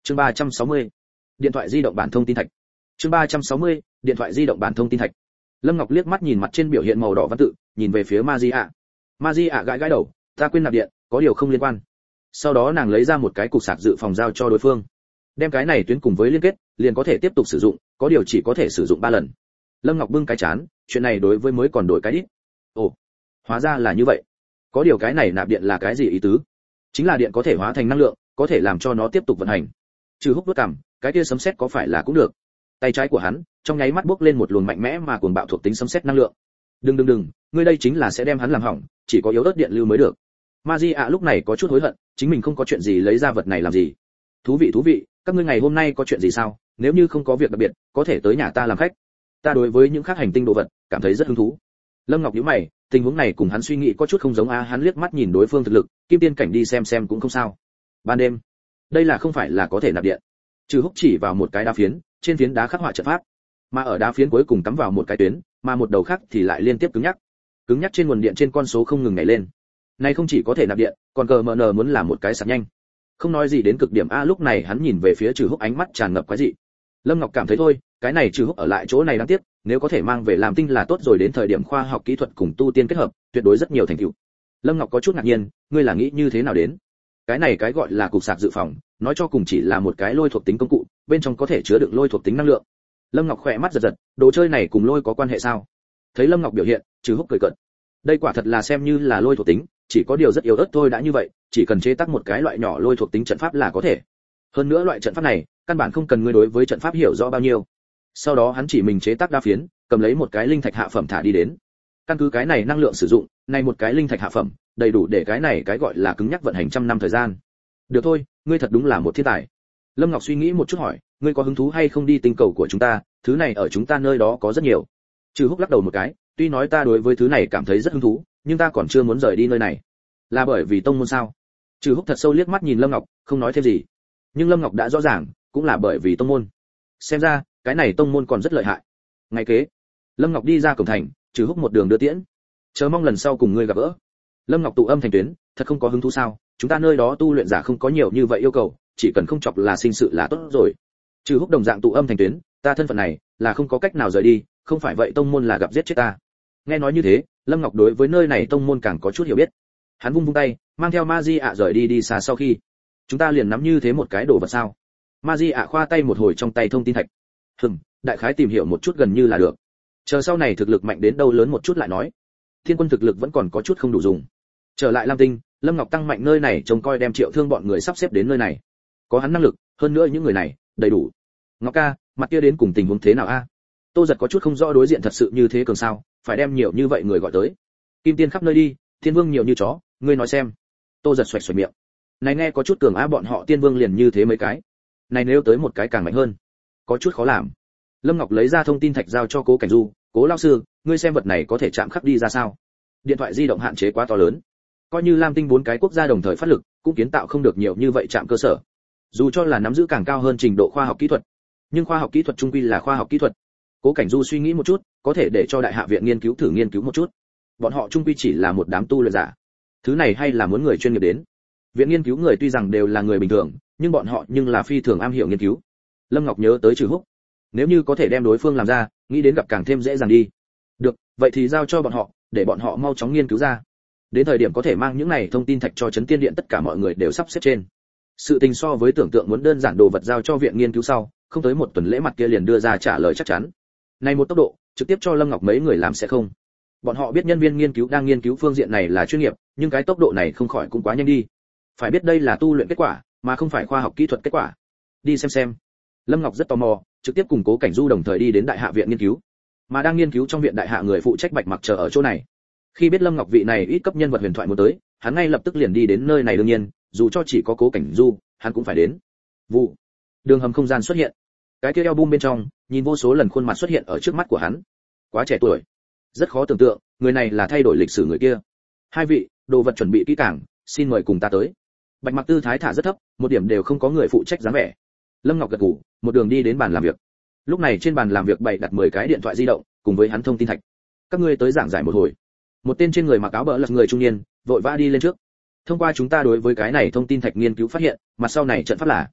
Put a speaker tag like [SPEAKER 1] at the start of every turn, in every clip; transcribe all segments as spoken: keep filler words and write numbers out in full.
[SPEAKER 1] Chương ba trăm sáu mươi. Điện thoại di động bản thông tin thạch. Chương ba trăm sáu mươi. Điện thoại di động bản thông tin thạch. Lâm Ngọc liếc mắt nhìn mặt trên biểu hiện màu đỏ văn tự, nhìn về phía Magia. Magia gãi gãi đầu, ta quên nạp điện, có điều không liên quan. Sau đó nàng lấy ra một cái cục sạc dự phòng giao cho đối phương. Đem cái này tuyến cùng với liên kết, liền có thể tiếp tục sử dụng, có điều chỉ có thể sử dụng ba lần. Lâm Ngọc bưng cái chán, chuyện này đối với mới còn đổi cái ít. Ồ, hóa ra là như vậy. Có điều cái này nạp điện là cái gì ý tứ? Chính là điện có thể hóa thành năng lượng, có thể làm cho nó tiếp tục vận hành. Trừ Húc vuốt cằm, cái kia sấm sét có phải là cũng được. Tay trái của hắn, trong nháy mắt bốc lên một luồng mạnh mẽ mà cuồng bạo thuộc tính sấm sét năng lượng. Đừng đừng đừng, ngươi đây chính là sẽ đem hắn làm hỏng, chỉ có yếu ớt điện lưu mới được. Magia lúc này có chút hối hận, chính mình không có chuyện gì lấy ra vật này làm gì. Thú vị thú vị, các ngươi ngày hôm nay có chuyện gì sao? Nếu như không có việc đặc biệt, có thể tới nhà ta làm khách. Ta đối với những khác hành tinh đồ vật, cảm thấy rất hứng thú. Lâm Ngọc nhíu mày, tình huống này cùng hắn suy nghĩ có chút không giống a, hắn liếc mắt nhìn đối phương thực lực, kim tiên cảnh đi xem xem cũng không sao. Ban đêm, đây là không phải là có thể nạp điện. Trừ Húc chỉ vào một cái đá phiến, trên phiến đá khắc họa trận pháp, mà ở đá phiến cuối cùng cắm vào một cái tuyến, mà một đầu khác thì lại liên tiếp cứng nhắc. Cứng nhắc trên nguồn điện trên con số không ngừng nhảy lên. Này không chỉ có thể nạp điện, còn cờ mờ nờ muốn làm một cái sạc nhanh. Không nói gì đến cực điểm a, lúc này hắn nhìn về phía Trừ Húc ánh mắt tràn ngập quái dị. Lâm Ngọc cảm thấy thôi, cái này Trừ Húc ở lại chỗ này đáng tiếc, nếu có thể mang về làm tinh là tốt rồi, đến thời điểm khoa học kỹ thuật cùng tu tiên kết hợp, tuyệt đối rất nhiều thành tựu. Lâm Ngọc có chút ngạc nhiên, ngươi là nghĩ như thế nào đến? Cái này cái gọi là cục sạc dự phòng, nói cho cùng chỉ là một cái lôi thuộc tính công cụ, bên trong có thể chứa đựng lôi thuộc tính năng lượng. Lâm Ngọc khỏe mắt giật giật, đồ chơi này cùng lôi có quan hệ sao? Thấy Lâm Ngọc biểu hiện, Trừ Húc cười cợt. Đây quả thật là xem như là lôi thuộc tính, chỉ có điều rất yếu ớt thôi, đã như vậy, chỉ cần chế tác một cái loại nhỏ lôi thuộc tính trận pháp là có thể. Hơn nữa loại trận pháp này, căn bản không cần ngươi đối với trận pháp hiểu rõ bao nhiêu. Sau đó hắn chỉ mình chế tác đa phiến, cầm lấy một cái linh thạch hạ phẩm thả đi đến. Căn cứ cái này năng lượng sử dụng, này một cái linh thạch hạ phẩm, đầy đủ để cái này cái gọi là cứng nhắc vận hành trăm năm thời gian. Được thôi, ngươi thật đúng là một thiên tài. Lâm Ngọc suy nghĩ một chút hỏi, ngươi có hứng thú hay không đi tinh cầu của chúng ta, thứ này ở chúng ta nơi đó có rất nhiều. Trừ Húc lắc đầu một cái, tuy nói ta đối với thứ này cảm thấy rất hứng thú, nhưng ta còn chưa muốn rời đi nơi này. Là bởi vì tông môn sao? Trừ Húc thật sâu liếc mắt nhìn Lâm Ngọc, không nói thêm gì. Nhưng Lâm Ngọc đã rõ ràng, cũng là bởi vì tông môn. Xem ra, cái này tông môn còn rất lợi hại. Ngày kế, Lâm Ngọc đi ra cổng thành, Trừ Húc một đường đưa tiễn. Chờ mong lần sau cùng ngươi gặp gỡ. Lâm Ngọc tụ âm thành tuyến, thật không có hứng thú sao? Chúng ta nơi đó tu luyện giả không có nhiều như vậy yêu cầu, chỉ cần không chọc là sinh sự là tốt rồi. Trừ Húc đồng dạng tụ âm thành tuyến, ta thân phận này là không có cách nào rời đi, không phải vậy tông môn là gặp giết chết ta. Nghe nói như thế, Lâm Ngọc đối với nơi này tông môn càng có chút hiểu biết. Hắn vung vung tay, mang theo Magia rời đi đi xa. Sau khi chúng ta liền nắm như thế một cái đồ vật sao? Magia khoa tay một hồi trong tay thông tin thạch. Hừm, đại khái tìm hiểu một chút gần như là được. Chờ sau này thực lực mạnh đến đâu lớn một chút lại nói. Thiên quân thực lực vẫn còn có chút không đủ dùng. Trở lại Lam Tinh, Lâm Ngọc tăng mạnh nơi này trông coi đem Triệu Thương bọn người sắp xếp đến nơi này. Có hắn năng lực, hơn nữa những người này đầy đủ. Ngọc ca, mặt kia đến cùng tình huống thế nào a? Tô Giật có chút không rõ, đối diện thật sự như thế cường sao, phải đem nhiều như vậy người gọi tới. Kim tiên khắp nơi đi, thiên vương nhiều như chó, ngươi nói xem. Tô Giật xoạch xoạch miệng. Này nghe có chút cường á, bọn họ tiên vương liền như thế mấy cái. Này nếu tới một cái càng mạnh hơn, có chút khó làm. Lâm Ngọc lấy ra thông tin thạch giao cho Cố Cảnh Du, Cố lão sư, ngươi xem vật này có thể chạm khắc đi ra sao? Điện thoại di động hạn chế quá to lớn. Coi như Lam Tinh bốn cái quốc gia đồng thời phát lực, cũng kiến tạo không được nhiều như vậy trạm cơ sở. Dù cho là nắm giữ càng cao hơn trình độ khoa học kỹ thuật, nhưng khoa học kỹ thuật trung quy là khoa học kỹ thuật. Cố Cảnh Du suy nghĩ một chút, có thể để cho đại hạ viện nghiên cứu thử nghiên cứu một chút. Bọn họ trung quy chỉ là một đám tu luyện giả. Thứ này hay là muốn người chuyên nghiệp đến. Viện nghiên cứu người tuy rằng đều là người bình thường, nhưng bọn họ nhưng là phi thường am hiểu nghiên cứu. Lâm Ngọc nhớ tới Trừ Húc. Nếu như có thể đem đối phương làm ra, nghĩ đến gặp càng thêm dễ dàng đi. Được, vậy thì giao cho bọn họ, để bọn họ mau chóng nghiên cứu ra. Đến thời điểm có thể mang những này thông tin thạch cho Chấn Tiên Điện, tất cả mọi người đều sắp xếp trên. Sự tình so với tưởng tượng muốn đơn giản, đồ vật giao cho viện nghiên cứu sau, không tới một tuần lễ mặt kia liền đưa ra trả lời chắc chắn. Này một tốc độ, trực tiếp cho Lâm Ngọc mấy người làm sẽ không. Bọn họ biết nhân viên nghiên cứu đang nghiên cứu phương diện này là chuyên nghiệp, nhưng cái tốc độ này không khỏi cũng quá nhanh đi. Phải biết đây là tu luyện kết quả, mà không phải khoa học kỹ thuật kết quả. Đi xem xem. Lâm Ngọc rất tò mò, trực tiếp cùng Cố Cảnh Du đồng thời đi đến đại hạ viện nghiên cứu. Mà đang nghiên cứu trong viện đại hạ người phụ trách Bạch Mặc chờ ở chỗ này. Khi biết Lâm Ngọc vị này ít cấp nhân vật huyền thoại muốn tới, hắn ngay lập tức liền đi đến nơi này, đương nhiên, dù cho chỉ có Cố Cảnh Du, hắn cũng phải đến. Vụ. Đường hầm không gian xuất hiện. Cái kia album bên trong, nhìn vô số lần khuôn mặt xuất hiện ở trước mắt của hắn. Quá trẻ tuổi, rất khó tưởng tượng, người này là thay đổi lịch sử người kia. Hai vị, đồ vật chuẩn bị kỹ càng, xin mời cùng ta tới. Bạch Mặc tư thái thả rất thấp, một điểm đều không có người phụ trách dáng vẻ. Lâm Ngọc gật gù, một đường đi đến bàn làm việc. Lúc này trên bàn làm việc bày đặt mười cái điện thoại di động, cùng với hắn thông tin thạch. Các ngươi tới giảng giải một hồi. Một tên trên người mặc áo bờ lật người trung niên, vội vã đi lên trước. Thông qua chúng ta đối với cái này thông tin thạch nghiên cứu phát hiện, mặt sau này trận pháp là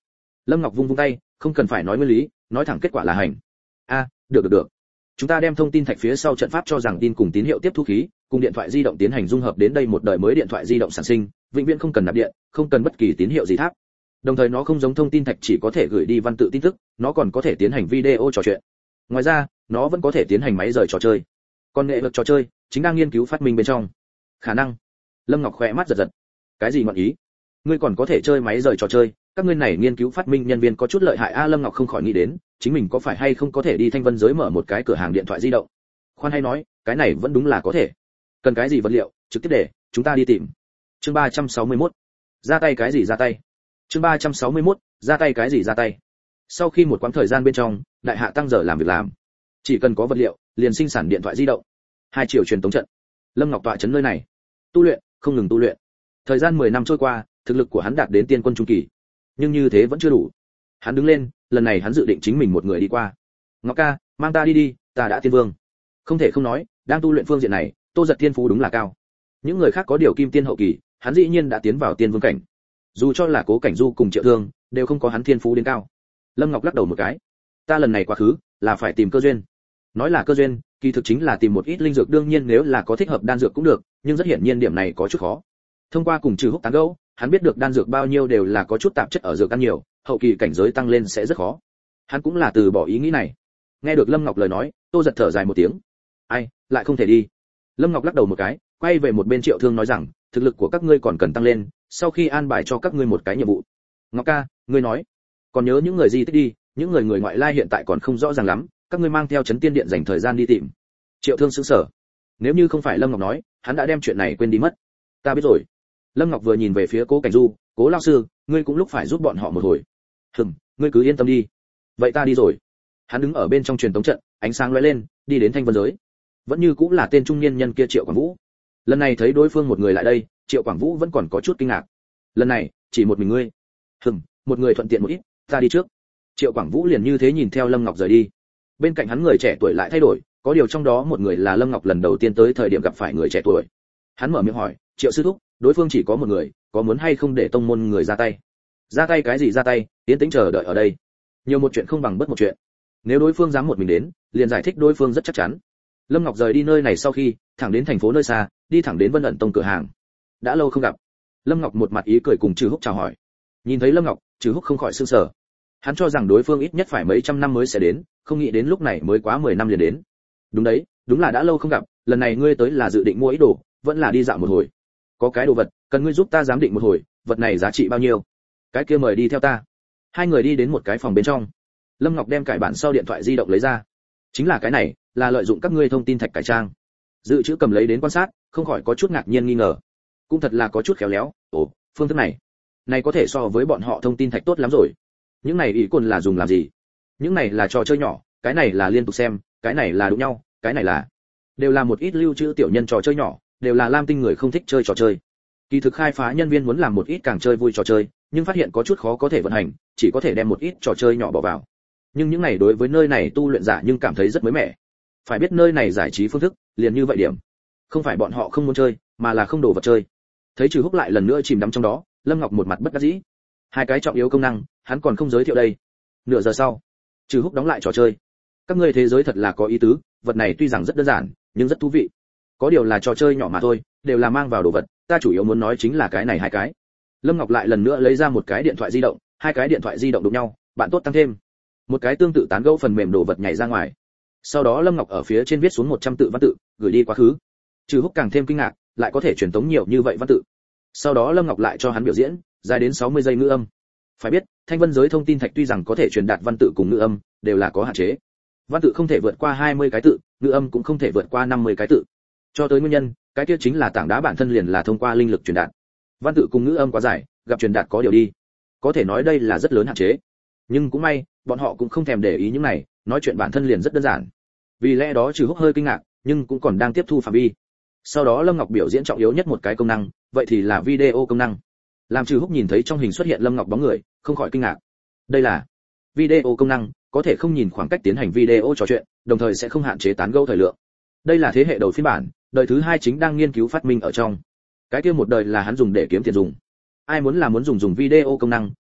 [SPEAKER 1] Lâm Ngọc vung vung tay, không cần phải nói nguyên lý, nói thẳng kết quả là hành. A, được được được. Chúng ta đem thông tin thạch phía sau trận pháp cho rằng tin cùng tín hiệu tiếp thu khí, cùng điện thoại di động tiến hành dung hợp đến đây một đời mới điện thoại di động sản sinh, vĩnh viễn không cần nạp điện, không cần bất kỳ tín hiệu gì tháp. Đồng thời nó không giống thông tin thạch chỉ có thể gửi đi văn tự tin tức, nó còn có thể tiến hành video trò chuyện. Ngoài ra, nó vẫn có thể tiến hành máy rời trò chơi. Còn nghệ lực trò chơi chính đang nghiên cứu phát minh bên trong. Khả năng. Lâm Ngọc khẽ mắt giật giật. Cái gì ngọn ý? Ngươi còn có thể chơi máy rời trò chơi, các ngươi này nghiên cứu phát minh nhân viên có chút lợi hại a. Lâm Ngọc không khỏi nghĩ đến, chính mình có phải hay không có thể đi thanh vân giới mở một cái cửa hàng điện thoại di động. Khoan hay nói, cái này vẫn đúng là có thể. Cần cái gì vật liệu, trực tiếp để chúng ta đi tìm. Chương ba trăm sáu mươi mốt. Ra tay cái gì ra tay? Chương ba trăm sáu mươi mốt. Ra tay cái gì ra tay? Sau khi một quãng thời gian bên trong, đại hạ tăng giờ làm việc làm. Chỉ cần có vật liệu, liền sinh sản điện thoại di động. Hai triệu truyền tống trận. Lâm Ngọc tọa trấn nơi này, tu luyện, không ngừng tu luyện. Thời gian mười năm trôi qua, thực lực của hắn đạt đến tiên quân trung kỳ. Nhưng như thế vẫn chưa đủ. Hắn đứng lên, lần này hắn dự định chính mình một người đi qua. Ngọc ca, mang ta đi đi, ta đã tiên vương. Không thể không nói, đang tu luyện phương diện này, Tô Giật thiên phú đúng là cao. Những người khác có điều kim tiên hậu kỳ, hắn dĩ nhiên đã tiến vào tiên vương cảnh. Dù cho là Cố Cảnh Du cùng Triệu Thương, đều không có hắn thiên phú đến cao. Lâm Ngọc lắc đầu một cái. Ta lần này quá khứ, là phải tìm cơ duyên. Nói là cơ duyên, kỳ thực chính là tìm một ít linh dược, đương nhiên nếu là có thích hợp đan dược cũng được, nhưng rất hiển nhiên điểm này có chút khó. Thông qua cùng Trừ Húc tán gẫu, hắn biết được đan dược bao nhiêu đều là có chút tạp chất ở dược ăn nhiều, hậu kỳ cảnh giới tăng lên sẽ rất khó. Hắn cũng là từ bỏ ý nghĩ này. Nghe được Lâm Ngọc lời nói, Tô Giật thở dài một tiếng. Ai, lại không thể đi. Lâm Ngọc lắc đầu một cái, quay về một bên Triệu Thương nói rằng, thực lực của các ngươi còn cần tăng lên, sau khi an bài cho các ngươi một cái nhiệm vụ. Ngọc ca, ngươi nói, còn nhớ những người di tích đi, những người người ngoại lai hiện tại còn không rõ ràng lắm, các ngươi mang theo chấn tiên điện dành thời gian đi tìm. Triệu Thương sững sờ. Nếu như không phải Lâm Ngọc nói, hắn đã đem chuyện này quên đi mất. Ta biết rồi. Lâm Ngọc vừa nhìn về phía Cố Cảnh Du, Cố lão sư, ngươi cũng lúc phải giúp bọn họ một hồi. Hừm, ngươi cứ yên tâm đi. Vậy ta đi rồi. Hắn đứng ở bên trong truyền tống trận, ánh sáng lóe lên, đi đến thanh vân giới. Vẫn như cũng là tên trung niên nhân kia Triệu Quảng Vũ. Lần này thấy đối phương một người lại đây, Triệu Quảng Vũ vẫn còn có chút kinh ngạc. Lần này, chỉ một mình ngươi. Hừm, một người thuận tiện một ít, ta đi trước. Triệu Quảng Vũ liền như thế nhìn theo Lâm Ngọc rời đi. Bên cạnh hắn người trẻ tuổi lại thay đổi, có điều trong đó một người là Lâm Ngọc lần đầu tiên tới thời điểm gặp phải người trẻ tuổi. Hắn mở miệng hỏi, Triệu sư thúc, đối phương chỉ có một người, có muốn hay không để tông môn người ra tay? Ra tay cái gì ra tay, tiến tĩnh chờ đợi ở đây. Nhiều một chuyện không bằng bất một chuyện. Nếu đối phương dám một mình đến, liền giải thích đối phương rất chắc chắn. Lâm Ngọc rời đi nơi này sau khi, thẳng đến thành phố nơi xa, đi thẳng đến Vân ẩn tông cửa hàng. Đã lâu không gặp. Lâm Ngọc một mặt ý cười cùng Trừ Húc chào hỏi. Nhìn thấy Lâm Ngọc, Trừ Húc không khỏi sửng sở. Hắn cho rằng đối phương ít nhất phải mấy trăm năm mới sẽ đến, không nghĩ đến lúc này mới quá mười năm liền đến. Đúng đấy, đúng là đã lâu không gặp, lần này ngươi tới là dự định mua ít đồ, vẫn là đi dạo một hồi. Có cái đồ vật, cần ngươi giúp ta giám định một hồi, vật này giá trị bao nhiêu? Cái kia mời đi theo ta. Hai người đi đến một cái phòng bên trong. Lâm Ngọc đem cải bản sau điện thoại di động lấy ra. Chính là cái này, là lợi dụng các ngươi thông tin thạch cải trang. Dự trữ cầm lấy đến quan sát, không khỏi có chút ngạc nhiên nghi ngờ. Cũng thật là có chút khéo léo, ồ, phương thức này, này có thể so với bọn họ thông tin thạch tốt lắm rồi. Những này ý cồn là dùng làm gì? Những này là trò chơi nhỏ, cái này là liên tục xem, cái này là đụng nhau, cái này là đều là một ít lưu trữ tiểu nhân trò chơi nhỏ, đều là lam tinh người không thích chơi trò chơi. Kỳ thực khai phá nhân viên muốn làm một ít càng chơi vui trò chơi, nhưng phát hiện có chút khó có thể vận hành, chỉ có thể đem một ít trò chơi nhỏ bỏ vào. Nhưng những này đối với nơi này tu luyện giả nhưng cảm thấy rất mới mẻ. Phải biết nơi này giải trí phương thức, liền như vậy điểm. Không phải bọn họ không muốn chơi, mà là không đồ vật chơi. Thấy Trừ Húc lại lần nữa chìm đắm trong đó, Lâm Ngọc một mặt bất đắc dĩ. Hai cái trọng yếu công năng, hắn còn không giới thiệu đây. Nửa giờ sau, Trừ Húc đóng lại trò chơi. Các ngươi thế giới thật là có ý tứ, vật này tuy rằng rất đơn giản, nhưng rất thú vị. Có điều là trò chơi nhỏ mà thôi, đều là mang vào đồ vật, ta chủ yếu muốn nói chính là cái này hai cái. Lâm Ngọc lại lần nữa lấy ra một cái điện thoại di động, hai cái điện thoại di động đụng nhau, bạn tốt tăng thêm. Một cái tương tự tán gẫu phần mềm đồ vật nhảy ra ngoài. Sau đó Lâm Ngọc ở phía trên viết xuống một trăm tự văn tự, gửi đi quá khứ. Trừ Húc càng thêm kinh ngạc, lại có thể truyền tống nhiều như vậy văn tự. Sau đó Lâm Ngọc lại cho hắn biểu diễn, dài đến sáu mươi giây ngữ âm. Phải biết, thanh vân giới thông tin thạch tuy rằng có thể truyền đạt văn tự cùng ngữ âm, đều là có hạn chế. Văn tự không thể vượt qua hai mươi cái tự, ngữ âm cũng không thể vượt qua năm mươi cái tự. Cho tới nguyên nhân, cái kia chính là tảng đá bản thân liền là thông qua linh lực truyền đạt. Văn tự cùng ngữ âm quá dài, gặp truyền đạt có điều đi. Có thể nói đây là rất lớn hạn chế. Nhưng cũng may, bọn họ cũng không thèm để ý những này, nói chuyện bản thân liền rất đơn giản. Vì lẽ đó Trừ Húc hơi kinh ngạc, nhưng cũng còn đang tiếp thu phạm vi. Sau đó Lâm Ngọc biểu diễn trọng yếu nhất một cái công năng, vậy thì là video công năng. Làm Trừ Húc nhìn thấy trong hình xuất hiện Lâm Ngọc bóng người, không khỏi kinh ngạc. Đây là video công năng, có thể không nhìn khoảng cách tiến hành video trò chuyện, đồng thời sẽ không hạn chế tán gẫu thời lượng. Đây là thế hệ đầu phiên bản, đời thứ hai chính đang nghiên cứu phát minh ở trong. Cái kia một đời là hắn dùng để kiếm tiền dùng. Ai muốn là muốn dùng dùng video công năng,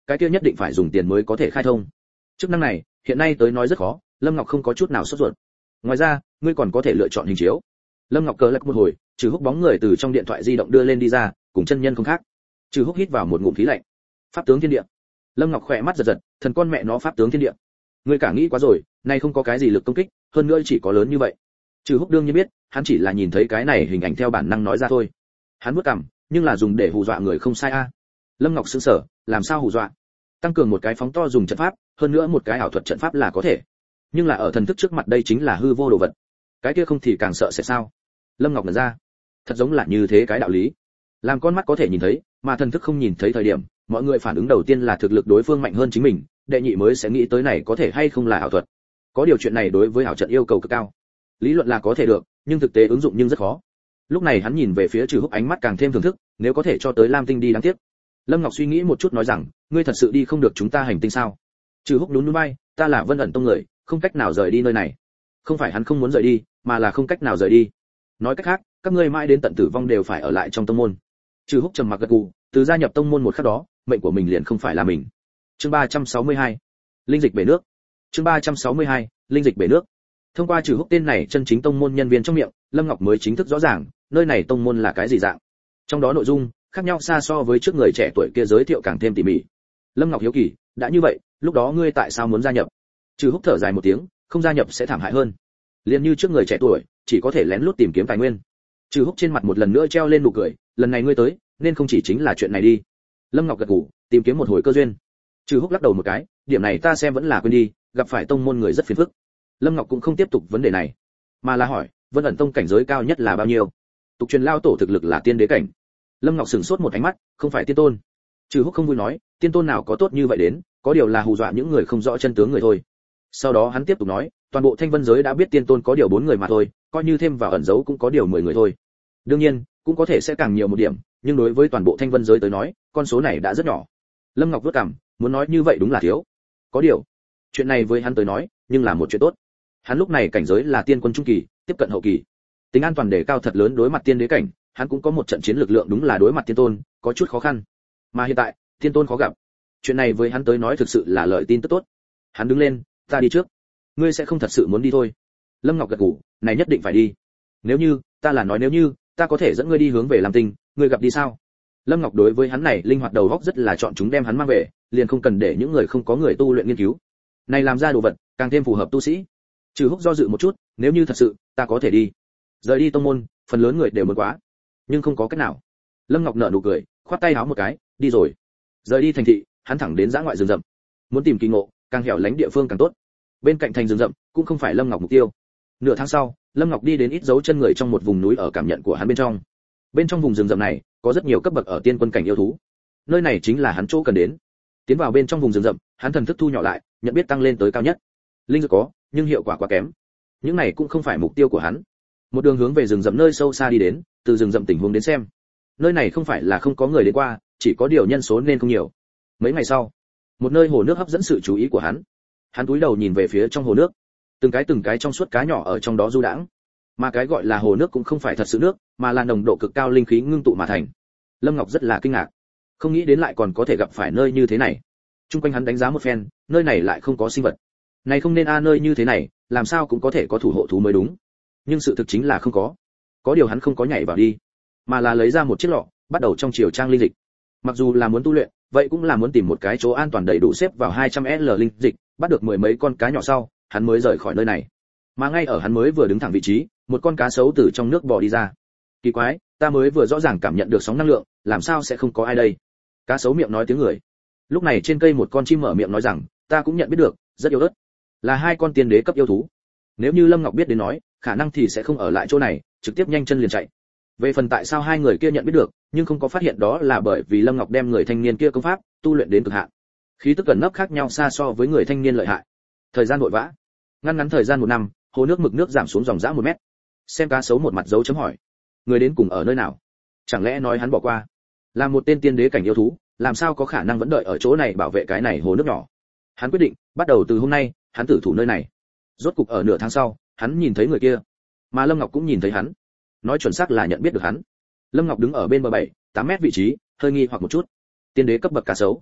[SPEAKER 1] cái kia nhất định phải dùng tiền mới có thể khai thông. Chức năng này hiện nay tới nói rất khó, Lâm Ngọc không có chút nào sốt ruột. Ngoài ra ngươi còn có thể lựa chọn hình chiếu. Lâm Ngọc cờ lắc một hồi, Trừ Húc bóng người từ trong điện thoại di động đưa lên đi ra, cùng chân nhân không khác. Trừ Húc hít vào một ngụm khí lạnh. Pháp tướng thiên địa. Lâm Ngọc khỏe mắt giật giật, thần con mẹ nó pháp tướng thiên địa. Ngươi cả nghĩ quá rồi, nay không có cái gì lực công kích, hơn nữa chỉ có lớn như vậy. Trừ Húc đương nhiên biết, hắn chỉ là nhìn thấy cái này hình ảnh theo bản năng nói ra thôi. Hắn bước cằm, nhưng là dùng để hù dọa người không sai a. Lâm Ngọc sững sờ, làm sao hù dọa? Tăng cường một cái phóng to dùng trận pháp, hơn nữa một cái ảo thuật trận pháp là có thể. Nhưng là ở thần thức trước mặt đây chính là hư vô đồ vật. Cái kia không thì càng sợ sẽ sao? Lâm Ngọc nhận ra, thật giống là như thế cái đạo lý. Làm con mắt có thể nhìn thấy, mà thần thức không nhìn thấy thời điểm, mọi người phản ứng đầu tiên là thực lực đối phương mạnh hơn chính mình, đệ nhị mới sẽ nghĩ tới này có thể hay không là ảo thuật. Có điều chuyện này đối với ảo trận yêu cầu cực cao. Lý luận là có thể được, nhưng thực tế ứng dụng nhưng rất khó. Lúc này hắn nhìn về phía Trừ Húc ánh mắt càng thêm thưởng thức, nếu có thể cho tới Lam Tinh đi đáng tiếc. Lâm Ngọc suy nghĩ một chút nói rằng, ngươi thật sự đi không được chúng ta hành tinh sao? Trừ Húc nhún nhún vai, ta là Vân ẩn tông người, không cách nào rời đi nơi này. Không phải hắn không muốn rời đi, mà là không cách nào rời đi. Nói cách khác, các ngươi mãi đến tận tử vong đều phải ở lại trong tông môn. Trừ Húc trầm mặc gật gù, từ gia nhập tông môn một khắc đó, mệnh của mình liền không phải là mình. Chương ba trăm sáu mươi hai, linh dịch bể nước. Chương ba trăm sáu mươi hai, linh dịch bể nước. Thông qua Trừ Húc tên này chân chính tông môn nhân viên trong miệng, Lâm Ngọc mới chính thức rõ ràng, nơi này tông môn là cái gì dạng. Trong đó nội dung khác nhau xa so với trước người trẻ tuổi kia giới thiệu càng thêm tỉ mỉ. Lâm Ngọc hiếu kỳ, đã như vậy, lúc đó ngươi tại sao muốn gia nhập? Trừ Húc thở dài một tiếng, không gia nhập sẽ thảm hại hơn. Liên như trước người trẻ tuổi, chỉ có thể lén lút tìm kiếm tài nguyên. Trừ Húc trên mặt một lần nữa treo lên nụ cười, lần này ngươi tới, nên không chỉ chính là chuyện này đi. Lâm Ngọc gật gù, tìm kiếm một hồi cơ duyên. Trừ Húc lắc đầu một cái, điểm này ta xem vẫn là quên đi, gặp phải tông môn người rất phiền phức. Lâm Ngọc cũng không tiếp tục vấn đề này, mà là hỏi, Vân ẩn tông cảnh giới cao nhất là bao nhiêu? Tục truyền lao tổ thực lực là tiên đế cảnh. Lâm Ngọc sửng sốt một ánh mắt, không phải tiên tôn. Trừ Húc không vui nói, tiên tôn nào có tốt như vậy đến, có điều là hù dọa những người không rõ chân tướng người thôi. Sau đó hắn tiếp tục nói, toàn bộ thanh vân giới đã biết tiên tôn có điều bốn người mà thôi, coi như thêm vào ẩn dấu cũng có điều mười người thôi. Đương nhiên, cũng có thể sẽ càng nhiều một điểm, nhưng đối với toàn bộ thanh vân giới tới nói, con số này đã rất nhỏ. Lâm Ngọc vớt cằm, muốn nói như vậy đúng là thiếu. Có điều, chuyện này với hắn tới nói, nhưng là một chuyện tốt. Hắn lúc này cảnh giới là tiên quân trung kỳ, tiếp cận hậu kỳ. Tính an toàn đề cao thật lớn đối mặt tiên đế cảnh, hắn cũng có một trận chiến lực lượng đúng là đối mặt tiên tôn, có chút khó khăn. Mà hiện tại, tiên tôn khó gặp. Chuyện này với hắn tới nói thực sự là lợi tin tức tốt. Hắn đứng lên, ta đi trước. Ngươi sẽ không thật sự muốn đi thôi? Lâm Ngọc gật gù, này nhất định phải đi. Nếu như, ta là nói nếu như, ta có thể dẫn ngươi đi hướng về Lam Tinh, ngươi gặp đi sao? Lâm Ngọc đối với hắn này linh hoạt đầu óc rất là chọn chúng đem hắn mang về, liền không cần để những người không có người tu luyện nghiên cứu. Này làm ra đồ vật, càng thêm phù hợp tu sĩ. Trừ Húc do dự một chút, nếu như thật sự, ta có thể đi. Rời đi tông môn, phần lớn người đều muốn quá, nhưng không có cách nào. Lâm Ngọc nở nụ cười, khoát tay áo một cái, đi rồi. Rời đi thành thị, hắn thẳng đến dã ngoại rừng rậm. Muốn tìm kỳ ngộ, càng hẻo lánh địa phương càng tốt. Bên cạnh thành rừng rậm, cũng không phải Lâm Ngọc mục tiêu. Nửa tháng sau, Lâm Ngọc đi đến ít dấu chân người trong một vùng núi ở cảm nhận của hắn bên trong. Bên trong vùng rừng rậm này, có rất nhiều cấp bậc ở tiên quân cảnh yêu thú. Nơi này chính là hắn chỗ cần đến. Tiến vào bên trong vùng rừng rậm, hắn thần thức thu nhỏ lại, nhận biết tăng lên tới cao nhất. Linh dược có, nhưng hiệu quả quá kém. Những này cũng không phải mục tiêu của hắn. Một đường hướng về rừng rậm nơi sâu xa đi đến, từ rừng rậm tình huống đến xem, nơi này không phải là không có người đến qua, chỉ có điều nhân số nên không nhiều. Mấy ngày sau, một nơi hồ nước hấp dẫn sự chú ý của hắn. Hắn cúi đầu nhìn về phía trong hồ nước, từng cái từng cái trong suốt cá nhỏ ở trong đó du đãng. Mà cái gọi là hồ nước cũng không phải thật sự nước, mà là nồng độ cực cao linh khí ngưng tụ mà thành. Lâm Ngọc rất là kinh ngạc, không nghĩ đến lại còn có thể gặp phải nơi như thế này. Trung quanh hắn đánh giá một phen, nơi này lại không có sinh vật. Này không nên a nơi như thế này, làm sao cũng có thể có thủ hộ thú mới đúng. Nhưng sự thực chính là không có. Có điều hắn không có nhảy vào đi, mà là lấy ra một chiếc lọ, bắt đầu trong chiều trang linh dịch. Mặc dù là muốn tu luyện, vậy cũng là muốn tìm một cái chỗ an toàn đầy đủ xếp vào hai trăm lít linh dịch, bắt được mười mấy con cá nhỏ sau, hắn mới rời khỏi nơi này. Mà ngay ở hắn mới vừa đứng thẳng vị trí, một con cá sấu từ trong nước bò đi ra. Kỳ quái, ta mới vừa rõ ràng cảm nhận được sóng năng lượng, làm sao sẽ không có ai đây? Cá sấu miệng nói tiếng người. Lúc này trên cây một con chim mở miệng nói rằng, ta cũng nhận biết được, rất yếu ớt, là hai con tiên đế cấp yêu thú. Nếu như Lâm Ngọc biết đến nói, khả năng thì sẽ không ở lại chỗ này, trực tiếp nhanh chân liền chạy. Về phần tại sao hai người kia nhận biết được, nhưng không có phát hiện đó là bởi vì Lâm Ngọc đem người thanh niên kia công pháp tu luyện đến cực hạn. Khí tức gần nấp khác nhau xa so với người thanh niên lợi hại. Thời gian vội vã, ngăn ngắn thời gian một năm, hồ nước mực nước giảm xuống dòng dã một mét. Xem cá sấu một mặt dấu chấm hỏi, người đến cùng ở nơi nào? Chẳng lẽ nói hắn bỏ qua? Là một tên tiên đế cảnh yêu thú, làm sao có khả năng vẫn đợi ở chỗ này bảo vệ cái này hồ nước nhỏ? Hắn quyết định, bắt đầu từ hôm nay, hắn tử thủ nơi này. Rốt cục ở nửa tháng sau, hắn nhìn thấy người kia, mà Lâm Ngọc cũng nhìn thấy hắn. Nói chuẩn xác là nhận biết được hắn. Lâm Ngọc đứng ở bên bờ bảy, tám mét vị trí, hơi nghi hoặc một chút. Tiên đế cấp bậc cá sấu.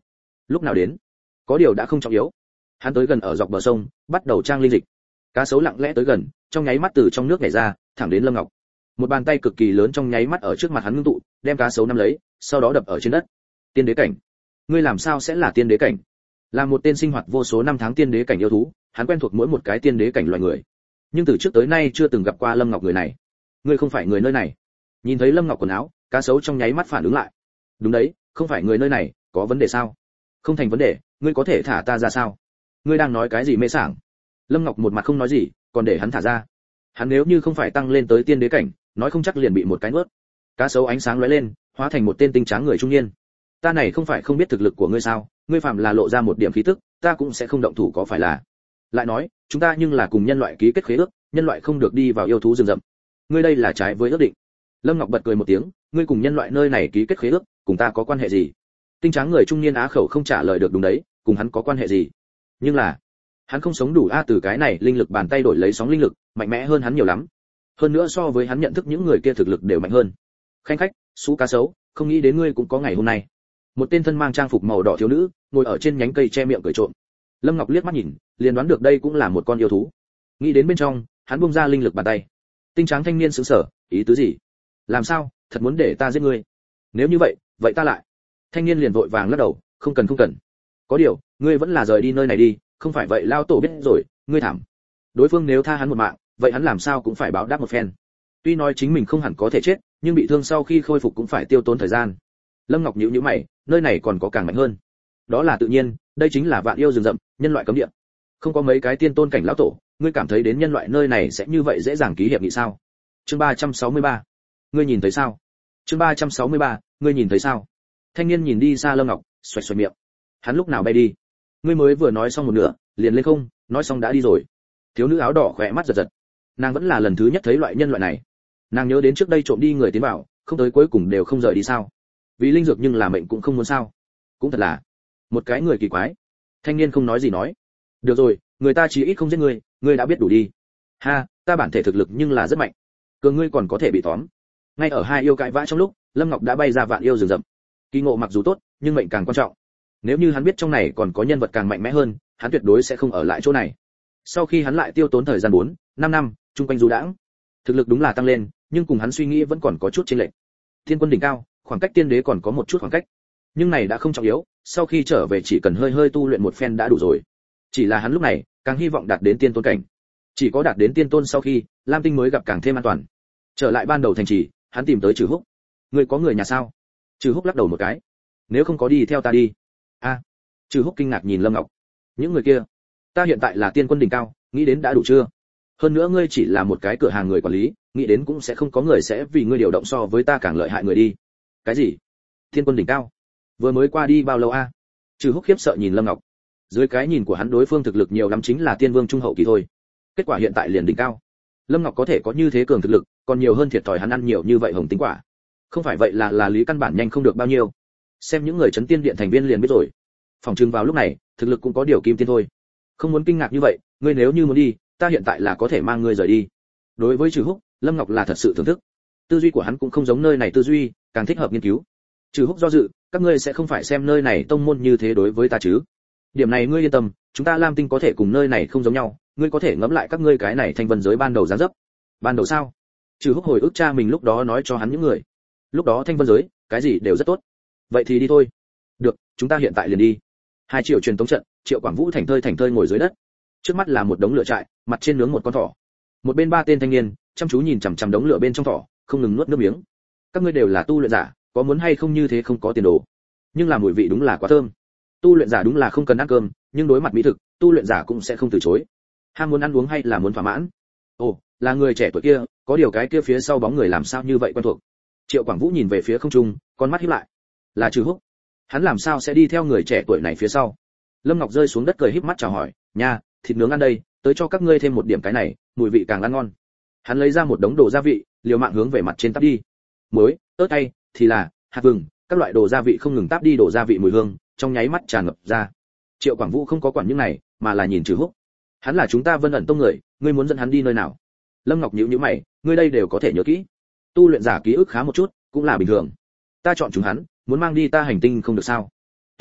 [SPEAKER 1] lúc nào đến? Có điều đã không trọng yếu. Hắn tới gần ở dọc bờ sông, bắt đầu trang linh dịch. Cá sấu lặng lẽ tới gần, trong nháy mắt từ trong nước nhảy ra, thẳng đến Lâm Ngọc. Một bàn tay cực kỳ lớn trong nháy mắt ở trước mặt hắn ngưng tụ, đem cá sấu nắm lấy, sau đó đập ở trên đất. Tiên đế cảnh, ngươi làm sao sẽ là tiên đế cảnh? Là một tên sinh hoạt vô số năm tháng tiên đế cảnh yêu thú, hắn quen thuộc mỗi một cái tiên đế cảnh loài người. Nhưng từ trước tới nay chưa từng gặp qua Lâm Ngọc người này. Ngươi không phải người nơi này. Nhìn thấy Lâm Ngọc quần áo, cá sấu trong nháy mắt phản ứng lại. Đúng đấy, không phải người nơi này, có vấn đề sao? Không thành vấn đề, ngươi có thể thả ta ra sao? Ngươi đang nói cái gì mê sảng? Lâm Ngọc một mặt không nói gì, còn để hắn thả ra. Hắn nếu như không phải tăng lên tới tiên đế cảnh, nói không chắc liền bị một cái nuốt. Cá sấu ánh sáng lóe lên, hóa thành một tên tinh tráng người trung niên. Ta này không phải không biết thực lực của ngươi sao? Ngươi phạm là lộ ra một điểm khí tức, ta cũng sẽ không động thủ có phải là? Lại nói, chúng ta nhưng là cùng nhân loại ký kết khế ước, nhân loại không được đi vào yêu thú rừng rậm. Ngươi đây là trái với ước định. Lâm Ngọc bật cười một tiếng, ngươi cùng nhân loại nơi này ký kết khế ước, cùng ta có quan hệ gì? Tinh tráng người trung niên á khẩu không trả lời được đúng đấy, cùng hắn có quan hệ gì? Nhưng là, hắn không sống đủ a từ cái này linh lực bàn tay đổi lấy sóng linh lực, mạnh mẽ hơn hắn nhiều lắm. Hơn nữa so với hắn nhận thức những người kia thực lực đều mạnh hơn. Khanh khách, sú cá sấu, không nghĩ đến ngươi cũng có ngày hôm nay. Một tên thân mang trang phục màu đỏ thiếu nữ, ngồi ở trên nhánh cây che miệng cười trộm. Lâm Ngọc liếc mắt nhìn, liền đoán được đây cũng là một con yêu thú. Nghĩ đến bên trong, hắn buông ra linh lực bàn tay. Tinh tráng thanh niên sững sờ, ý tứ gì? Làm sao, thật muốn để ta giết ngươi? Nếu như vậy, vậy ta lại. Thanh niên liền vội vàng lắc đầu, không cần không cần. Có điều, ngươi vẫn là rời đi nơi này đi, không phải vậy lao tổ biết rồi, ngươi thảm. Đối phương nếu tha hắn một mạng, vậy hắn làm sao cũng phải báo đáp một phen. Tuy nói chính mình không hẳn có thể chết, nhưng bị thương sau khi khôi phục cũng phải tiêu tốn thời gian. Lâm Ngọc nhíu nhíu mày, nơi này còn có càng mạnh hơn. Đó là tự nhiên, đây chính là vạn yêu rừng rậm, nhân loại cấm địa. Không có mấy cái tiên tôn cảnh lão tổ, ngươi cảm thấy đến nhân loại nơi này sẽ như vậy dễ dàng ký hiệp nghị sao? Chương ba trăm sáu mươi ba, ngươi nhìn thấy sao? Chương ba trăm sáu mươi ba, ngươi nhìn thấy sao? Thanh niên nhìn đi xa Lâm Ngọc, xoẹt xoẹt miệng. Hắn lúc nào bay đi? Ngươi mới vừa nói xong một nửa, liền lên không, nói xong đã đi rồi. Thiếu nữ áo đỏ khỏe mắt giật giật. Nàng vẫn là lần thứ nhất thấy loại nhân loại này. Nàng nhớ đến trước đây trộm đi người tiến vào, không tới cuối cùng đều không rời đi sao? Vì linh dược nhưng là mệnh cũng không muốn sao? Cũng thật là một cái người kỳ quái. Thanh niên không nói gì nói. Được rồi, người ta chỉ ít không giết ngươi, ngươi đã biết đủ đi. Ha, ta bản thể thực lực nhưng là rất mạnh. Cường ngươi còn có thể bị tóm. Ngay ở hai yêu cãi vã trong lúc, Lâm Ngọc đã bay ra vạn yêu rừng rậm. Kỳ ngộ mặc dù tốt, nhưng mệnh càng quan trọng. Nếu như hắn biết trong này còn có nhân vật càng mạnh mẽ hơn, hắn tuyệt đối sẽ không ở lại chỗ này. Sau khi hắn lại tiêu tốn thời gian bốn, năm năm, chung quanh du đãng, thực lực đúng là tăng lên, nhưng cùng hắn suy nghĩ vẫn còn có chút chênh lệch. Thiên quân đỉnh cao, khoảng cách tiên đế còn có một chút khoảng cách, nhưng này đã không trọng yếu, sau khi trở về chỉ cần hơi hơi tu luyện một phen đã đủ rồi. Chỉ là hắn lúc này càng hy vọng đạt đến tiên tôn cảnh. Chỉ có đạt đến tiên tôn sau khi, Lam Tinh mới gặp càng thêm an toàn. Trở lại ban đầu thành trì, hắn tìm tới Trừ Húc. Người có người nhà sao? Trừ Húc lắc đầu một cái. Nếu không có đi theo ta đi. A. À, Trừ Húc kinh ngạc nhìn Lâm Ngọc. Những người kia, ta hiện tại là tiên quân đỉnh cao, nghĩ đến đã đủ chưa? Hơn nữa ngươi chỉ là một cái cửa hàng người quản lý, nghĩ đến cũng sẽ không có người sẽ vì ngươi điều động so với ta càng lợi hại người đi. Cái gì? Tiên quân đỉnh cao? Vừa mới qua đi bao lâu a? À? Trừ Húc khiếp sợ nhìn Lâm Ngọc. Dưới cái nhìn của hắn đối phương thực lực nhiều lắm chính là tiên vương trung hậu kỳ thôi. Kết quả hiện tại liền đỉnh cao. Lâm Ngọc có thể có như thế cường thực lực, còn nhiều hơn thiệt thòi hắn ăn nhiều như vậy hồng tính quả. Không phải vậy là là lý căn bản nhanh không được bao nhiêu. Xem những người chấn tiên điện thành viên liền biết rồi. Phòng trưng vào lúc này, thực lực cũng có điều kim tiên thôi. Không muốn kinh ngạc như vậy, ngươi nếu như muốn đi, ta hiện tại là có thể mang ngươi rời đi. Đối với Trừ Húc, Lâm Ngọc là thật sự thưởng thức. Tư duy của hắn cũng không giống nơi này tư duy, càng thích hợp nghiên cứu. Trừ Húc do dự, các ngươi sẽ không phải xem nơi này tông môn như thế đối với ta chứ? Điểm này ngươi yên tâm, chúng ta Lam Tinh có thể cùng nơi này không giống nhau, ngươi có thể ngẫm lại các ngươi cái này thành vân giới ban đầu dáng dấp. Ban đầu sao? Trừ Húc hồi ức cha mình lúc đó nói cho hắn những người. Lúc đó thanh vân giới, cái gì đều rất tốt. Vậy thì đi thôi. Được, chúng ta hiện tại liền đi. Hai triệu truyền tống trận, Triệu Quảng Vũ thành thơi thành thơi ngồi dưới đất. Trước mắt là một đống lửa trại, mặt trên nướng một con thỏ. Một bên ba tên thanh niên, chăm chú nhìn chằm chằm đống lửa bên trong thỏ, không ngừng nuốt nước miếng. Các ngươi đều là tu luyện giả, có muốn hay không như thế không có tiền đồ. Nhưng là mùi vị đúng là quá thơm. Tu luyện giả đúng là không cần ăn cơm, nhưng đối mặt mỹ thực, tu luyện giả cũng sẽ không từ chối. Ham muốn ăn uống hay là muốn thỏa mãn? Ồ, là người trẻ tuổi kia, có điều cái kia phía sau bóng người làm sao như vậy quen thuộc. Triệu Quảng Vũ nhìn về phía không trung, con mắt híp lại. Là Trừ Húc. Hắn làm sao sẽ đi theo người trẻ tuổi này phía sau? Lâm Ngọc rơi xuống đất cười híp mắt chào hỏi, "Nha, thịt nướng ăn đây, tới cho các ngươi thêm một điểm cái này, mùi vị càng ăn ngon." Hắn lấy ra một đống đồ gia vị, liều mạng hướng về mặt trên tắp đi. Muối, ớt cay, thì là hạt vừng, các loại đồ gia vị không ngừng táp đi đổ gia vị mùi hương, trong nháy mắt tràn ngập ra. Triệu Quảng Vũ không có quản những này, mà là nhìn Trừ Húc. Hắn là chúng ta Vân ẩn tông người, ngươi muốn dẫn hắn đi nơi nào? Lâm Ngọc nhíu nhíu mày, ngươi đây đều có thể nhớ kỹ. Tu luyện giả ký ức khá một chút, cũng là bình thường. Ta chọn chúng hắn, muốn mang đi ta hành tinh không được sao?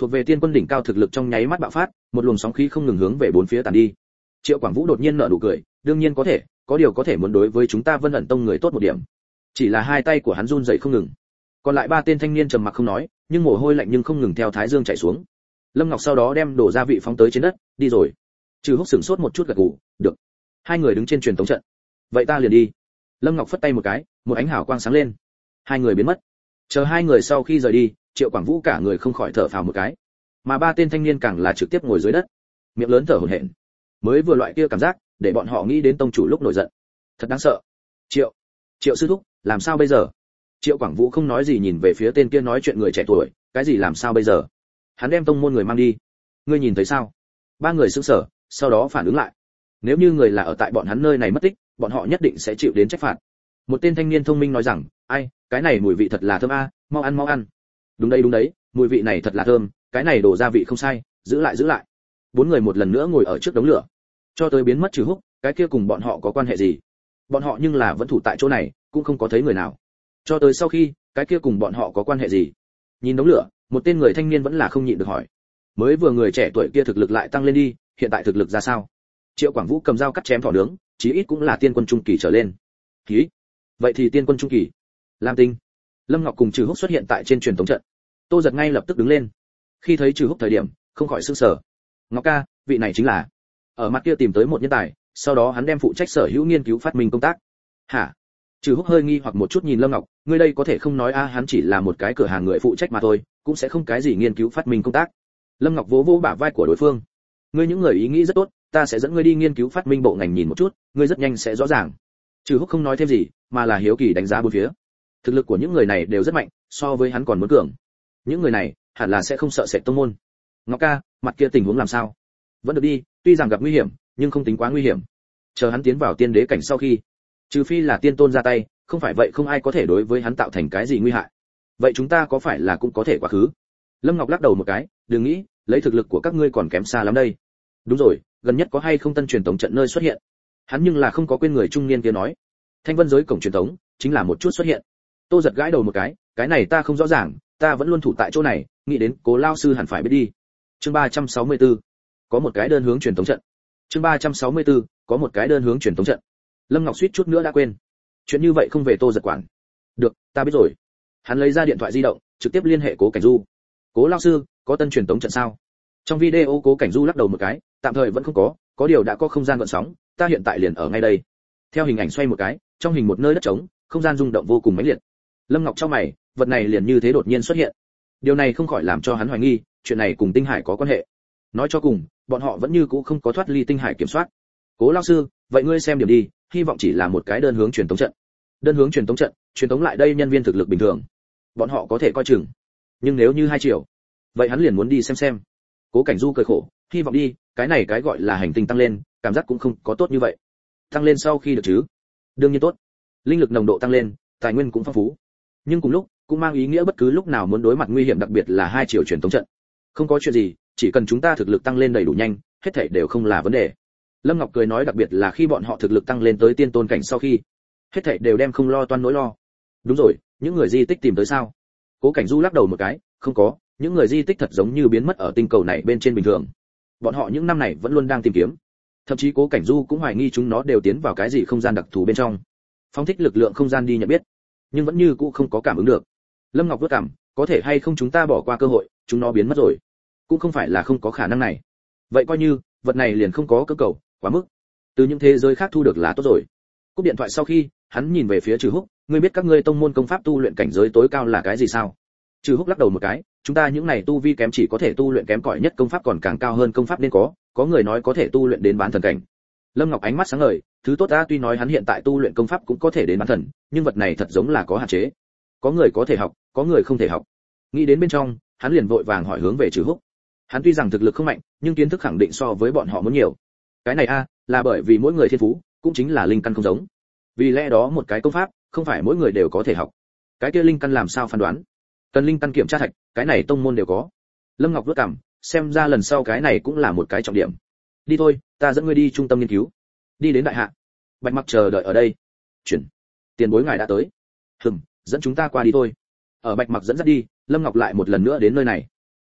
[SPEAKER 1] thuộc về tiên quân đỉnh cao thực lực trong nháy mắt bạo phát, một luồng sóng khí không ngừng hướng về bốn phía tản đi. Triệu Quảng Vũ đột nhiên nở nụ cười, đương nhiên có thể, có điều có thể muốn đối với chúng ta Vân ẩn tông người tốt một điểm. Chỉ là hai tay của hắn run rẩy không ngừng. Còn lại ba tên thanh niên trầm mặc không nói, nhưng mồ hôi lạnh nhưng không ngừng theo thái dương chảy xuống. Lâm Ngọc sau đó đem đổ gia vị phóng tới trên đất, đi rồi. Trừ Húc sửng sốt một chút gật gù, được. Hai người đứng trên truyền tống trận. Vậy ta liền đi. Lâm Ngọc phất tay một cái, một ánh hào quang sáng lên. Hai người biến mất. Chờ hai người sau khi rời đi, Triệu Quảng Vũ cả người không khỏi thở phào một cái. Mà ba tên thanh niên càng là trực tiếp ngồi dưới đất, miệng lớn thở hổn hển. Mới vừa loại kia cảm giác, để bọn họ nghĩ đến tông chủ lúc nổi giận. Thật đáng sợ. Triệu, Triệu sư thúc, làm sao bây giờ? Triệu Quảng Vũ không nói gì nhìn về phía tên kia nói chuyện người trẻ tuổi, cái gì làm sao bây giờ? Hắn đem tông môn người mang đi. Ngươi nhìn thấy sao? Ba người sững sờ, sau đó phản ứng lại. Nếu như người là ở tại bọn hắn nơi này mất tích, bọn họ nhất định sẽ chịu đến trách phạt. Một tên thanh niên thông minh nói rằng, ai, cái này mùi vị thật là thơm a, mau ăn mau ăn. Đúng đấy đúng đấy, mùi vị này thật là thơm, cái này đổ gia vị không sai, giữ lại giữ lại. Bốn người một lần nữa ngồi ở trước đống lửa. Cho tới biến mất Trừ Húc, cái kia cùng bọn họ có quan hệ gì? Bọn họ nhưng là vẫn thủ tại chỗ này, cũng không có thấy người nào. Cho tới sau khi, cái kia cùng bọn họ có quan hệ gì? Nhìn đống lửa, một tên người thanh niên vẫn là không nhịn được hỏi. Mới vừa người trẻ tuổi kia thực lực lại tăng lên đi, hiện tại thực lực ra sao? Triệu Quảng Vũ cầm dao cắt chém thỏ nướng, chí ít cũng là tiên quân trung kỳ trở lên. Hí, vậy thì tiên quân trung kỳ. Lam Tinh. Lâm Ngọc cùng Trừ Húc xuất hiện tại trên truyền tống trận. Tô Giật ngay lập tức đứng lên. Khi thấy Trừ Húc thời điểm, không khỏi sửng sở. Ngọc ca, vị này chính là. Ở mặt kia tìm tới một nhân tài, sau đó hắn đem phụ trách sở hữu nghiên cứu phát minh công tác. Hả? Trừ Húc hơi nghi hoặc một chút nhìn Lâm Ngọc, ngươi đây có thể không nói a, hắn chỉ là một cái cửa hàng người phụ trách mà thôi, cũng sẽ không cái gì nghiên cứu phát minh công tác. Lâm Ngọc vỗ vỗ bả vai của đối phương. Ngươi những người ý nghĩ rất tốt, ta sẽ dẫn ngươi đi nghiên cứu phát minh bộ ngành nhìn một chút, ngươi rất nhanh sẽ rõ ràng. Trừ Húc không nói thêm gì, mà là hiếu kỳ đánh giá bốn phía. Thực lực của những người này đều rất mạnh, so với hắn còn muốn cường. Những người này hẳn là sẽ không sợ sệt tông môn. Ngọc ca, mặt kia tình huống làm sao? Vẫn được đi, tuy rằng gặp nguy hiểm, nhưng không tính quá nguy hiểm. Chờ hắn tiến vào tiên đế cảnh sau khi, trừ phi là tiên tôn ra tay, không phải vậy không ai có thể đối với hắn tạo thành cái gì nguy hại. Vậy chúng ta có phải là cũng có thể quá khứ? Lâm Ngọc lắc đầu một cái, đừng nghĩ, lấy thực lực của các ngươi còn kém xa lắm đây. Đúng rồi, gần nhất có hay không tân truyền tống trận nơi xuất hiện? Hắn nhưng là không có quên người trung niên kia nói. Thanh vân giới cổng truyền tống, chính là một chút xuất hiện. Tô Giật gãi đầu một cái, cái này ta không rõ ràng, ta vẫn luôn thủ tại chỗ này, nghĩ đến Cố lao sư hẳn phải biết đi. Chương ba trăm sáu mươi tư, có một cái đơn hướng truyền tống trận. Chương ba trăm sáu mươi tư, có một cái đơn hướng truyền tống trận. Lâm Ngọc suýt chút nữa đã quên. Chuyện như vậy không về Tô Giật quản. Được, ta biết rồi. Hắn lấy ra điện thoại di động, trực tiếp liên hệ Cố Cảnh Du. Cố lao sư, có tân truyền tống trận sao? Trong video Cố Cảnh Du lắc đầu một cái, tạm thời vẫn không có, có điều đã có không gian gợn sóng, ta hiện tại liền ở ngay đây. Theo hình ảnh xoay một cái, trong hình một nơi đất trống, không gian rung động vô cùng mãnh liệt. Lâm Ngọc chau mày, vật này liền như thế đột nhiên xuất hiện. Điều này không khỏi làm cho hắn hoài nghi, chuyện này cùng Tinh Hải có quan hệ. Nói cho cùng, bọn họ vẫn như cũ không có thoát ly Tinh Hải kiểm soát. Cố lão sư, vậy ngươi xem điểm đi, hy vọng chỉ là một cái đơn hướng truyền tống trận. Đơn hướng truyền tống trận, truyền tống lại đây nhân viên thực lực bình thường, bọn họ có thể coi chừng. Nhưng nếu như hai triệu, vậy hắn liền muốn đi xem xem. Cố Cảnh Du cười khổ, hy vọng đi, cái này cái gọi là hành tinh tăng lên, cảm giác cũng không có tốt như vậy. Tăng lên sau khi được chứ? Đương nhiên tốt. Linh lực nồng độ tăng lên, tài nguyên cũng phong phú. Nhưng cùng lúc, cũng mang ý nghĩa bất cứ lúc nào muốn đối mặt nguy hiểm, đặc biệt là hai triệu truyền tống trận. Không có chuyện gì, chỉ cần chúng ta thực lực tăng lên đầy đủ nhanh, hết thảy đều không là vấn đề. Lâm Ngọc cười nói, đặc biệt là khi bọn họ thực lực tăng lên tới tiên tôn cảnh sau khi, hết thảy đều đem không lo toan nỗi lo. Đúng rồi, những người di tích tìm tới sao? Cố Cảnh Du lắc đầu một cái, không có, những người di tích thật giống như biến mất ở tinh cầu này bên trên bình thường. Bọn họ những năm này vẫn luôn đang tìm kiếm. Thậm chí Cố Cảnh Du cũng hoài nghi chúng nó đều tiến vào cái gì không gian đặc thù bên trong. Phóng thích lực lượng không gian đi nhận biết, nhưng vẫn như cũ không có cảm ứng được. Lâm Ngọc vất cảm, có thể hay không chúng ta bỏ qua cơ hội, chúng nó biến mất rồi. Cũng không phải là không có khả năng này. Vậy coi như, vật này liền không có cơ cầu, quá mức. Từ những thế giới khác thu được là tốt rồi. Cúp điện thoại sau khi, hắn nhìn về phía Trừ Húc, ngươi biết các ngươi tông môn công pháp tu luyện cảnh giới tối cao là cái gì sao? Trừ Húc lắc đầu một cái, chúng ta những này tu vi kém chỉ có thể tu luyện kém cỏi nhất công pháp, còn càng cao hơn công pháp nên có, có người nói có thể tu luyện đến bán thần cảnh. Lâm Ngọc ánh mắt sáng ngời, thứ tốt ta, tuy nói hắn hiện tại tu luyện công pháp cũng có thể đến bán thần, nhưng vật này thật giống là có hạn chế. Có người có thể học, có người không thể học. Nghĩ đến bên trong, hắn liền vội vàng hỏi hướng về Trừ Húc. Hắn tuy rằng thực lực không mạnh, nhưng kiến thức khẳng định so với bọn họ muốn nhiều. Cái này a, là bởi vì mỗi người thiên phú cũng chính là linh căn không giống. Vì lẽ đó một cái công pháp, không phải mỗi người đều có thể học. Cái kia linh căn làm sao phán đoán? Cần linh căn kiểm tra thạch, cái này tông môn đều có. Lâm Ngọc vất cảm, xem ra lần sau cái này cũng là một cái trọng điểm. Đi thôi, ta dẫn ngươi đi trung tâm nghiên cứu. Đi đến đại hạ. Bạch Mặc chờ đợi ở đây. Chuyển. Tiền bối ngài đã tới. Hừm, dẫn chúng ta qua đi thôi. Ở Bạch Mặc dẫn dắt đi, Lâm Ngọc lại một lần nữa đến nơi này.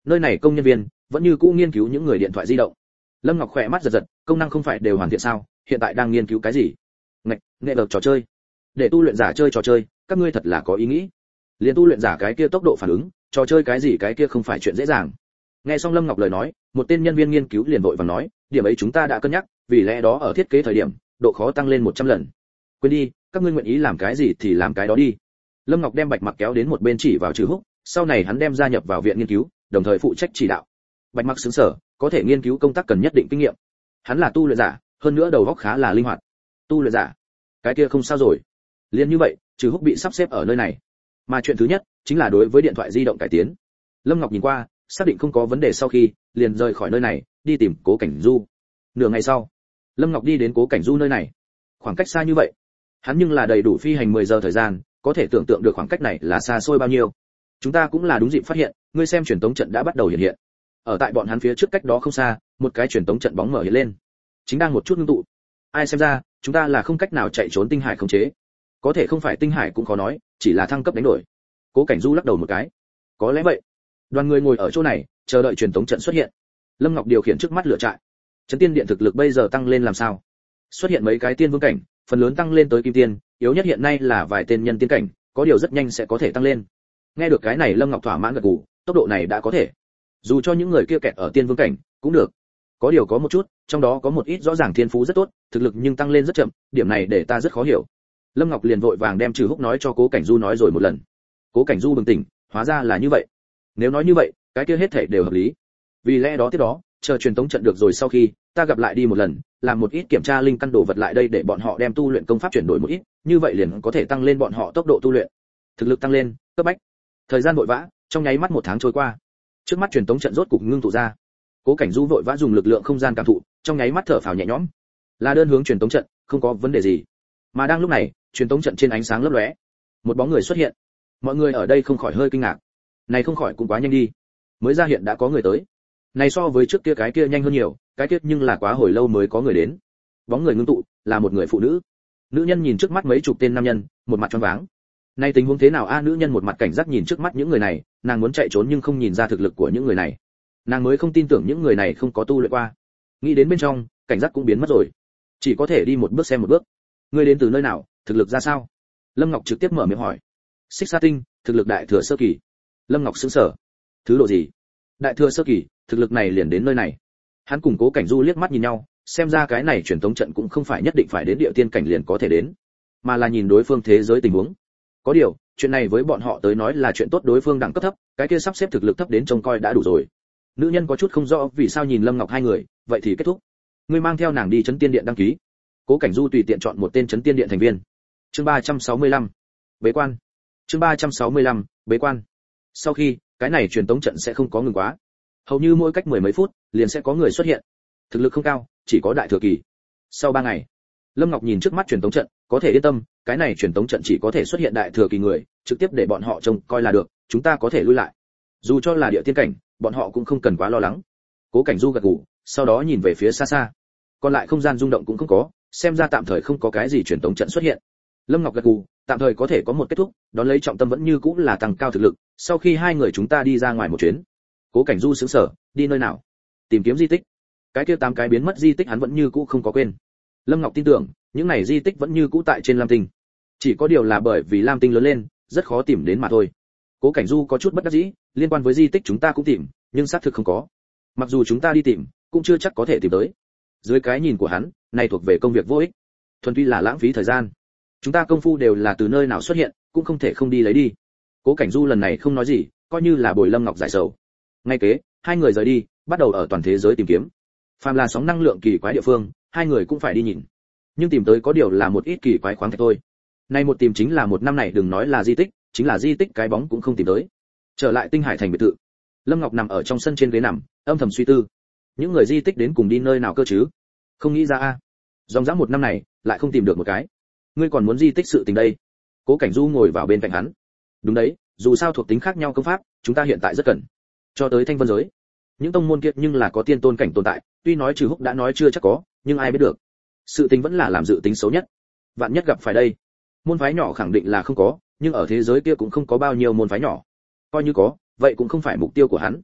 [SPEAKER 1] nơi này công nhân viên vẫn như cũ nghiên cứu những người điện thoại di động. Lâm Ngọc khỏe mắt giật giật, công năng không phải đều hoàn thiện sao, hiện tại đang nghiên cứu cái gì? Ngạch, nghệ được trò chơi. Để tu luyện giả chơi trò chơi, các ngươi thật là có ý nghĩ. Liên tu luyện giả cái kia tốc độ phản ứng, trò chơi cái gì cái kia không phải chuyện dễ dàng. Nghe xong Lâm Ngọc lời nói, một tên nhân viên nghiên cứu liền vội vàng nói, điểm ấy chúng ta đã cân nhắc, vì lẽ đó ở thiết kế thời điểm, độ khó tăng lên một trăm lần. Quên đi, các ngươi nguyện ý làm cái gì thì làm cái đó đi. Lâm Ngọc đem Bạch Mặc kéo đến một bên chỉ vào Trừ Húc, sau này hắn đem gia nhập vào viện nghiên cứu, đồng thời phụ trách chỉ đạo. Bạch Mặc sững sờ, có thể nghiên cứu công tác cần nhất định kinh nghiệm. Hắn là tu luyện giả, hơn nữa đầu óc khá là linh hoạt. Tu luyện giả, cái kia không sao rồi. Liên như vậy, Trừ Húc bị sắp xếp ở nơi này. Mà chuyện thứ nhất chính là đối với điện thoại di động cải tiến. Lâm Ngọc nhìn qua, xác định không có vấn đề sau khi, liền rời khỏi nơi này, đi tìm Cố Cảnh Du. Nửa ngày sau, Lâm Ngọc đi đến Cố Cảnh Du nơi này. Khoảng cách xa như vậy, hắn nhưng là đầy đủ phi hành mười giờ thời gian, có thể tưởng tượng được khoảng cách này là xa xôi bao nhiêu. Chúng ta cũng là đúng dịp phát hiện, ngươi xem truyền tống trận đã bắt đầu hiện hiện. Ở tại bọn hắn phía trước cách đó không xa, một cái truyền tống trận bóng mở hiện lên, chính đang một chút ngưng tụ. Ai xem ra, chúng ta là không cách nào chạy trốn tinh hải khống chế. Có thể không phải tinh hải cũng khó nói, chỉ là thăng cấp đánh đổi. Cố Cảnh Du lắc đầu một cái. Có lẽ vậy. Đoàn người ngồi ở chỗ này, chờ đợi truyền tống trận xuất hiện. Lâm Ngọc điều khiển trước mắt lửa trại. Chấn tiên điện thực lực bây giờ tăng lên làm sao? Xuất hiện mấy cái tiên vương cảnh, phần lớn tăng lên tới kim tiên, yếu nhất hiện nay là vài tên nhân tiên cảnh, có điều rất nhanh sẽ có thể tăng lên. Nghe được cái này Lâm Ngọc thỏa mãn gật gù, tốc độ này đã có thể. Dù cho những người kia kẹt ở tiên vương cảnh, cũng được. Có điều có một chút, trong đó có một ít rõ ràng thiên phú rất tốt, thực lực nhưng tăng lên rất chậm, điểm này để ta rất khó hiểu. Lâm Ngọc liền vội vàng đem Trừ Húc nói cho Cố Cảnh Du nói rồi một lần. Cố Cảnh Du bừng tỉnh, hóa ra là như vậy. Nếu nói như vậy, cái kia hết thảy đều hợp lý. Vì lẽ đó tiếp đó, chờ truyền tống trận được rồi sau khi, ta gặp lại đi một lần, làm một ít kiểm tra linh căn đồ vật lại đây để bọn họ đem tu luyện công pháp chuyển đổi một ít, như vậy liền có thể tăng lên bọn họ tốc độ tu luyện. Thực lực tăng lên, cấp bách. Thời gian vội vã, trong nháy mắt một tháng trôi qua. Trước mắt truyền tống trận rốt cục ngưng tụ ra. Cố Cảnh Du vội vã dùng lực lượng không gian cảm thụ, trong nháy mắt thở phào nhẹ nhõm. Là đơn hướng truyền tống trận, không có vấn đề gì. Mà đang lúc này, truyền tống trận trên ánh sáng lấp lóe, một bóng người xuất hiện. Mọi người ở đây không khỏi hơi kinh ngạc. Này không khỏi cũng quá nhanh đi. Mới ra hiện đã có người tới. Này so với trước kia cái kia nhanh hơn nhiều, cái kia nhưng là quá hồi lâu mới có người đến. Bóng người ngưng tụ, là một người phụ nữ. Nữ nhân nhìn trước mắt mấy chục tên nam nhân, một mặt choáng váng. Này tình huống thế nào a? Nữ nhân một mặt cảnh giác nhìn trước mắt những người này, nàng muốn chạy trốn nhưng không nhìn ra thực lực của những người này. Nàng mới không tin tưởng những người này không có tu luyện qua. Nghĩ đến bên trong, cảnh giác cũng biến mất rồi. Chỉ có thể đi một bước xem một bước. Ngươi đến từ nơi nào, thực lực ra sao? Lâm Ngọc trực tiếp mở miệng hỏi. Xích Sa Tinh, thực lực đại thừa sơ kỳ. Lâm Ngọc sững sờ. Thứ độ gì? Đại thừa sơ kỳ, thực lực này liền đến nơi này. Hắn cùng Cố Cảnh Du liếc mắt nhìn nhau, xem ra cái này truyền tống trận cũng không phải nhất định phải đến địa tiên cảnh liền có thể đến, mà là nhìn đối phương thế giới tình huống. Có điều, chuyện này với bọn họ tới nói là chuyện tốt, đối phương đẳng cấp thấp, cái kia sắp xếp thực lực thấp đến trông coi đã đủ rồi. Nữ nhân có chút không rõ vì sao nhìn Lâm Ngọc hai người, vậy thì kết thúc. Ngươi mang theo nàng đi Chấn Tiên Điện đăng ký. Cố Cảnh Du tùy tiện chọn một tên Chấn Tiên Điện thành viên. Chương ba trăm sáu mươi lăm, bế quan. Chương ba trăm sáu mươi lăm, bế quan. Sau khi, cái này truyền tống trận sẽ không có ngừng quá. Hầu như mỗi cách mười mấy phút, liền sẽ có người xuất hiện. Thực lực không cao, chỉ có đại thừa kỳ. Sau ba ngày, Lâm Ngọc nhìn trước mắt truyền tống trận, có thể yên tâm, cái này truyền tống trận chỉ có thể xuất hiện đại thừa kỳ người, trực tiếp để bọn họ trông coi là được, chúng ta có thể lui lại. Dù cho là địa tiên cảnh, bọn họ cũng không cần quá lo lắng. Cố Cảnh Du gật gù, sau đó nhìn về phía xa xa. Còn lại không gian rung động cũng không có, xem ra tạm thời không có cái gì truyền tống trận xuất hiện. Lâm Ngọc gật gù, tạm thời có thể có một kết thúc, đón lấy trọng tâm vẫn như cũ là tăng cao thực lực, sau khi hai người chúng ta đi ra ngoài một chuyến. Cố Cảnh Du sững sờ, đi nơi nào? Tìm kiếm di tích. Cái kia tám cái biến mất di tích hắn vẫn như cũ không có quên. Lâm Ngọc tin tưởng, những này di tích vẫn như cũ tại trên Lam Tinh. Chỉ có điều là bởi vì Lam Tinh lớn lên, rất khó tìm đến mà thôi. Cố Cảnh Du có chút bất đắc dĩ, liên quan với di tích chúng ta cũng tìm, nhưng xác thực không có. Mặc dù chúng ta đi tìm, cũng chưa chắc có thể tìm tới. Dưới cái nhìn của hắn, này thuộc về công việc vô ích, thuần túy là lãng phí thời gian. Chúng ta công phu đều là từ nơi nào xuất hiện, cũng không thể không đi lấy đi. Cố Cảnh Du lần này không nói gì, coi như là bồi Lâm Ngọc giải sầu. Ngay kế, hai người rời đi, bắt đầu ở toàn thế giới tìm kiếm. Phàm là sóng năng lượng kỳ quái địa phương, hai người cũng phải đi nhìn. Nhưng tìm tới có điều là một ít kỳ quái khoáng thạch thôi. Nay một tìm chính là một năm này, đừng nói là di tích, chính là di tích cái bóng cũng không tìm tới. Trở lại Tinh Hải thành biệt thự, Lâm Ngọc nằm ở trong sân trên ghế nằm, âm thầm suy tư. Những người di tích đến cùng đi nơi nào cơ chứ? Không nghĩ ra a. Dòng dã một năm này, lại không tìm được một cái. Ngươi còn muốn di tích sự tình đây? Cố Cảnh Du ngồi vào bên cạnh hắn. Đúng đấy, dù sao thuộc tính khác nhau công pháp, chúng ta hiện tại rất cần. Cho tới Thanh Vân giới, những tông môn kia nhưng là có tiên tôn cảnh tồn tại, tuy nói Trừ Húc đã nói chưa chắc có, nhưng ai biết được. Sự tình vẫn là làm dự tính xấu nhất. Vạn nhất gặp phải đây, môn phái nhỏ khẳng định là không có, nhưng ở thế giới kia cũng không có bao nhiêu môn phái nhỏ. Coi như có, vậy cũng không phải mục tiêu của hắn.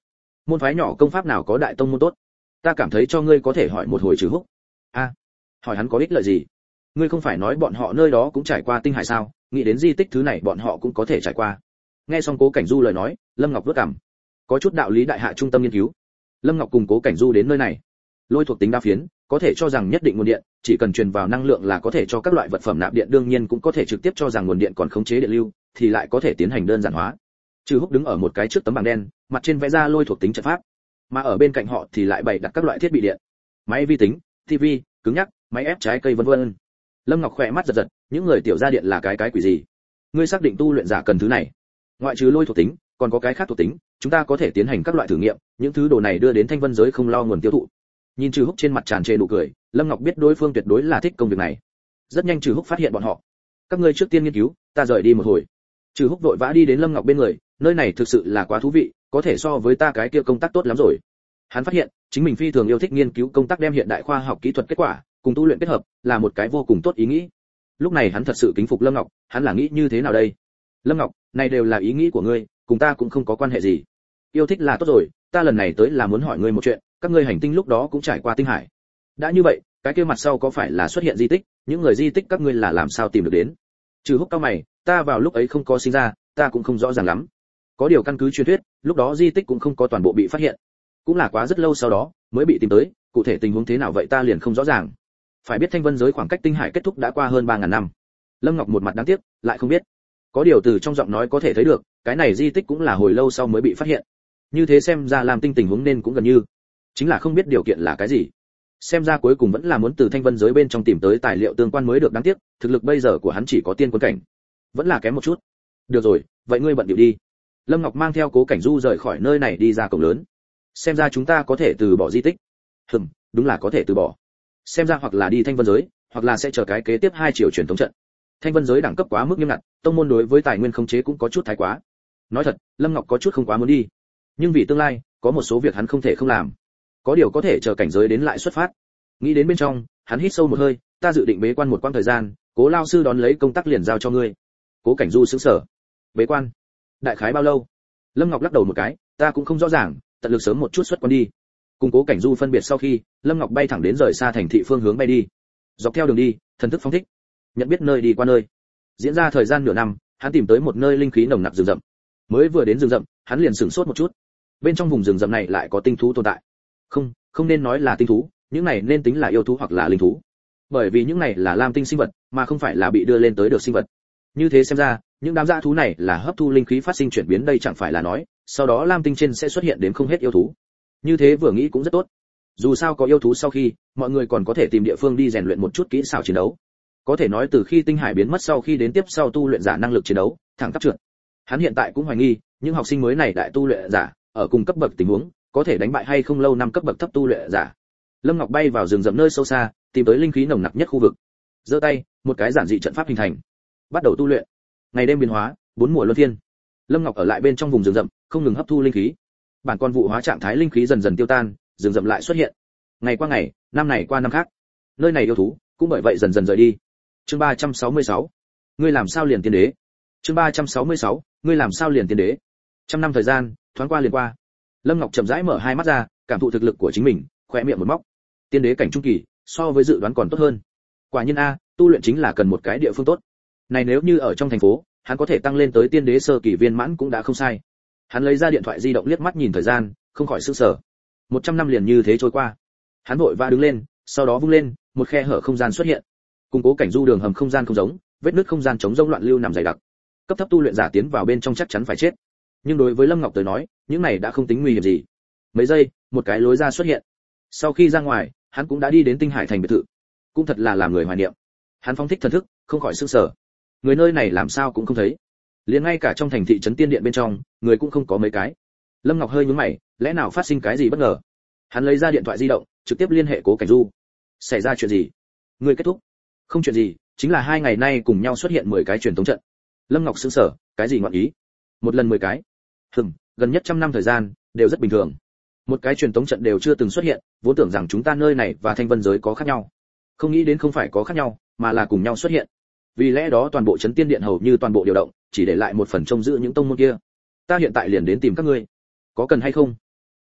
[SPEAKER 1] Môn phái nhỏ công pháp nào có đại tông môn tốt? Ta cảm thấy cho ngươi có thể hỏi một hồi Trừ Húc. A, à, hỏi hắn có ích lợi gì? Ngươi không phải nói bọn họ nơi đó cũng trải qua tinh hải sao? Nghĩ đến di tích thứ này bọn họ cũng có thể trải qua. Nghe xong Cố Cảnh Du lời nói, Lâm Ngọc vớt cằm. Có chút đạo lý đại hạ trung tâm nghiên cứu. Lâm Ngọc cùng Cố Cảnh Du đến nơi này, lôi thuộc tính đa phiến, có thể cho rằng nhất định nguồn điện, chỉ cần truyền vào năng lượng là có thể cho các loại vật phẩm nạp điện, đương nhiên cũng có thể trực tiếp cho rằng nguồn điện còn khống chế điện lưu, thì lại có thể tiến hành đơn giản hóa. Trừ Húc đứng ở một cái trước tấm bảng đen, mặt trên vẽ ra lôi thuộc tính trận pháp, mà ở bên cạnh họ thì lại bày đặt các loại thiết bị điện, máy vi tính, tivi, cứng nhắc, máy ép trái cây vân vân. Lâm Ngọc khỏe mắt giật giật, những người tiểu gia điện là cái cái quỷ gì? Ngươi xác định tu luyện giả cần thứ này? Ngoại trừ lôi thuộc tính, còn có cái khác thuộc tính, chúng ta có thể tiến hành các loại thử nghiệm, những thứ đồ này đưa đến Thanh Vân giới không lo nguồn tiêu thụ. Nhìn Trừ Húc trên mặt tràn trề nụ cười, Lâm Ngọc biết đối phương tuyệt đối là thích công việc này. Rất nhanh Trừ Húc phát hiện bọn họ. Các ngươi trước tiên nghiên cứu, ta rời đi một hồi. Trừ Húc vội vã đi đến Lâm Ngọc bên người, nơi này thực sự là quá thú vị, có thể so với ta cái kia công tác tốt lắm rồi. Hắn phát hiện, chính mình phi thường yêu thích nghiên cứu công tác đem hiện đại khoa học kỹ thuật kết quả cùng tu luyện kết hợp, là một cái vô cùng tốt ý nghĩ. Lúc này hắn thật sự kính phục Lâm Ngọc, hắn là nghĩ như thế nào đây? Lâm Ngọc, này đều là ý nghĩ của ngươi, cùng ta cũng không có quan hệ gì. Yêu thích là tốt rồi, ta lần này tới là muốn hỏi ngươi một chuyện, các ngươi hành tinh lúc đó cũng trải qua tinh hải. Đã như vậy, cái kia mặt sau có phải là xuất hiện di tích, những người di tích các ngươi là làm sao tìm được đến? Trừ Húc cao mày, ta vào lúc ấy không có sinh ra, ta cũng không rõ ràng lắm. Có điều căn cứ truyền thuyết, lúc đó di tích cũng không có toàn bộ bị phát hiện, cũng là quá rất lâu sau đó mới bị tìm tới, cụ thể tình huống thế nào vậy ta liền không rõ ràng. Phải biết Thanh Vân giới khoảng cách tinh hải kết thúc đã qua hơn ba ngàn năm. Lâm Ngọc một mặt đáng tiếc, lại không biết. Có điều từ trong giọng nói có thể thấy được, cái này di tích cũng là hồi lâu sau mới bị phát hiện. Như thế xem ra làm tinh tình huống nên cũng gần như, chính là không biết điều kiện là cái gì. Xem ra cuối cùng vẫn là muốn từ Thanh Vân giới bên trong tìm tới tài liệu tương quan mới được, đáng tiếc, thực lực bây giờ của hắn chỉ có tiên quân cảnh, vẫn là kém một chút. Được rồi, vậy ngươi bận điệu đi. Lâm Ngọc mang theo Cố Cảnh Du rời khỏi nơi này đi ra cổng lớn. Xem ra chúng ta có thể từ bỏ di tích. Hừm, đúng là có thể từ bỏ. Xem ra hoặc là đi Thanh Vân giới, hoặc là sẽ chờ cái kế tiếp hai chiều truyền thống trận. Thanh Vân giới đẳng cấp quá mức nghiêm ngặt, tông môn đối với tài nguyên khống chế cũng có chút thái quá. Nói thật, Lâm Ngọc có chút không quá muốn đi. Nhưng vì tương lai, có một số việc hắn không thể không làm. Có điều có thể chờ cảnh giới đến lại xuất phát. Nghĩ đến bên trong, hắn hít sâu một hơi, ta dự định bế quan một quãng thời gian, Cố lão sư đón lấy công tác liền giao cho ngươi. Cố Cảnh Du sững sờ. Bế quan? Đại khái bao lâu? Lâm Ngọc lắc đầu một cái, ta cũng không rõ ràng, tận lực sớm một chút xuất quan đi. Cùng Cố Cảnh Du phân biệt sau khi, Lâm Ngọc bay thẳng đến rời xa thành thị phương hướng bay đi. Dọc theo đường đi, thần thức phóng thích, nhận biết nơi đi qua nơi. Diễn ra thời gian nửa năm, hắn tìm tới một nơi linh khí nồng nặc rừng rậm. Mới vừa đến rừng rậm, hắn liền sửng sốt một chút. Bên trong vùng rừng rậm này lại có tinh thú tồn tại. Không, không nên nói là tinh thú, những này nên tính là yêu thú hoặc là linh thú. Bởi vì những này là lam tinh sinh vật, mà không phải là bị đưa lên tới được sinh vật. Như thế xem ra, những đám dã thú này là hấp thu linh khí phát sinh chuyển biến, đây chẳng phải là nói, sau đó lam tinh trên sẽ xuất hiện đến không hết yêu thú. Như thế vừa nghĩ cũng rất tốt. Dù sao có yêu thú sau khi, mọi người còn có thể tìm địa phương đi rèn luyện một chút kỹ xảo chiến đấu. Có thể nói từ khi tinh hải biến mất sau khi đến tiếp sau tu luyện giả năng lực chiến đấu thẳng tắp trượt. Hắn hiện tại cũng hoài nghi, những học sinh mới này đại tu luyện giả, ở cùng cấp bậc tình huống, có thể đánh bại hay không lâu năm cấp bậc thấp tu luyện giả. Lâm Ngọc bay vào rừng rậm nơi sâu xa, tìm tới linh khí nồng nặc nhất khu vực. Giơ tay, một cái giản dị trận pháp hình thành. Bắt đầu tu luyện. Ngày đêm biến hóa, bốn mùa luân phiên. Lâm Ngọc ở lại bên trong vùng rừng rậm, không ngừng hấp thu linh khí. Bản con vụ hóa trạng thái linh khí dần dần tiêu tan, rừng rậm lại xuất hiện. Ngày qua ngày, năm này qua năm khác. Nơi này yêu thú cũng bởi vậy dần dần rời đi. Chương ba trăm sáu mươi sáu, ngươi làm sao liền tiên đế? Chương ba trăm sáu mươi sáu, ngươi làm sao liền tiên đế? Trăm năm thời gian, thoáng qua liền qua. Lâm Ngọc chậm rãi mở hai mắt ra, cảm thụ thực lực của chính mình, khóe miệng một móc. Tiên đế cảnh trung kỳ, so với dự đoán còn tốt hơn. Quả nhiên a, tu luyện chính là cần một cái địa phương tốt. Này nếu như ở trong thành phố, hắn có thể tăng lên tới tiên đế sơ kỳ viên mãn cũng đã không sai. Hắn lấy ra điện thoại di động liếc mắt nhìn thời gian, không khỏi sửng sở. một trăm năm liền như thế trôi qua. Hắn vội vã đứng lên, sau đó vung lên, một khe hở không gian xuất hiện. Cùng Cố Cảnh Du đường hầm không gian không giống, vết nứt không gian chống rông loạn lưu nằm dày đặc. Cấp thấp tu luyện giả tiến vào bên trong chắc chắn phải chết. Nhưng đối với Lâm Ngọc tới nói, những này đã không tính nguy hiểm gì. Mấy giây, một cái lối ra xuất hiện. Sau khi ra ngoài, hắn cũng đã đi đến Tinh Hải thành biệt thự. Cũng thật là làm người hoài niệm. Hắn phóng thích thần thức, không khỏi sửng sở. Người nơi này làm sao cũng không thấy. Liền ngay cả trong thành thị trấn tiên điện bên trong, người cũng không có mấy cái. Lâm Ngọc hơi nhướng mày, lẽ nào phát sinh cái gì bất ngờ? Hắn lấy ra điện thoại di động, trực tiếp liên hệ Cố Cảnh Du. Xảy ra chuyện gì? Người kết thúc? Không chuyện gì, chính là hai ngày nay cùng nhau xuất hiện mười cái truyền thống trận. Lâm Ngọc sững sờ, cái gì ngọn ý? Một lần mười cái? Hừm, gần nhất trăm năm thời gian, đều rất bình thường. Một cái truyền thống trận đều chưa từng xuất hiện, vốn tưởng rằng chúng ta nơi này và Thanh Vân giới có khác nhau. Không nghĩ đến không phải có khác nhau, mà là cùng nhau xuất hiện. Vì lẽ đó toàn bộ trấn tiên điện hầu như toàn bộ điều động, chỉ để lại một phần trông giữ những tông môn kia. Ta hiện tại liền đến tìm các ngươi. Có cần hay không?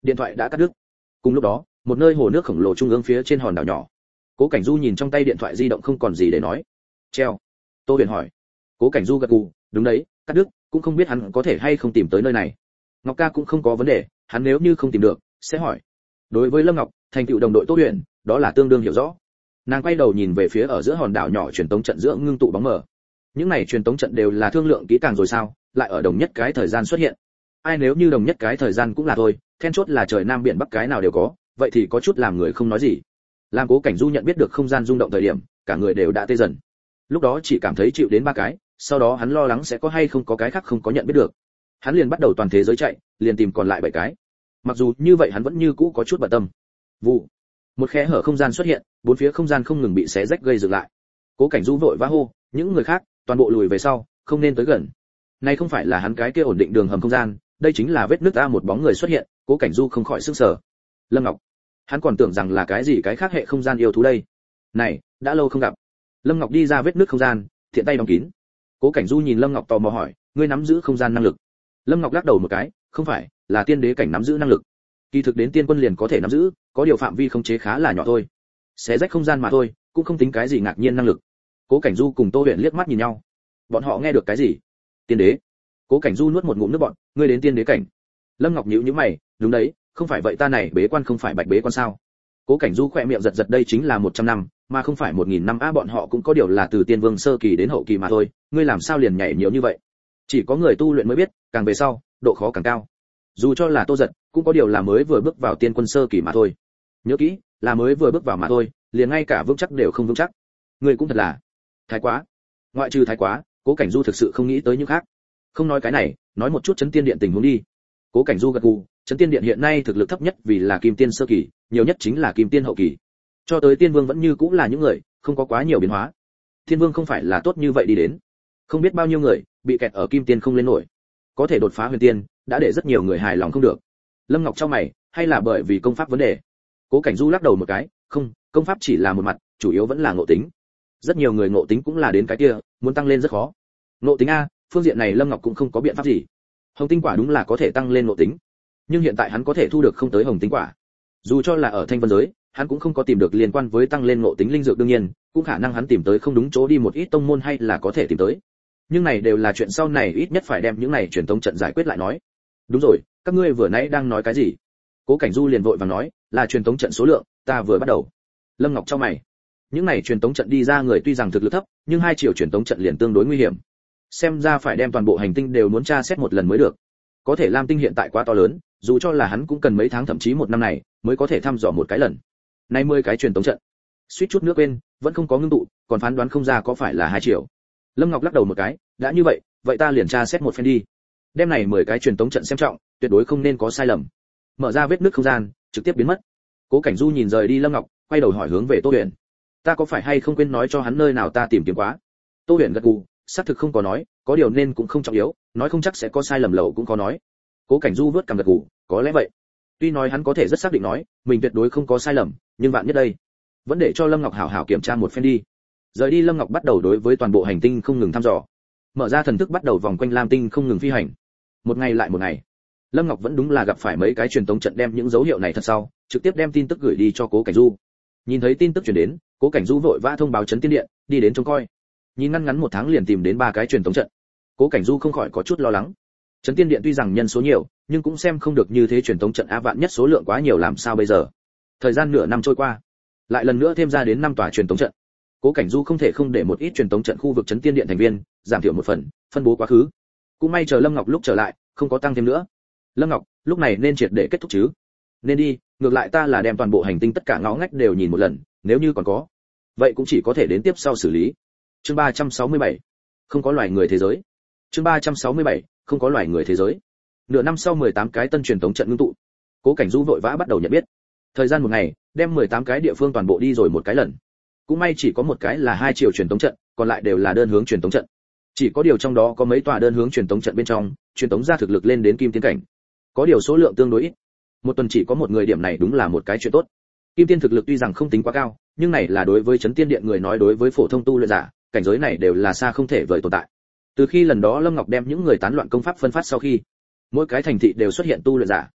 [SPEAKER 1] Điện thoại đã cắt đứt. Cùng lúc đó, một nơi hồ nước khổng lồ trung ương phía trên hòn đảo nhỏ. Cố Cảnh Du nhìn trong tay điện thoại di động không còn gì để nói. Treo. Tô Huyền hỏi. Cố Cảnh Du gật gù, đúng đấy, cắt đứt, cũng không biết hắn có thể hay không tìm tới nơi này. Ngọc ca cũng không có vấn đề, hắn nếu như không tìm được, sẽ hỏi. Đối với Lâm Ngọc, thành tựu đồng đội Tô Huyền, đó là tương đương hiểu rõ. Nàng quay đầu nhìn về phía ở giữa hòn đảo nhỏ truyền tống trận giữa ngưng tụ bóng mờ. Những này truyền tống trận đều là thương lượng kỹ càng rồi sao, lại ở đồng nhất cái thời gian xuất hiện. Ai nếu như đồng nhất cái thời gian cũng là thôi, then chốt là trời nam biển bắc cái nào đều có, vậy thì có chút làm người không nói gì. Làm Cố Cảnh Du nhận biết được không gian rung động thời điểm, cả người đều đã tê dần. Lúc đó chỉ cảm thấy chịu đến ba cái, sau đó hắn lo lắng sẽ có hay không có cái khác không có nhận biết được. Hắn liền bắt đầu toàn thế giới chạy, liền tìm còn lại bảy cái. Mặc dù như vậy hắn vẫn như cũ có chút bận tâm. Vụ. Một khe hở không gian xuất hiện, bốn phía không gian không ngừng bị xé rách gây dựng lại. Cố Cảnh Du vội vã hô, những người khác, toàn bộ lùi về sau, không nên tới gần. Này không phải là hắn cái kia ổn định đường hầm không gian, đây chính là vết nứt a, một bóng người xuất hiện, Cố Cảnh Du không khỏi sửng sở. Lâm Ngọc. Hắn còn tưởng rằng là cái gì cái khác hệ không gian yêu thú đây. Này, đã lâu không gặp. Lâm Ngọc đi ra vết nứt không gian, thiện tay đóng kín. Cố Cảnh Du nhìn Lâm Ngọc tò mò hỏi, ngươi nắm giữ không gian năng lực? Lâm Ngọc lắc đầu một cái, không phải, là tiên đế cảnh nắm giữ năng lực. Kỳ thực đến tiên quân liền có thể nắm giữ, có điều phạm vi khống chế khá là nhỏ thôi. Xé rách không gian mà thôi, cũng không tính cái gì ngạc nhiên năng lực. Cố Cảnh Du cùng Tô Huyền liếc mắt nhìn nhau. Bọn họ nghe được cái gì? Tiên đế. Cố Cảnh Du nuốt một ngụm nước bọt, ngươi đến tiên đế cảnh. Lâm Ngọc nhíu nhíu mày, đúng đấy, không phải vậy ta này bế quan không phải bạch bế quan sao? Cố Cảnh Du khẽ miệng giật giật, đây chính là một trăm năm, mà không phải một nghìn năm a, bọn họ cũng có điều là từ tiên vương sơ kỳ đến hậu kỳ mà thôi, ngươi làm sao liền nhảy nhiều như vậy? Chỉ có người tu luyện mới biết, càng về sau, độ khó càng cao. Dù cho là Tô Giật, cũng có điều là mới vừa bước vào tiên quân sơ kỳ mà thôi. Nhớ kỹ, là mới vừa bước vào mà thôi, liền ngay cả vững chắc đều không vững chắc. Ngươi cũng thật là thái quá. Ngoại trừ thái quá, Cố Cảnh Du thực sự không nghĩ tới những khác. Không nói cái này, nói một chút chấn tiên điện tình huống đi. Cố Cảnh Du gật gù, chấn tiên điện hiện nay thực lực thấp nhất vì là kim tiên sơ kỳ, nhiều nhất chính là kim tiên hậu kỳ. Cho tới tiên vương vẫn như cũng là những người, không có quá nhiều biến hóa. Thiên vương không phải là tốt như vậy đi đến. Không biết bao nhiêu người bị kẹt ở kim tiên không lên nổi. Có thể đột phá huyền tiên, đã để rất nhiều người hài lòng không được. Lâm Ngọc trong mày, hay là bởi vì công pháp vấn đề? Cố Cảnh Du lắc đầu một cái, không, công pháp chỉ là một mặt, chủ yếu vẫn là ngộ tính. Rất nhiều người ngộ tính cũng là đến cái kia, muốn tăng lên rất khó. Ngộ tính a, phương diện này Lâm Ngọc cũng không có biện pháp gì. Hồng tinh quả đúng là có thể tăng lên ngộ tính, nhưng hiện tại hắn có thể thu được không tới hồng tinh quả. Dù cho là ở thanh vân giới, hắn cũng không có tìm được liên quan với tăng lên ngộ tính linh dược, đương nhiên, cũng khả năng hắn tìm tới không đúng chỗ đi, một ít tông môn hay là có thể tìm tới. Nhưng này đều là chuyện sau này, ít nhất phải đem những này truyền tống trận giải quyết lại nói. Đúng rồi, các ngươi vừa nãy đang nói cái gì? Cố Cảnh Du liền vội vàng nói, là truyền tống trận số lượng, ta vừa bắt đầu. Lâm Ngọc cho mày. Những này truyền tống trận đi ra người tuy rằng thực lực thấp, nhưng hai triệu truyền tống trận liền tương đối nguy hiểm. Xem ra phải đem toàn bộ hành tinh đều muốn tra xét một lần mới được. Có thể Lam tinh hiện tại quá to lớn, dù cho là hắn cũng cần mấy tháng thậm chí một năm này mới có thể thăm dò một cái lần. Nay mười cái truyền tống trận. Suýt chút nước quên, vẫn không có ngưng tụ, còn phán đoán không ra có phải là hai triệu. Lâm Ngọc lắc đầu một cái, đã như vậy, vậy ta liền tra xét một phen đi. Đêm này mười cái truyền tống trận xem trọng, tuyệt đối không nên có sai lầm. Mở ra vết nứt không gian, trực tiếp biến mất. Cố Cảnh Du nhìn rời đi Lâm Ngọc, quay đầu hỏi hướng về Tô Huyền. Ta có phải hay không quên nói cho hắn nơi nào ta tìm kiếm quá? Tô Huyền gật gù, xác thực không có nói, có điều nên cũng không trọng yếu, nói không chắc sẽ có sai lầm lầu cũng có nói. Cố Cảnh Du vớt cằm gật gù, có lẽ vậy. Tuy nói hắn có thể rất xác định nói, mình tuyệt đối không có sai lầm, nhưng vạn nhất đây, vẫn để cho Lâm Ngọc hảo hảo kiểm tra một phen đi. Rời đi Lâm Ngọc bắt đầu đối với toàn bộ hành tinh không ngừng thăm dò. Mở ra thần thức bắt đầu vòng quanh Lam tinh không ngừng phi hành. Một ngày lại một ngày. Lâm Ngọc vẫn đúng là gặp phải mấy cái truyền tống trận đem những dấu hiệu này thật sau, trực tiếp đem tin tức gửi đi cho Cố Cảnh Du. Nhìn thấy tin tức truyền đến, Cố Cảnh Du vội vã thông báo chấn tiên điện, đi đến trông coi. Nhìn ngắn ngắn một tháng liền tìm đến ba cái truyền tống trận. Cố Cảnh Du không khỏi có chút lo lắng. Chấn tiên điện tuy rằng nhân số nhiều, nhưng cũng xem không được như thế truyền tống trận a, vạn nhất số lượng quá nhiều làm sao bây giờ? Thời gian nửa năm trôi qua, lại lần nữa thêm ra đến năm tòa truyền tống trận. Cố Cảnh Du không thể không để một ít truyền tống trận khu vực chấn tiên điện thành viên giảm thiểu một phần, phân bố quá khứ. Cũng may chờ Lâm Ngọc lúc trở lại, không có tăng thêm nữa. Lâm Ngọc, lúc này nên triệt để kết thúc chứ? Nên đi, ngược lại ta là đem toàn bộ hành tinh tất cả ngõ ngách đều nhìn một lần, nếu như còn có, vậy cũng chỉ có thể đến tiếp sau xử lý. Chương ba trăm sáu mươi bảy, không có loài người thế giới. Chương ba trăm sáu mươi bảy, không có loài người thế giới. Nửa năm sau mười tám cái tân truyền tống trận ngưng tụ. Cố Cảnh Du vội vã bắt đầu nhận biết. Thời gian một ngày, đem mười tám cái địa phương toàn bộ đi rồi một cái lần. Cũng may chỉ có một cái là hai chiều truyền tống trận, còn lại đều là đơn hướng truyền tống trận. Chỉ có điều trong đó có mấy tòa đơn hướng truyền tống trận bên trong, truyền tống ra thực lực lên đến kim tiên cảnh. Có điều số lượng tương đối ít. Một tuần chỉ có một người, điểm này đúng là một cái chuyện tốt. Kim tiên thực lực tuy rằng không tính quá cao, nhưng này là đối với chấn tiên điện người nói, đối với phổ thông tu luyện giả, cảnh giới này đều là xa không thể vời tồn tại. Từ khi lần đó Lâm Ngọc đem những người tán loạn công pháp phân phát sau khi, mỗi cái thành thị đều xuất hiện tu luyện giả.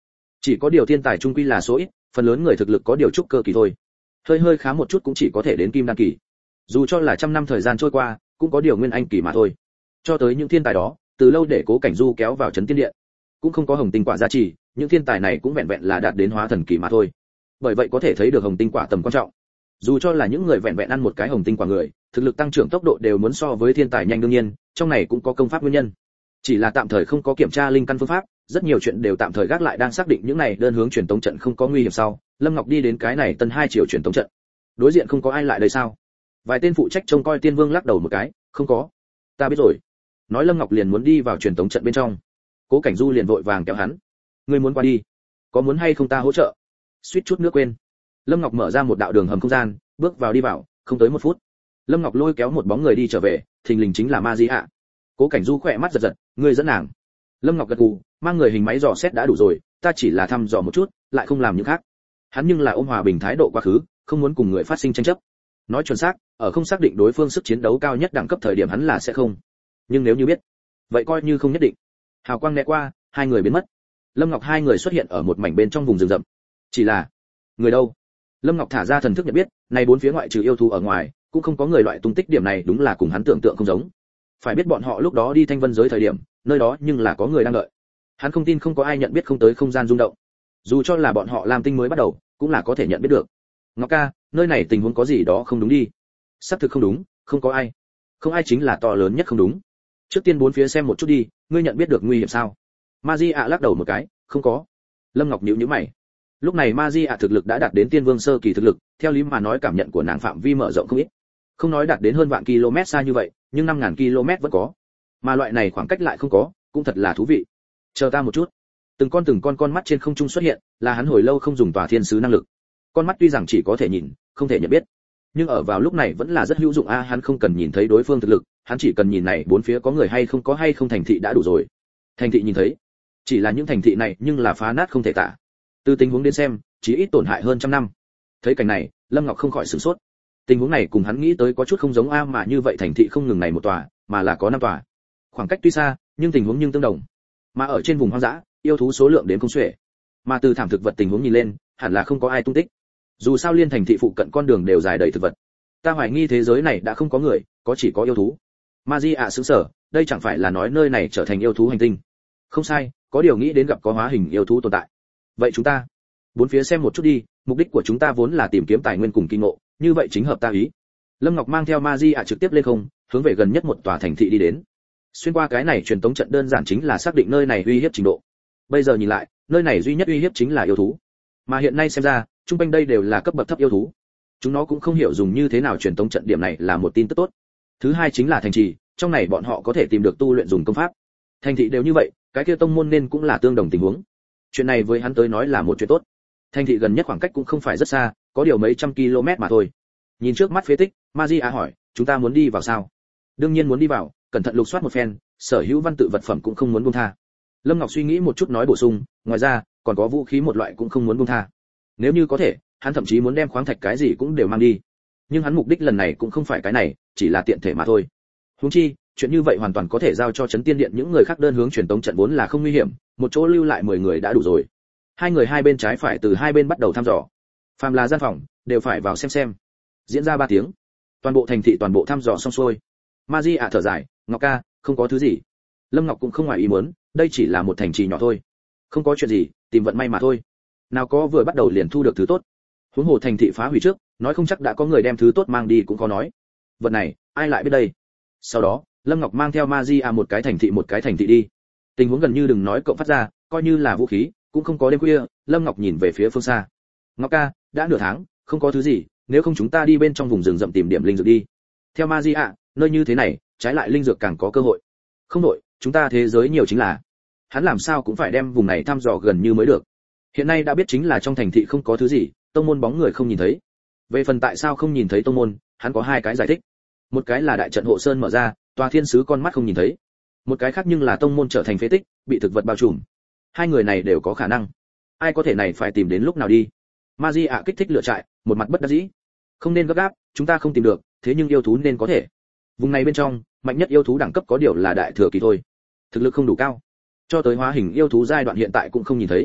[SPEAKER 1] Chỉ có điều thiên tài trung quy là số ít, phần lớn người thực lực có điều trúc cơ kỳ thôi. Hơi hơi khá một chút cũng chỉ có thể đến kim đan kỳ. Dù cho là trăm năm thời gian trôi qua, cũng có điều nguyên anh kỳ mà thôi. Cho tới những thiên tài đó, từ lâu để Cố Cảnh Du kéo vào trấn tiên điện, cũng không có hồng tinh quả gia trì, những thiên tài này cũng vẹn vẹn là đạt đến hóa thần kỳ mà thôi. Bởi vậy có thể thấy được hồng tinh quả tầm quan trọng. Dù cho là những người vẹn vẹn ăn một cái hồng tinh quả người, thực lực tăng trưởng tốc độ đều muốn so với thiên tài nhanh, đương nhiên, trong này cũng có công pháp nguyên nhân. Chỉ là tạm thời không có kiểm tra linh căn phương pháp, rất nhiều chuyện đều tạm thời gác lại, đang xác định những này đơn hướng truyền tống trận không có nguy hiểm sau, Lâm Ngọc đi đến cái này tân hai chiều truyền tống trận. Đối diện không có ai lại đây sao? Vài tên phụ trách trông coi Tiên Vương lắc đầu một cái, không có. Ta biết rồi. Nói Lâm Ngọc liền muốn đi vào truyền tống trận bên trong. Cố Cảnh Du liền vội vàng kéo hắn. Ngươi muốn qua đi, có muốn hay không ta hỗ trợ? Suýt chút nữa quên. Lâm Ngọc mở ra một đạo đường hầm không gian, bước vào đi vào, không tới một phút. Lâm Ngọc lôi kéo một bóng người đi trở về, thình lình chính là Ma Di ạ. Cố Cảnh Du khỏe mắt giật giật, ngươi dẫn nàng. Lâm Ngọc gật gù, mang người hình máy dò xét đã đủ rồi, ta chỉ là thăm dò một chút, lại không làm những khác. Hắn nhưng là ôm hòa bình thái độ quá khứ, không muốn cùng người phát sinh tranh chấp. Nói chuẩn xác, ở không xác định đối phương sức chiến đấu cao nhất đẳng cấp thời điểm hắn là sẽ không. Nhưng nếu như biết, vậy coi như không nhất định. Hào quang né qua, hai người biến mất. Lâm Ngọc hai người xuất hiện ở một mảnh bên trong vùng rừng rậm. Chỉ là, người đâu? Lâm Ngọc thả ra thần thức nhận biết, này bốn phía ngoại trừ yêu thú ở ngoài, cũng không có người loại tung tích, điểm này đúng là cùng hắn tưởng tượng không giống. Phải biết bọn họ lúc đó đi Thanh Vân giới thời điểm, nơi đó nhưng là có người đang đợi. Hắn không tin không có ai nhận biết không tới không gian rung động. Dù cho là bọn họ làm tinh mới bắt đầu, cũng là có thể nhận biết được. Ngọc ca, nơi này tình huống có gì đó không đúng đi. Xác thực không đúng, không có ai. Không ai chính là to lớn nhất không đúng. Trước tiên bốn phía xem một chút đi, ngươi nhận biết được nguy hiểm sao? Maji ạ lắc đầu một cái, không có. Lâm Ngọc nhíu nhíu mày. Lúc này Maji ạ thực lực đã đạt đến tiên vương sơ kỳ thực lực, theo lý mà nói cảm nhận của nàng phạm vi mở rộng không ít. Không nói đạt đến hơn vạn km xa như vậy, nhưng năm ngàn km vẫn có. Mà loại này khoảng cách lại không có, cũng thật là thú vị. Chờ ta một chút. Từng con từng con con mắt trên không trung xuất hiện, là hắn hồi lâu không dùng tòa thiên sứ năng lực. Con mắt tuy rằng chỉ có thể nhìn, không thể nhận biết, nhưng ở vào lúc này vẫn là rất hữu dụng a. À, hắn không cần nhìn thấy đối phương thực lực, hắn chỉ cần nhìn này bốn phía có người hay không, có hay không thành thị đã đủ rồi. Thành thị nhìn thấy, chỉ là những thành thị này nhưng là phá nát không thể tả. Từ tình huống đến xem, chỉ ít tổn hại hơn trăm năm. Thấy cảnh này, Lâm Ngọc không khỏi sửng sốt. Tình huống này cùng hắn nghĩ tới có chút không giống a, mà như vậy thành thị không ngừng này một tòa, mà là có năm tòa. Khoảng cách tuy xa, nhưng tình huống nhưng tương đồng. Mà ở trên vùng hoang dã, yêu thú số lượng đến không xuể. Mà từ thảm thực vật tình huống nhìn lên, hẳn là không có ai tung tích. Dù sao liên thành thị phụ cận con đường đều dài đầy thực vật. Ta hoài nghi thế giới này đã không có người, có chỉ có yêu thú. Maji ạ sững sờ, đây chẳng phải là nói nơi này trở thành yêu thú hành tinh? Không sai, có điều nghĩ đến gặp có hóa hình yêu thú tồn tại. Vậy chúng ta bốn phía xem một chút đi, mục đích của chúng ta vốn là tìm kiếm tài nguyên cùng kinh ngộ, như vậy chính hợp ta ý. Lâm Ngọc mang theo Maji ạ trực tiếp lên không, hướng về gần nhất một tòa thành thị đi đến. Xuyên qua cái này truyền tống trận đơn giản chính là xác định nơi này uy hiếp trình độ. Bây giờ nhìn lại, nơi này duy nhất uy hiếp chính là yêu thú. Mà hiện nay xem ra, trung quanh đây đều là cấp bậc thấp yêu thú. Chúng nó cũng không hiểu dùng như thế nào truyền tống trận, điểm này là một tin tức tốt. Thứ hai chính là thành trì, trong này bọn họ có thể tìm được tu luyện dùng công pháp. Thành thị đều như vậy, cái kia tông môn nên cũng là tương đồng tình huống. Chuyện này với hắn tới nói là một chuyện tốt. Thành thị gần nhất khoảng cách cũng không phải rất xa, có điều mấy trăm km mà thôi. Nhìn trước mắt phế tích, Magia hỏi, chúng ta muốn đi vào sao? Đương nhiên muốn đi vào, cẩn thận lục soát một phen, sở hữu văn tự vật phẩm cũng không muốn buông tha. Lâm Ngọc suy nghĩ một chút nói bổ sung, ngoài ra, còn có vũ khí một loại cũng không muốn buông tha. Nếu như có thể, hắn thậm chí muốn đem khoáng thạch cái gì cũng đều mang đi. Nhưng hắn mục đích lần này cũng không phải cái này, chỉ là tiện thể mà thôi. Huống chi, chuyện như vậy hoàn toàn có thể giao cho Trấn Tiên Điện những người khác đơn hướng truyền tống trận vốn là không nguy hiểm, một chỗ lưu lại mười người đã đủ rồi. Hai người hai bên trái phải từ hai bên bắt đầu thăm dò. Phàm là gian phòng, đều phải vào xem xem. Diễn ra ba tiếng, toàn bộ thành thị toàn bộ thăm dò xong xuôi. Maji ạ thở dài, Ngọc ca, không có thứ gì. Lâm Ngọc cũng không ngoài ý muốn, đây chỉ là một thành trì nhỏ thôi, không có chuyện gì, tìm vận may mà thôi. Nào có vừa bắt đầu liền thu được thứ tốt. Huống hồ thành thị phá hủy trước, nói không chắc đã có người đem thứ tốt mang đi cũng có nói. Vật này, ai lại biết đây? Sau đó, Lâm Ngọc mang theo Magia một cái thành thị một cái thành thị đi. Tình huống gần như đừng nói cộng phát ra, coi như là vũ khí, cũng không có đêm khuya. Lâm Ngọc nhìn về phía phương xa. Ngọc ca, đã nửa tháng, không có thứ gì, nếu không chúng ta đi bên trong vùng rừng rậm tìm điểm linh dược đi. Theo Magia, nơi như thế này, trái lại linh dược càng có cơ hội. Không đổi, chúng ta thế giới nhiều chính là. Hắn làm sao cũng phải đem vùng này thăm dò gần như mới được. Hiện nay đã biết chính là trong thành thị không có thứ gì, tông môn bóng người không nhìn thấy. Về phần tại sao không nhìn thấy tông môn, hắn có hai cái giải thích. Một cái là đại trận hộ sơn mở ra, tòa thiên sứ con mắt không nhìn thấy. Một cái khác nhưng là tông môn trở thành phế tích, bị thực vật bao trùm. Hai người này đều có khả năng. Ai có thể này phải tìm đến lúc nào đi. Maji ạ kích thích lựa trại, một mặt bất đắc dĩ. Không nên gấp gáp, chúng ta không tìm được, thế nhưng yêu thú nên có thể. Vùng này bên trong, mạnh nhất yêu thú đẳng cấp có điều là đại thừa kỳ thôi. Thực lực không đủ cao. Cho tới hóa hình yêu thú giai đoạn hiện tại cũng không nhìn thấy.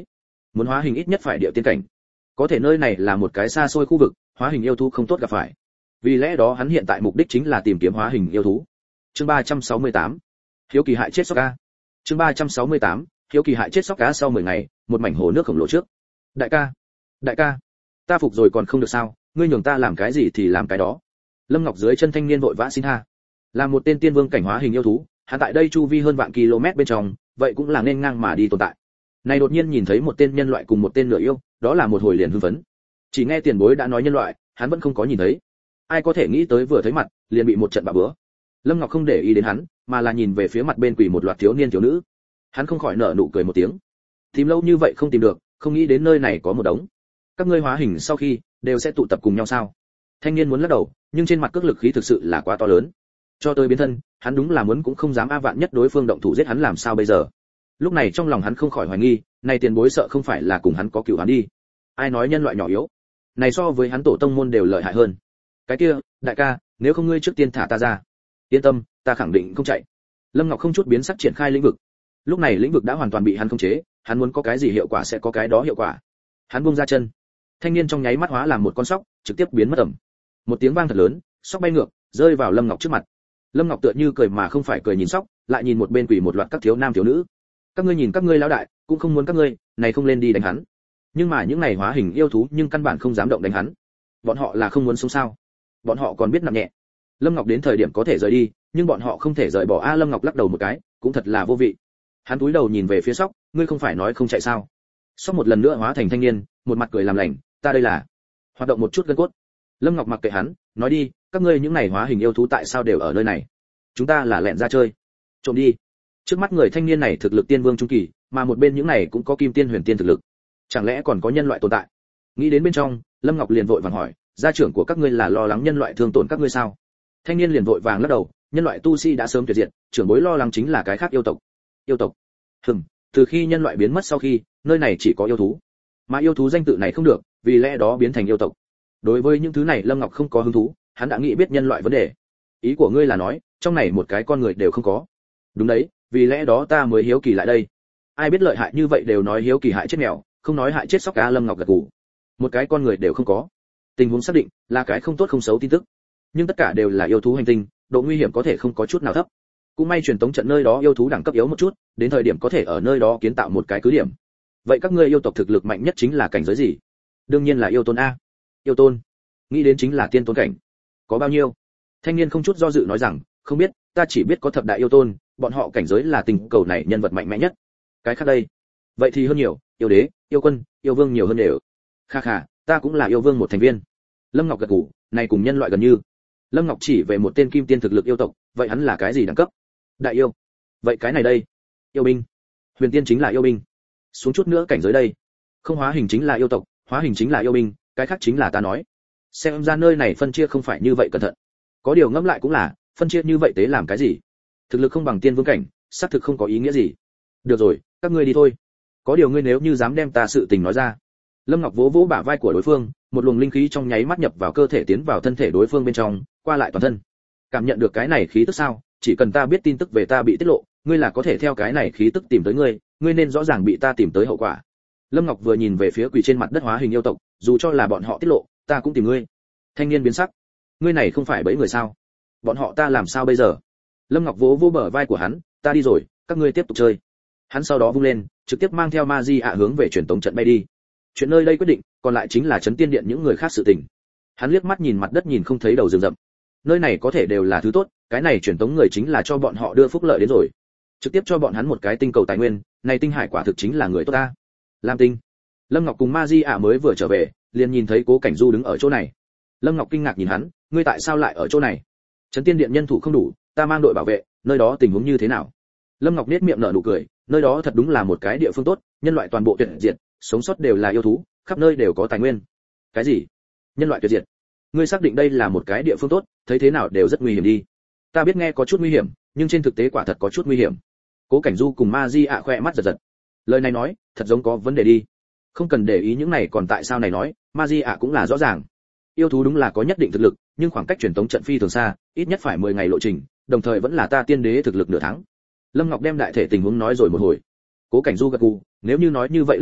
[SPEAKER 1] Muốn hóa hình ít nhất phải địa tiên cảnh. Có thể nơi này là một cái xa xôi khu vực, hóa hình yêu thú không tốt gặp phải. Vì lẽ đó hắn hiện tại mục đích chính là tìm kiếm hóa hình yêu thú. Chương ba trăm sáu mươi tám. Hiếu kỳ hại chết sóc cá. Chương ba trăm sáu mươi tám. Hiếu kỳ hại chết sóc cá. Sau mười ngày, một mảnh hồ nước khổng lồ trước. Đại ca, đại ca, ta phục rồi còn không được sao, ngươi nhường ta làm cái gì thì làm cái đó. Lâm Ngọc dưới chân thanh niên vội vã xin tha. Là một tên tiên vương cảnh hóa hình yêu thú, hắn tại đây chu vi hơn vạn km bên trong, vậy cũng là nên ngang mà đi tồn tại. Này đột nhiên nhìn thấy một tên nhân loại cùng một tên nửa yêu, đó là một hồi liền hưng phấn. Chỉ nghe tiền bối đã nói nhân loại, hắn vẫn không có nhìn thấy. Ai có thể nghĩ tới vừa thấy mặt, liền bị một trận bạ bữa. Lâm Ngọc không để ý đến hắn, mà là nhìn về phía mặt bên quỷ một loạt thiếu niên thiếu nữ. Hắn không khỏi nở nụ cười một tiếng. Tìm lâu như vậy không tìm được, không nghĩ đến nơi này có một đống. Các ngươi hóa hình sau khi đều sẽ tụ tập cùng nhau sao? Thanh niên muốn lắc đầu, nhưng trên mặt cước lực khí thực sự là quá to lớn. Cho tới biến thân, hắn đúng là muốn cũng không dám a vạn nhất đối phương động thủ giết hắn làm sao bây giờ. Lúc này trong lòng hắn không khỏi hoài nghi, này tiền bối sợ không phải là cùng hắn có cựu hắn đi. Ai nói nhân loại nhỏ yếu, này so với hắn tổ tông môn đều lợi hại hơn. Cái kia, đại ca, nếu không ngươi trước tiên thả ta ra. Yên tâm, ta khẳng định không chạy. Lâm Ngọc không chút biến sắc triển khai lĩnh vực. Lúc này lĩnh vực đã hoàn toàn bị hắn khống chế, hắn muốn có cái gì hiệu quả sẽ có cái đó hiệu quả. Hắn buông ra chân, thanh niên trong nháy mắt hóa làm một con sóc, trực tiếp biến mất tầm. Một tiếng vang thật lớn, sóc bay ngược, rơi vào Lâm Ngọc trước mặt. Lâm Ngọc tựa như cười mà không phải cười nhìn sóc, lại nhìn một bên quỷ một loạt các thiếu nam thiếu nữ. Các ngươi nhìn các ngươi lão đại, cũng không muốn các ngươi, này không lên đi đánh hắn. Nhưng mà những này hóa hình yêu thú nhưng căn bản không dám động đánh hắn. Bọn họ là không muốn sống sao? Bọn họ còn biết nặng nhẹ. Lâm Ngọc đến thời điểm có thể rời đi, nhưng bọn họ không thể rời bỏ a. Lâm Ngọc lắc đầu một cái, cũng thật là vô vị. Hắn cúi đầu nhìn về phía sóc, ngươi không phải nói không chạy sao? Sóc một lần nữa hóa thành thanh niên, một mặt cười làm lành, ta đây là hoạt động một chút gân cốt. Lâm Ngọc mặc kệ hắn, nói đi, các ngươi những này hóa hình yêu thú tại sao đều ở nơi này? Chúng ta là lẹn ra chơi. Trộm đi. Trước mắt người thanh niên này thực lực tiên vương trung kỳ, mà một bên những này cũng có kim tiên huyền tiên thực lực. Chẳng lẽ còn có nhân loại tồn tại? Nghĩ đến bên trong, Lâm Ngọc liền vội vàng hỏi, gia trưởng của các ngươi là lo lắng nhân loại thương tổn các ngươi sao? Thanh niên liền vội vàng lắc đầu, nhân loại tu sĩ đã sớm tuyệt diệt, trưởng bối lo lắng chính là cái khác yêu tộc. Yêu tộc? Hừm, từ khi nhân loại biến mất sau khi, nơi này chỉ có yêu thú. Mà yêu thú danh tự này không được, vì lẽ đó biến thành yêu tộc. Đối với những thứ này Lâm Ngọc không có hứng thú, hắn đã nghĩ biết nhân loại vấn đề. Ý của ngươi là nói, trong này một cái con người đều không có. Đúng đấy, vì lẽ đó ta mới hiếu kỳ lại đây. Ai biết lợi hại như vậy đều nói hiếu kỳ hại chết mèo, không nói hại chết sóc cá. Lâm Ngọc gật gù. Một cái con người đều không có. Tình huống xác định là cái không tốt không xấu tin tức. Nhưng tất cả đều là yêu thú hành tinh, độ nguy hiểm có thể không có chút nào thấp. Cũng may truyền tống trận nơi đó yêu thú đẳng cấp yếu một chút, đến thời điểm có thể ở nơi đó kiến tạo một cái cứ điểm. Vậy các ngươi yêu tộc thực lực mạnh nhất chính là cảnh giới gì? Đương nhiên là yêu tôn a. Yêu tôn? Nghĩ đến chính là tiên tôn cảnh. Có bao nhiêu? Thanh niên không chút do dự nói rằng, không biết, ta chỉ biết có thập đại yêu tôn, bọn họ cảnh giới là tình cầu này nhân vật mạnh mẽ nhất. Cái khác đây? Vậy thì hơn nhiều, yêu đế, yêu quân, yêu vương nhiều hơn đều. Kha kha, ta cũng là yêu vương một thành viên. Lâm Ngọc gật gù, này cùng nhân loại gần như. Lâm Ngọc chỉ về một tên kim tiên thực lực yêu tộc, vậy hắn là cái gì đẳng cấp? Đại yêu. Vậy cái này đây? Yêu binh. Huyền tiên chính là yêu binh. Xuống chút nữa cảnh giới đây. Không hóa hình chính là yêu tộc, hóa hình chính là yêu binh, cái khác chính là ta nói. Xem ra nơi này phân chia không phải như vậy cẩn thận. Có điều ngẫm lại cũng là, phân chia như vậy tế làm cái gì? Thực lực không bằng tiên vương cảnh, xác thực không có ý nghĩa gì. Được rồi, các ngươi đi thôi. Có điều ngươi nếu như dám đem ta sự tình nói ra. Lâm Ngọc vỗ vỗ bả vai của đối phương, một luồng linh khí trong nháy mắt nhập vào cơ thể tiến vào thân thể đối phương bên trong, qua lại toàn thân. Cảm nhận được cái này khí tức sao? Chỉ cần ta biết tin tức về ta bị tiết lộ, ngươi là có thể theo cái này khí tức tìm tới ngươi, ngươi nên rõ ràng bị ta tìm tới hậu quả. Lâm Ngọc vừa nhìn về phía quỳ trên mặt đất hóa hình yêu tộc, dù cho là bọn họ tiết lộ, ta cũng tìm ngươi. Thanh niên biến sắc, ngươi này không phải bẫy người sao? Bọn họ ta làm sao bây giờ? Lâm Ngọc vỗ vỗ bờ vai của hắn, ta đi rồi, các ngươi tiếp tục chơi. Hắn sau đó vung lên, trực tiếp mang theo Ma Di ạ hướng về truyền tống trận bay đi. Chuyện nơi đây quyết định, còn lại chính là trấn tiên điện những người khác sự tình. Hắn liếc mắt nhìn mặt đất nhìn không thấy đầu rừng rậm. Nơi này có thể đều là thứ tốt, cái này truyền tống người chính là cho bọn họ đưa phúc lợi đến rồi. Trực tiếp cho bọn hắn một cái tinh cầu tài nguyên, này tinh hải quả thực chính là người tốt ta. Lam Tinh. Lâm Ngọc cùng Ma Di ạ mới vừa trở về, liền nhìn thấy Cố Cảnh Du đứng ở chỗ này. Lâm Ngọc kinh ngạc nhìn hắn, ngươi tại sao lại ở chỗ này? Trấn tiên điện nhân thủ không đủ, ta mang đội bảo vệ, nơi đó tình huống như thế nào? Lâm Ngọc nhếch miệng nở nụ cười, nơi đó thật đúng là một cái địa phương tốt, nhân loại toàn bộ tuyệt diệt, sống sót đều là yêu thú, khắp nơi đều có tài nguyên. Cái gì? Nhân loại tuyệt diệt? Ngươi xác định đây là một cái địa phương tốt, thấy thế nào đều rất nguy hiểm đi. Ta biết nghe có chút nguy hiểm, nhưng trên thực tế quả thật có chút nguy hiểm. Cố Cảnh Du cùng Ma Di ạ khoe mắt giật giật. Lời này nói, thật giống có vấn đề đi. Không cần để ý những này, còn tại sao này nói, Ma Di ạ cũng là rõ ràng. Yêu thú đúng là có nhất định thực lực, nhưng khoảng cách truyền tống trận phi thường xa, ít nhất phải mười ngày lộ trình, đồng thời vẫn là ta tiên đế thực lực nửa tháng. Lâm Ngọc đem đại thể tình huống nói rồi một hồi. Cố Cảnh Du gật gù, nếu như nói như vậy lời nói,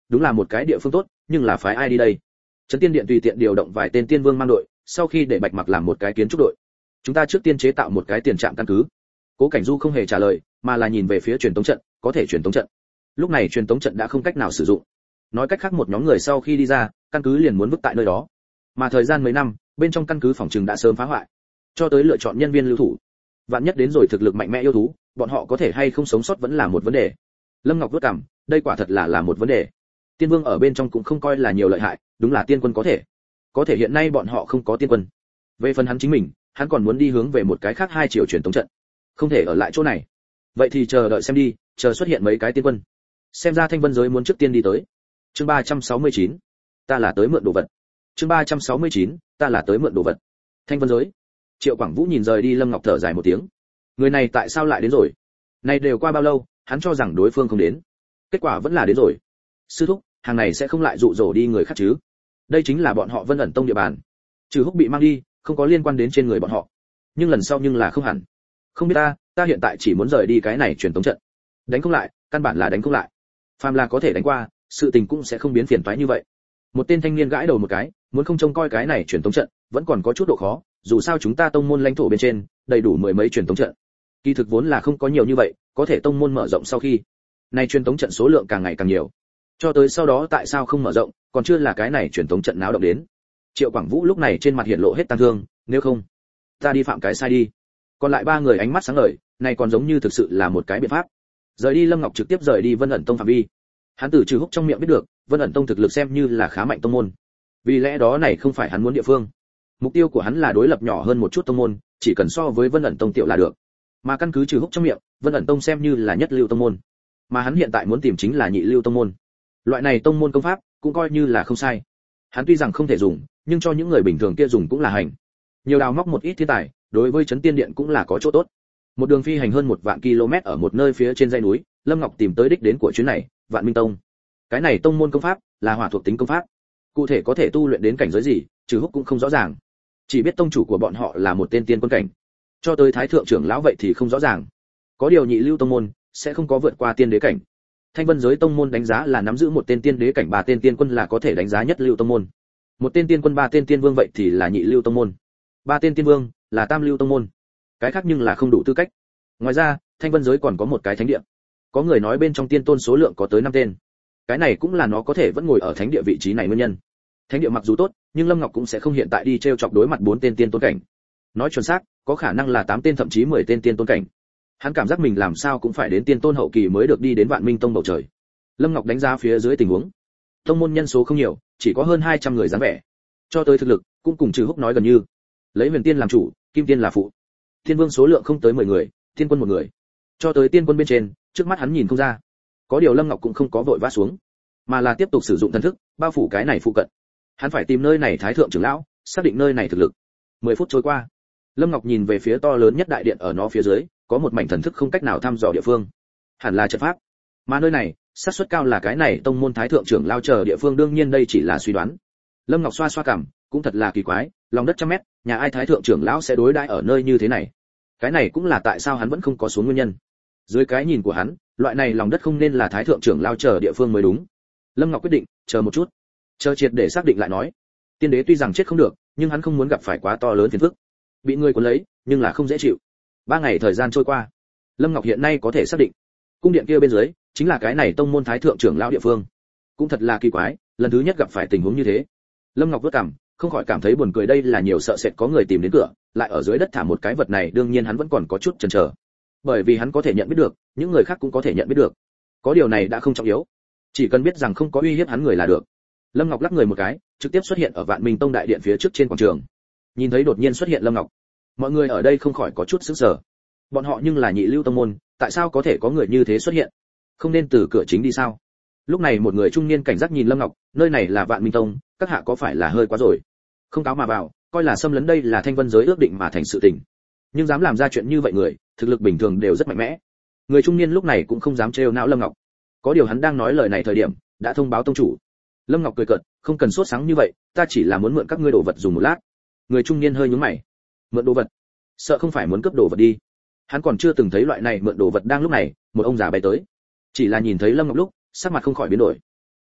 [SPEAKER 1] đúng là một cái địa phương tốt, nhưng là phái ai đi đây? Trấn Tiên Điện tùy tiện điều động vài tên tiên vương mang đội, sau khi để Bạch Mặc làm một cái kiến trúc đội. Chúng ta trước tiên chế tạo một cái tiền trạm căn cứ. Cố Cảnh Du không hề trả lời, mà là nhìn về phía truyền tống trận, có thể truyền tống trận. Lúc này truyền tống trận đã không cách nào sử dụng. Nói cách khác một nhóm người sau khi đi ra, căn cứ liền muốn vứt tại nơi đó. Mà thời gian mấy năm, bên trong căn cứ phòng trừng đã sớm phá hoại. Cho tới lựa chọn nhân viên lưu thủ. Vạn nhất đến rồi thực lực mạnh mẽ yêu thú, bọn họ có thể hay không sống sót vẫn là một vấn đề. Lâm Ngọc vuốt cằm, đây quả thật là là một vấn đề. Tiên vương ở bên trong cũng không coi là nhiều lợi hại, đúng là tiên quân có thể. Có thể hiện nay bọn họ không có tiên quân. Về phần hắn chính mình, hắn còn muốn đi hướng về một cái khác hai chiều truyền tống trận. Không thể ở lại chỗ này. Vậy thì chờ đợi xem đi, chờ xuất hiện mấy cái tiên quân. Xem ra Thanh Vân giới muốn trước tiên đi tới. Chương ba trăm sáu mươi chín, ta là tới mượn đồ vật. Chương ba trăm sáu mươi chín, ta là tới mượn đồ vật. Thanh Vân giới. Triệu Quảng Vũ nhìn rời đi Lâm Ngọc thở dài một tiếng. Người này tại sao lại đến rồi? Này đều qua bao lâu, hắn cho rằng đối phương không đến. Kết quả vẫn là đến rồi. Sư thúc, hàng này sẽ không lại dụ dỗ đi người khác chứ? Đây chính là bọn họ Vân ẩn tông địa bàn. Trừ Húc bị mang đi, không có liên quan đến trên người bọn họ. Nhưng lần sau nhưng là không hẳn. Không biết ta, ta hiện tại chỉ muốn rời đi cái này truyền tống trận. Đánh không lại, căn bản là đánh không lại. Phàm là có thể đánh qua, sự tình cũng sẽ không biến phiền toái như vậy. Một tên thanh niên gãi đầu một cái, muốn không trông coi cái này truyền tống trận, vẫn còn có chút độ khó, dù sao chúng ta tông môn lãnh thổ bên trên, đầy đủ mười mấy truyền tống trận. Kỳ thực vốn là không có nhiều như vậy, có thể tông môn mở rộng sau khi, này truyền tống trận số lượng càng ngày càng nhiều. Cho tới sau đó tại sao không mở rộng, còn chưa là cái này truyền tống trận náo động đến. Triệu Quảng Vũ lúc này trên mặt hiện lộ hết tăng thương, nếu không, ta đi phạm cái sai đi. Còn lại ba người ánh mắt sáng ngời, này còn giống như thực sự là một cái biện pháp. Rời đi Lâm Ngọc trực tiếp rời đi Vân ẩn tông phạm vi. Hắn từ Trừ Húc trong miệng biết được, Vân ẩn tông thực lực xem như là khá mạnh tông môn. Vì lẽ đó này không phải hắn muốn địa phương. Mục tiêu của hắn là đối lập nhỏ hơn một chút tông môn, chỉ cần so với Vân ẩn tông tiểu là được. Mà căn cứ Trừ Húc trong miệng, Vân ẩn tông xem như là nhất lưu tông môn. Mà hắn hiện tại muốn tìm chính là nhị lưu tông môn. Loại này tông môn công pháp cũng coi như là không sai. Hắn tuy rằng không thể dùng, nhưng cho những người bình thường kia dùng cũng là hành. Nhiều đào móc một ít thiên tài, đối với Trấn Tiên Điện cũng là có chỗ tốt. Một đường phi hành hơn một vạn km ở một nơi phía trên dãy núi, Lâm Ngọc tìm tới đích đến của chuyến này, Vạn Minh Tông. Cái này tông môn công pháp là hỏa thuộc tính công pháp. Cụ thể có thể tu luyện đến cảnh giới gì, Trừ Húc cũng không rõ ràng. Chỉ biết tông chủ của bọn họ là một tên tiên quân cảnh. Cho tới thái thượng trưởng lão vậy thì không rõ ràng. Có điều nhị lưu tông môn sẽ không có vượt qua tiên đế cảnh. Thanh Vân giới tông môn đánh giá là nắm giữ một tên tiên đế cảnh, ba tên tiên quân là có thể đánh giá nhất lưu tông môn. Một tên tiên quân, ba tên tiên vương vậy thì là nhị lưu tông môn. Ba tên tiên vương là tam lưu tông môn. Cái khác nhưng là không đủ tư cách. Ngoài ra, Thanh Vân giới còn có một cái thánh địa. Có người nói bên trong tiên tôn số lượng có tới năm tên. Cái này cũng là nó có thể vẫn ngồi ở thánh địa vị trí này nguyên nhân. Thánh địa mặc dù tốt, nhưng Lâm Ngọc cũng sẽ không hiện tại đi trêu chọc đối mặt bốn tên tiên tôn cảnh. Nói chuẩn xác, có khả năng là tám tên thậm chí mười tên tiên tôn cảnh. Hắn cảm giác mình làm sao cũng phải đến tiên tôn hậu kỳ mới được đi đến Vạn Minh Tông bầu trời. Lâm Ngọc đánh giá phía dưới tình huống. Tông môn nhân số không nhiều, chỉ có hơn hai trăm người dáng vẻ. Cho tới thực lực, cũng cùng Trừ Húc nói gần như. Lấy Huyền Tiên làm chủ, Kim Tiên là phụ. Tiên vương số lượng không tới mười người, tiên quân một người. Cho tới tiên quân bên trên, trước mắt hắn nhìn không ra. Có điều Lâm Ngọc cũng không có vội vã xuống, mà là tiếp tục sử dụng thần thức, bao phủ cái này phụ cận. Hắn phải tìm nơi này thái thượng trưởng lão, xác định nơi này thực lực. mười phút trôi qua, Lâm Ngọc nhìn về phía to lớn nhất đại điện ở nó phía dưới, có một mảnh thần thức không cách nào thăm dò địa phương. Hẳn là trận pháp. Mà nơi này, xác suất cao là cái này tông môn thái thượng trưởng lao chờ địa phương, đương nhiên đây chỉ là suy đoán. Lâm Ngọc xoa xoa cằm, cũng thật là kỳ quái, lòng đất trăm mét, nhà ai thái thượng trưởng lão sẽ đối đãi ở nơi như thế này. Cái này cũng là tại sao hắn vẫn không có xuống nguyên nhân. Dưới cái nhìn của hắn, loại này lòng đất không nên là thái thượng trưởng lao chờ địa phương mới đúng. Lâm Ngọc quyết định, chờ một chút, chờ triệt để xác định lại nói. Tiên đế tuy rằng chết không được, nhưng hắn không muốn gặp phải quá to lớn phiền phức. Bị người cuốn lấy, nhưng là không dễ chịu. Ba ngày thời gian trôi qua, Lâm Ngọc hiện nay có thể xác định, cung điện kia bên dưới chính là cái này tông môn thái thượng trưởng lão địa phương. Cũng thật là kỳ quái, lần thứ nhất gặp phải tình huống như thế. Lâm Ngọc vất cằm, không khỏi cảm thấy buồn cười, đây là nhiều sợ sệt có người tìm đến cửa, lại ở dưới đất thả một cái vật này, đương nhiên hắn vẫn còn có chút chần chờ. Bởi vì hắn có thể nhận biết được, những người khác cũng có thể nhận biết được. Có điều này đã không trọng yếu, chỉ cần biết rằng không có uy hiếp hắn người là được. Lâm Ngọc lắc người một cái, trực tiếp xuất hiện ở Vạn Minh Tông đại điện phía trước trên quảng trường. Nhìn thấy đột nhiên xuất hiện Lâm Ngọc, mọi người ở đây không khỏi có chút sửng sở. Bọn họ nhưng là nhị lưu tông môn, tại sao có thể có người như thế xuất hiện? Không nên từ cửa chính đi sao? Lúc này một người trung niên cảnh giác nhìn Lâm Ngọc, nơi này là Vạn Minh Tông, các hạ có phải là hơi quá rồi? Không cáo mà vào, coi là xâm lấn, đây là Thanh Vân giới ước định mà thành sự tình. Nhưng dám làm ra chuyện như vậy người, thực lực bình thường đều rất mạnh mẽ. Người trung niên lúc này cũng không dám trêu não Lâm Ngọc. Có điều hắn đang nói lời này thời điểm, đã thông báo tông chủ. Lâm Ngọc cười cợt, không cần sốt sáng như vậy, ta chỉ là muốn mượn các ngươi đồ vật dùng một lát. Người trung niên hơi nhướng mày. Mượn đồ vật? Sợ không phải muốn cướp đồ vật đi. Hắn còn chưa từng thấy loại này mượn đồ vật. Đang lúc này, một ông già bay tới. Chỉ là nhìn thấy Lâm Ngọc lúc, sắc mặt không khỏi biến đổi.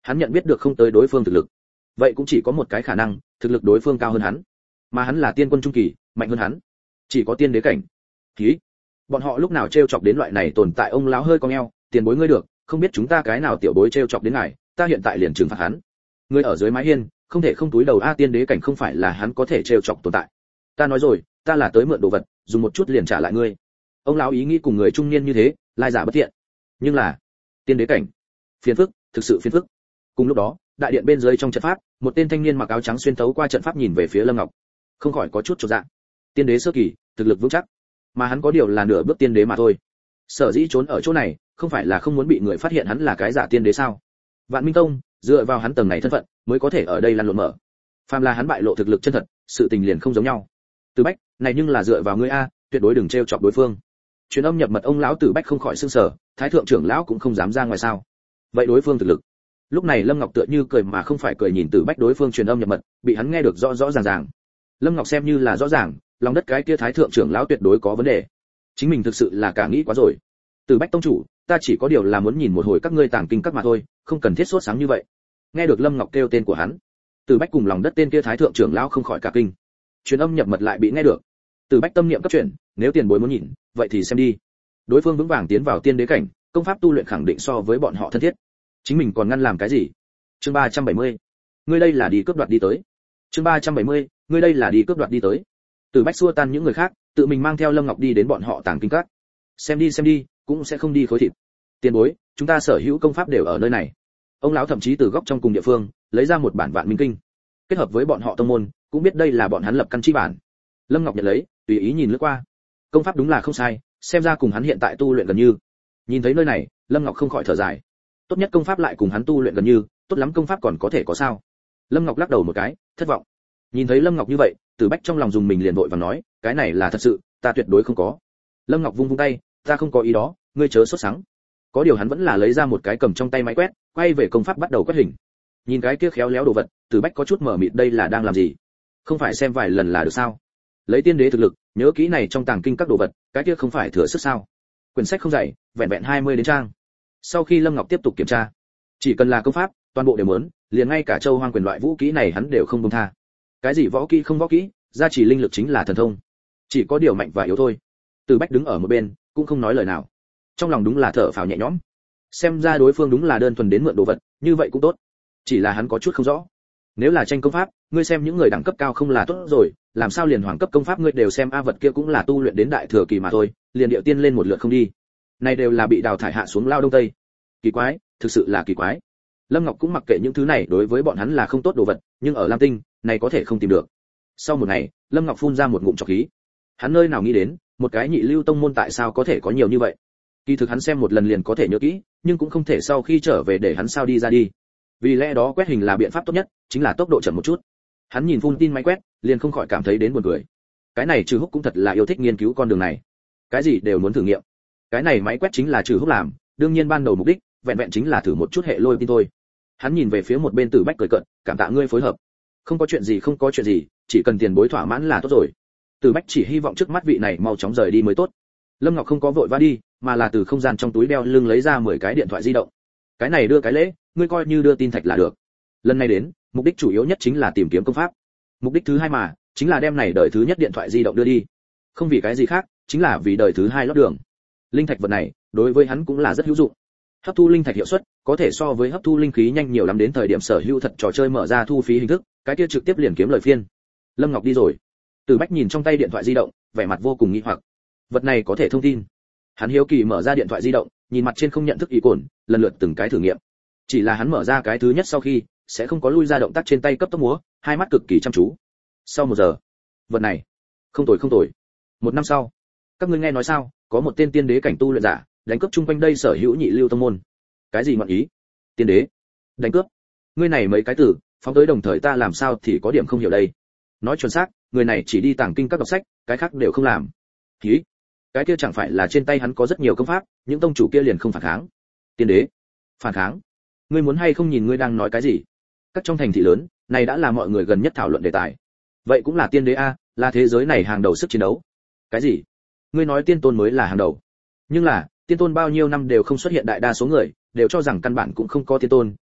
[SPEAKER 1] Hắn nhận biết được không tới đối phương thực lực, vậy cũng chỉ có một cái khả năng, thực lực đối phương cao hơn hắn, mà hắn là tiên quân trung kỳ, mạnh hơn hắn, chỉ có tiên đế cảnh. Khí, bọn họ lúc nào trêu chọc đến loại này tồn tại? Ông lão hơi cong eo, tiền bối ngươi được, không biết chúng ta cái nào tiểu bối trêu chọc đến ngài, ta hiện tại liền trừng phạt hắn. Người ở dưới mái hiên, không thể không túi đầu a, tiên đế cảnh không phải là hắn có thể trêu chọc tồn tại. Ta nói rồi, ta là tới mượn đồ vật, dùng một chút liền trả lại ngươi. Ông lão ý nghĩ cùng người trung niên như thế, lai giả bất thiện. Nhưng là, tiên đế cảnh, phiền phức, thực sự phiền phức. Cùng lúc đó, đại điện bên dưới trong trận pháp, một tên thanh niên mặc áo trắng xuyên thấu qua trận pháp nhìn về phía Lâm Ngọc, không khỏi có chút chột dạ. Tiên đế sơ kỳ, thực lực vững chắc, mà hắn có điều là nửa bước tiên đế mà thôi. Sở dĩ trốn ở chỗ này, không phải là không muốn bị người phát hiện hắn là cái giả tiên đế sao? Vạn Minh Tông, dựa vào hắn tầng này thân phận, mới có thể ở đây lăn lộn mở. Phàm là hắn bại lộ thực lực chân thật, sự tình liền không giống nhau. Từ Bách, này nhưng là dựa vào ngươi a, tuyệt đối đừng trêu chọc đối phương. Truyền âm nhập mật, ông lão Từ Bách không khỏi sửng sở, thái thượng trưởng lão cũng không dám ra ngoài sao? Vậy đối phương thực lực. Lúc này Lâm Ngọc tựa như cười mà không phải cười nhìn Từ Bách đối phương truyền âm nhập mật, bị hắn nghe được rõ rõ ràng ràng. Lâm Ngọc xem như là rõ ràng, lòng đất cái kia thái thượng trưởng lão tuyệt đối có vấn đề. Chính mình thực sự là cả nghĩ quá rồi. Từ Bách tông chủ, ta chỉ có điều là muốn nhìn một hồi các ngươi tàng kinh các mà thôi, không cần thiết sốt sáng như vậy. Nghe được Lâm Ngọc kêu tên của hắn, Từ Bách cùng lòng đất tên kia thái thượng trưởng lão không khỏi cả kinh. Truyền âm nhập mật lại bị nghe được. Từ Bách tâm niệm cấp chuyển, nếu tiền bối muốn nhìn, vậy thì xem đi. Đối phương vững vàng tiến vào tiên đế cảnh, công pháp tu luyện khẳng định so với bọn họ thân thiết. Chính mình còn ngăn làm cái gì? Chương ba trăm bảy mươi. Ngươi đây là đi cướp đoạt đi tới. Chương ba trăm bảy mươi. Ngươi đây là đi cướp đoạt đi tới. Từ Bách xua tan những người khác, tự mình mang theo Lâm Ngọc đi đến bọn họ tàng kinh các. Xem đi xem đi, cũng sẽ không đi khối thịt. Tiền bối, chúng ta sở hữu công pháp đều ở nơi này. Ông lão thậm chí từ góc trong cùng địa phương, lấy ra một bản Vạn Minh Kinh. Kết hợp với bọn họ tông môn, cũng biết đây là bọn hắn lập căn chi bản. Lâm Ngọc nhận lấy, tùy ý nhìn lướt qua. Công pháp đúng là không sai, xem ra cùng hắn hiện tại tu luyện gần như. Nhìn thấy nơi này, Lâm Ngọc không khỏi thở dài. Tốt nhất công pháp lại cùng hắn tu luyện gần như, tốt lắm công pháp còn có thể có sao? Lâm Ngọc lắc đầu một cái, thất vọng. Nhìn thấy Lâm Ngọc như vậy, Từ Bách trong lòng dùng mình liền vội và nói, cái này là thật sự, ta tuyệt đối không có. Lâm Ngọc vung vung tay, ta không có ý đó, ngươi chớ sốt sắng. Có điều hắn vẫn là lấy ra một cái cầm trong tay máy quét, quay về công pháp bắt đầu quét hình. Nhìn cái kia khéo léo đồ vật, Từ Bách có chút mở mịt, đây là đang làm gì? Không phải xem vài lần là được sao? Lấy tiên đế thực lực, nhớ kỹ này trong tàng kinh các đồ vật, cái kia không phải thừa sức sao? Quyển sách không dày, vẹn vẹn hai mươi đến trang. Sau khi Lâm Ngọc tiếp tục kiểm tra, chỉ cần là công pháp, toàn bộ đều muốn, liền ngay cả châu hoang quyền loại vũ kỹ này hắn đều không buông tha. Cái gì võ kỹ không võ kỹ, gia trì linh lực chính là thần thông, chỉ có điều mạnh và yếu thôi. Từ Bách đứng ở một bên, cũng không nói lời nào. Trong lòng đúng là thở phào nhẹ nhõm. Xem ra đối phương đúng là đơn thuần đến mượn đồ vật, như vậy cũng tốt. Chỉ là hắn có chút không rõ. Nếu là tranh công pháp, ngươi xem những người đẳng cấp cao không là tốt rồi, làm sao liền hoàng cấp công pháp ngươi đều xem a, vật kia cũng là tu luyện đến đại thừa kỳ mà thôi, liền điệu tiên lên một lượt không đi. Này đều là bị đào thải hạ xuống lao đông tây. Kỳ quái, thực sự là kỳ quái. Lâm Ngọc cũng mặc kệ những thứ này, đối với bọn hắn là không tốt đồ vật, nhưng ở Lam Tinh, này có thể không tìm được. Sau một ngày, Lâm Ngọc phun ra một ngụm trọc khí. Hắn nơi nào nghĩ đến, một cái nhị lưu tông môn tại sao có thể có nhiều như vậy? Kỳ thực hắn xem một lần liền có thể nhớ kỹ, nhưng cũng không thể sau khi trở về để hắn sao đi ra đi. Vì lẽ đó quét hình là biện pháp tốt nhất, chính là tốc độ chậm một chút. Hắn nhìn phun tin máy quét, liền không khỏi cảm thấy đến buồn cười. Cái này Trừ Húc cũng thật là yêu thích nghiên cứu con đường này, cái gì đều muốn thử nghiệm. Cái này máy quét chính là Trừ Húc làm, đương nhiên ban đầu mục đích, vẹn vẹn chính là thử một chút hệ lôi tin thôi. Hắn nhìn về phía một bên Tử Bách cười cợt, cảm tạ ngươi phối hợp. Không có chuyện gì, không có chuyện gì, chỉ cần tiền bối thỏa mãn là tốt rồi. Tử Bách chỉ hy vọng trước mắt vị này mau chóng rời đi mới tốt. Lâm Ngọc không có vội vã đi, mà là từ không gian trong túi đeo lưng lấy ra mười cái điện thoại di động. Cái này đưa cái lễ, ngươi coi như đưa tin thạch là được. Lần này đến, mục đích chủ yếu nhất chính là tìm kiếm công pháp. Mục đích thứ hai mà, chính là đem này đời thứ nhất điện thoại di động đưa đi. Không vì cái gì khác, chính là vì đời thứ hai lót đường. Linh thạch vật này, đối với hắn cũng là rất hữu dụng. Hấp thu linh thạch hiệu suất có thể so với hấp thu linh khí nhanh nhiều lắm, đến thời điểm sở hữu thật trò chơi mở ra thu phí hình thức, cái kia trực tiếp liền kiếm lời phiên. Lâm Ngọc đi rồi. Từ Bách nhìn trong tay điện thoại di động, vẻ mặt vô cùng nghi hoặc. Vật này có thể thông tin. Hắn hiếu kỳ mở ra điện thoại di động, nhìn mặt trên không nhận thức ý cồn, lần lượt từng cái thử nghiệm. Chỉ là hắn mở ra cái thứ nhất sau khi, sẽ không có lui ra động tác trên tay cấp tốc múa, hai mắt cực kỳ chăm chú. Sau một giờ, vật này, không tồi không tồi. Một năm sau, các ngươi nghe nói sao, có một tên tiên đế cảnh tu luyện giả, đánh cướp chung quanh đây sở hữu nhị lưu tông môn. Cái gì ngọn ý? Tiên đế? Đánh cướp? Ngươi này mấy cái từ, phóng tới đồng thời ta làm sao thì có điểm không hiểu đây. Nói chuẩn xác, người này chỉ đi tàng kinh các đọc sách, cái khác đều không làm. Ký? Cái kia chẳng phải là trên tay hắn có rất nhiều công pháp, những tông chủ kia liền không phản kháng. Tiên đế? Phản kháng? Ngươi muốn hay không nhìn ngươi đang nói cái gì? Các trong thành thị lớn, này đã là mọi người gần nhất thảo luận đề tài. Vậy cũng là tiên đế a, là thế giới này hàng đầu sức chiến đấu. Cái gì? Ngươi nói tiên tôn mới là hàng đầu? Nhưng là, tiên tôn bao nhiêu năm đều không xuất hiện, đại đa số người đều cho rằng căn bản cũng không có tiên tôn,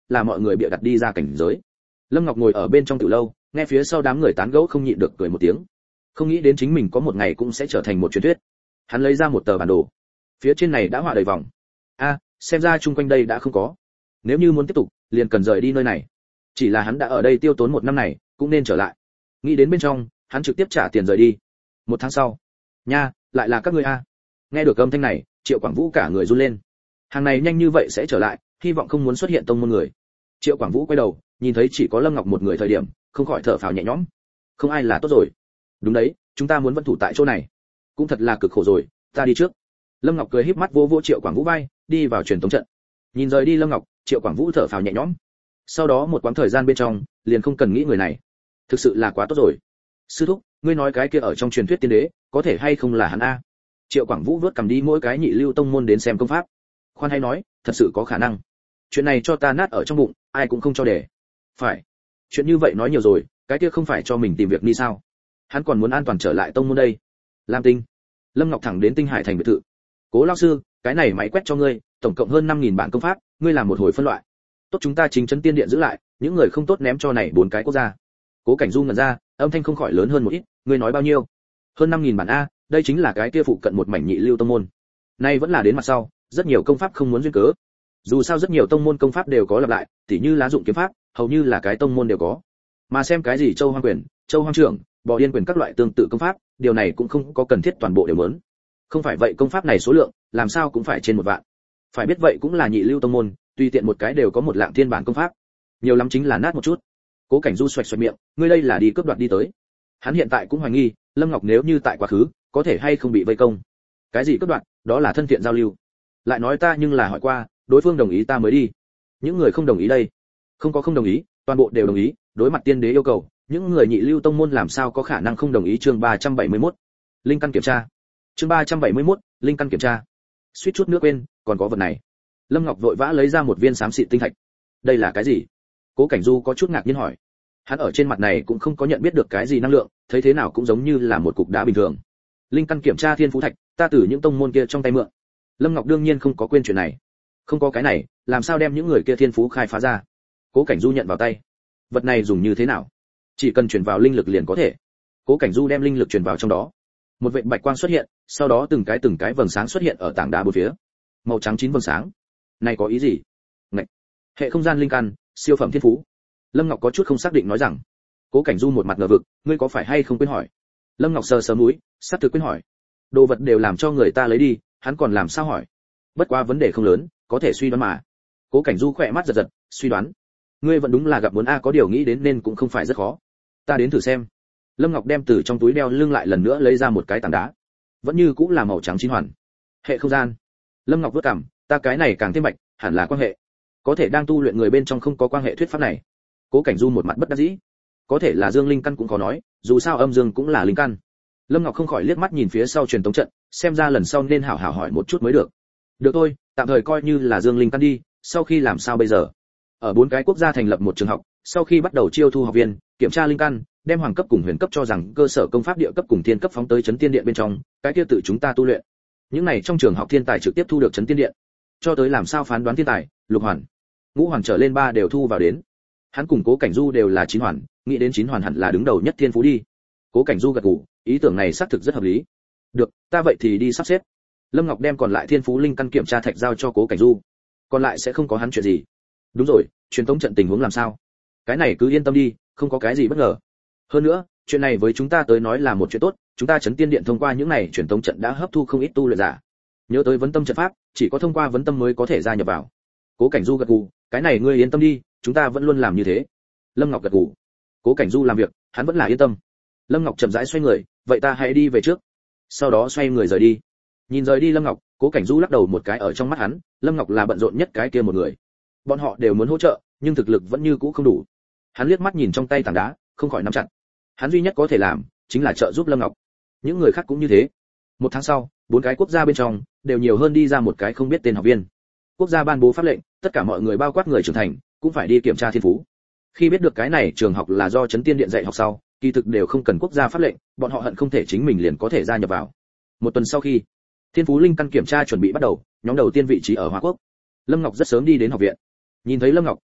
[SPEAKER 1] là mọi người bịa đặt đi ra cảnh giới. Lâm Ngọc ngồi ở bên trong tiểu lâu, nghe phía sau đám người tán gẫu không nhịn được cười một tiếng. Không nghĩ đến chính mình có một ngày cũng sẽ trở thành một truyền thuyết. Hắn lấy ra một tờ bản đồ, phía trên này đã họa đầy vòng. A, xem ra chung quanh đây đã không có. Nếu như muốn tiếp tục, liền cần rời đi nơi này. Chỉ là hắn đã ở đây tiêu tốn một năm này, cũng nên trở lại. Nghĩ đến bên trong, hắn trực tiếp trả tiền rời đi. Một tháng sau, nha, lại là các ngươi a. Nghe được âm thanh này, Triệu Quảng Vũ cả người run lên. Hàng này nhanh như vậy sẽ trở lại, hy vọng không muốn xuất hiện tông môn người. Triệu Quảng Vũ quay đầu, nhìn thấy chỉ có Lâm Ngọc một người thời điểm, không khỏi thở phào nhẹ nhõm. Không ai là tốt rồi. Đúng đấy, chúng ta muốn vẫn thủ tại chỗ này. Cũng thật là cực khổ rồi, ta đi trước. Lâm Ngọc cười híp mắt vô vô Triệu Quảng Vũ vai, đi vào truyền tống trận. Nhìn rời đi Lâm Ngọc, Triệu Quảng Vũ thở phào nhẹ nhõm. Sau đó một quãng thời gian bên trong, liền không cần nghĩ người này. Thực sự là quá tốt rồi. Sư thúc, ngươi nói cái kia ở trong truyền thuyết tiên đế, có thể hay không là hắn a? Triệu Quảng Vũ vớt cầm đi mỗi cái nhị lưu tông môn đến xem công pháp. Khoan hay nói, thật sự có khả năng. Chuyện này cho ta nát ở trong bụng, ai cũng không cho để. Phải. Chuyện như vậy nói nhiều rồi, cái kia không phải cho mình tìm việc đi sao? Hắn còn muốn an toàn trở lại tông môn đây. Lam Tinh. Lâm Ngọc thẳng đến Tinh Hải thành biệt thự. Cố lão sư, cái này máy quét cho ngươi, tổng cộng hơn năm nghìn bản công pháp, ngươi làm một hồi phân loại. Tốt chúng ta chính trấn tiên điện giữ lại, những người không tốt ném cho này bốn cái quốc gia. Cố Cảnh Du ngẩn ra, âm thanh không khỏi lớn hơn một ít, ngươi nói bao nhiêu? Hơn năm nghìn bản a, đây chính là cái kia phụ cận một mảnh nhị lưu tông môn. Nay vẫn là đến mặt sau, rất nhiều công pháp không muốn duyên cớ. Dù sao rất nhiều tông môn công pháp đều có lặp lại, tỉ như lá dụng kiếm pháp, hầu như là cái tông môn đều có. Mà xem cái gì Châu Hoang quyền, Châu Hoang trưởng, Bò Điên quyền các loại tương tự công pháp, điều này cũng không có cần thiết toàn bộ đều muốn. Không phải vậy công pháp này số lượng, làm sao cũng phải trên một vạn. Phải biết vậy cũng là nhị lưu tông môn, tùy tiện một cái đều có một lạng thiên bản công pháp. Nhiều lắm chính là nát một chút. Cố Cảnh Du xoạch xoạch miệng, ngươi đây là đi cướp đoạt đi tới. Hắn hiện tại cũng hoài nghi, Lâm Ngọc nếu như tại quá khứ, có thể hay không bị vây công. Cái gì cướp đoạt, đó là thân thiện giao lưu. Lại nói ta nhưng là hỏi qua, đối phương đồng ý ta mới đi. Những người không đồng ý đây, không có không đồng ý, toàn bộ đều đồng ý, đối mặt tiên đế yêu cầu, những người nhị lưu tông môn làm sao có khả năng không đồng ý. Chương ba trăm bảy mươi mốt, linh căn kiểm tra. Chương ba trăm bảy mươi mốt, linh căn kiểm tra. Suýt chút nữa quên, còn có vật này. Lâm Ngọc vội vã lấy ra một viên xám xịt tinh thạch. Đây là cái gì? Cố Cảnh Du có chút ngạc nhiên hỏi. Hắn ở trên mặt này cũng không có nhận biết được cái gì năng lượng, thấy thế nào cũng giống như là một cục đá bình thường. Linh căn kiểm tra thiên phú thạch, ta từ những tông môn kia trong tay mượn. Lâm Ngọc đương nhiên không có quên chuyện này. Không có cái này, làm sao đem những người kia thiên phú khai phá ra? Cố Cảnh Du nhận vào tay. Vật này dùng như thế nào? Chỉ cần truyền vào linh lực liền có thể. Cố Cảnh Du đem linh lực truyền vào trong đó. Một vệt bạch quang xuất hiện, sau đó từng cái từng cái vầng sáng xuất hiện ở tảng đá bốn phía. Màu trắng chín vầng sáng. Này có ý gì? Ngậy. Hệ không gian linh căn, siêu phẩm thiên phú. Lâm Ngọc có chút không xác định nói rằng. Cố Cảnh Du một mặt ngờ vực, ngươi có phải hay không quên hỏi? Lâm Ngọc sờ sờ mũi, sắp thực quên hỏi. Đồ vật đều làm cho người ta lấy đi, hắn còn làm sao hỏi? Bất quá vấn đề không lớn, có thể suy đoán mà. Cố Cảnh Du khỏe mắt giật giật, suy đoán. Ngươi vẫn đúng là gặp muốn a, có điều nghĩ đến nên cũng không phải rất khó. Ta đến thử xem. Lâm Ngọc đem từ trong túi đeo lưng lại lần nữa lấy ra một cái tảng đá. Vẫn như cũng là màu trắng chín hoàn. Hệ không gian. Lâm Ngọc vớt cằm, ta cái này càng thêm mạch, hẳn là quan hệ. Có thể đang tu luyện người bên trong không có quan hệ thuyết pháp này. Cố Cảnh Du một mặt bất đắc dĩ. Có thể là dương linh căn cũng có nói, dù sao âm dương cũng là linh căn. Lâm Ngọc không khỏi liếc mắt nhìn phía sau truyền tống trận, xem ra lần sau nên hảo hảo hỏi một chút mới được. Được thôi, tạm thời coi như là dương linh căn đi, sau khi làm sao bây giờ? Ở bốn cái quốc gia thành lập một trường học, sau khi bắt đầu chiêu thu học viên, kiểm tra linh căn, đem hoàng cấp cùng huyền cấp cho rằng cơ sở công pháp địa cấp cùng thiên cấp phóng tới chấn tiên điện bên trong, cái kia tự chúng ta tu luyện. Những này trong trường học thiên tài trực tiếp thu được chấn tiên điện. Cho tới làm sao phán đoán thiên tài, lục hoàn, ngũ hoàn trở lên ba đều thu vào đến. Hắn cùng Cố Cảnh Du đều là chín hoàn, nghĩ đến chín hoàn hẳn là đứng đầu nhất thiên phú đi. Cố Cảnh Du gật gù, ý tưởng này xác thực rất hợp lý. Được, ta vậy thì đi sắp xếp. Lâm Ngọc đem còn lại thiên phú linh căn kiểm tra thạch giao cho Cố Cảnh Du. Còn lại sẽ không có hắn chuyện gì. Đúng rồi, truyền tống trận tình huống làm sao? Cái này cứ yên tâm đi, không có cái gì bất ngờ. Hơn nữa, chuyện này với chúng ta tới nói là một chuyện tốt, chúng ta chấn tiên điện thông qua những này truyền tống trận đã hấp thu không ít tu luyện giả. Nhớ tới vấn tâm trận pháp, chỉ có thông qua vấn tâm mới có thể gia nhập vào. Cố Cảnh Du gật gù, cái này ngươi yên tâm đi, chúng ta vẫn luôn làm như thế. Lâm Ngọc gật gù. Cố Cảnh Du làm việc, hắn vẫn là yên tâm. Lâm Ngọc chậm rãi xoay người, vậy ta hãy đi về trước. Sau đó xoay người rời đi. Nhìn rời đi Lâm Ngọc, Cố Cảnh Du lắc đầu một cái, ở trong mắt hắn, Lâm Ngọc là bận rộn nhất cái kia một người. Bọn họ đều muốn hỗ trợ, nhưng thực lực vẫn như cũ không đủ. Hắn liếc mắt nhìn trong tay tảng đá, không khỏi nắm chặt. Hắn duy nhất có thể làm chính là trợ giúp Lâm Ngọc. Những người khác cũng như thế. Một tháng sau, bốn cái quốc gia bên trong đều nhiều hơn đi ra một cái không biết tên học viên. Quốc gia ban bố pháp lệnh, tất cả mọi người bao quát người trưởng thành cũng phải đi kiểm tra thiên phú. Khi biết được cái này trường học là do Chấn Tiên Điện dạy học sau, kỳ thực đều không cần quốc gia pháp lệnh, bọn họ hận không thể chính mình liền có thể gia nhập vào. Một tuần sau khi thiên phú linh căn kiểm tra chuẩn bị bắt đầu, nhóm đầu tiên vị trí ở Hoa Quốc. Lâm Ngọc rất sớm đi đến học viện. Nhìn thấy Lâm Ngọc,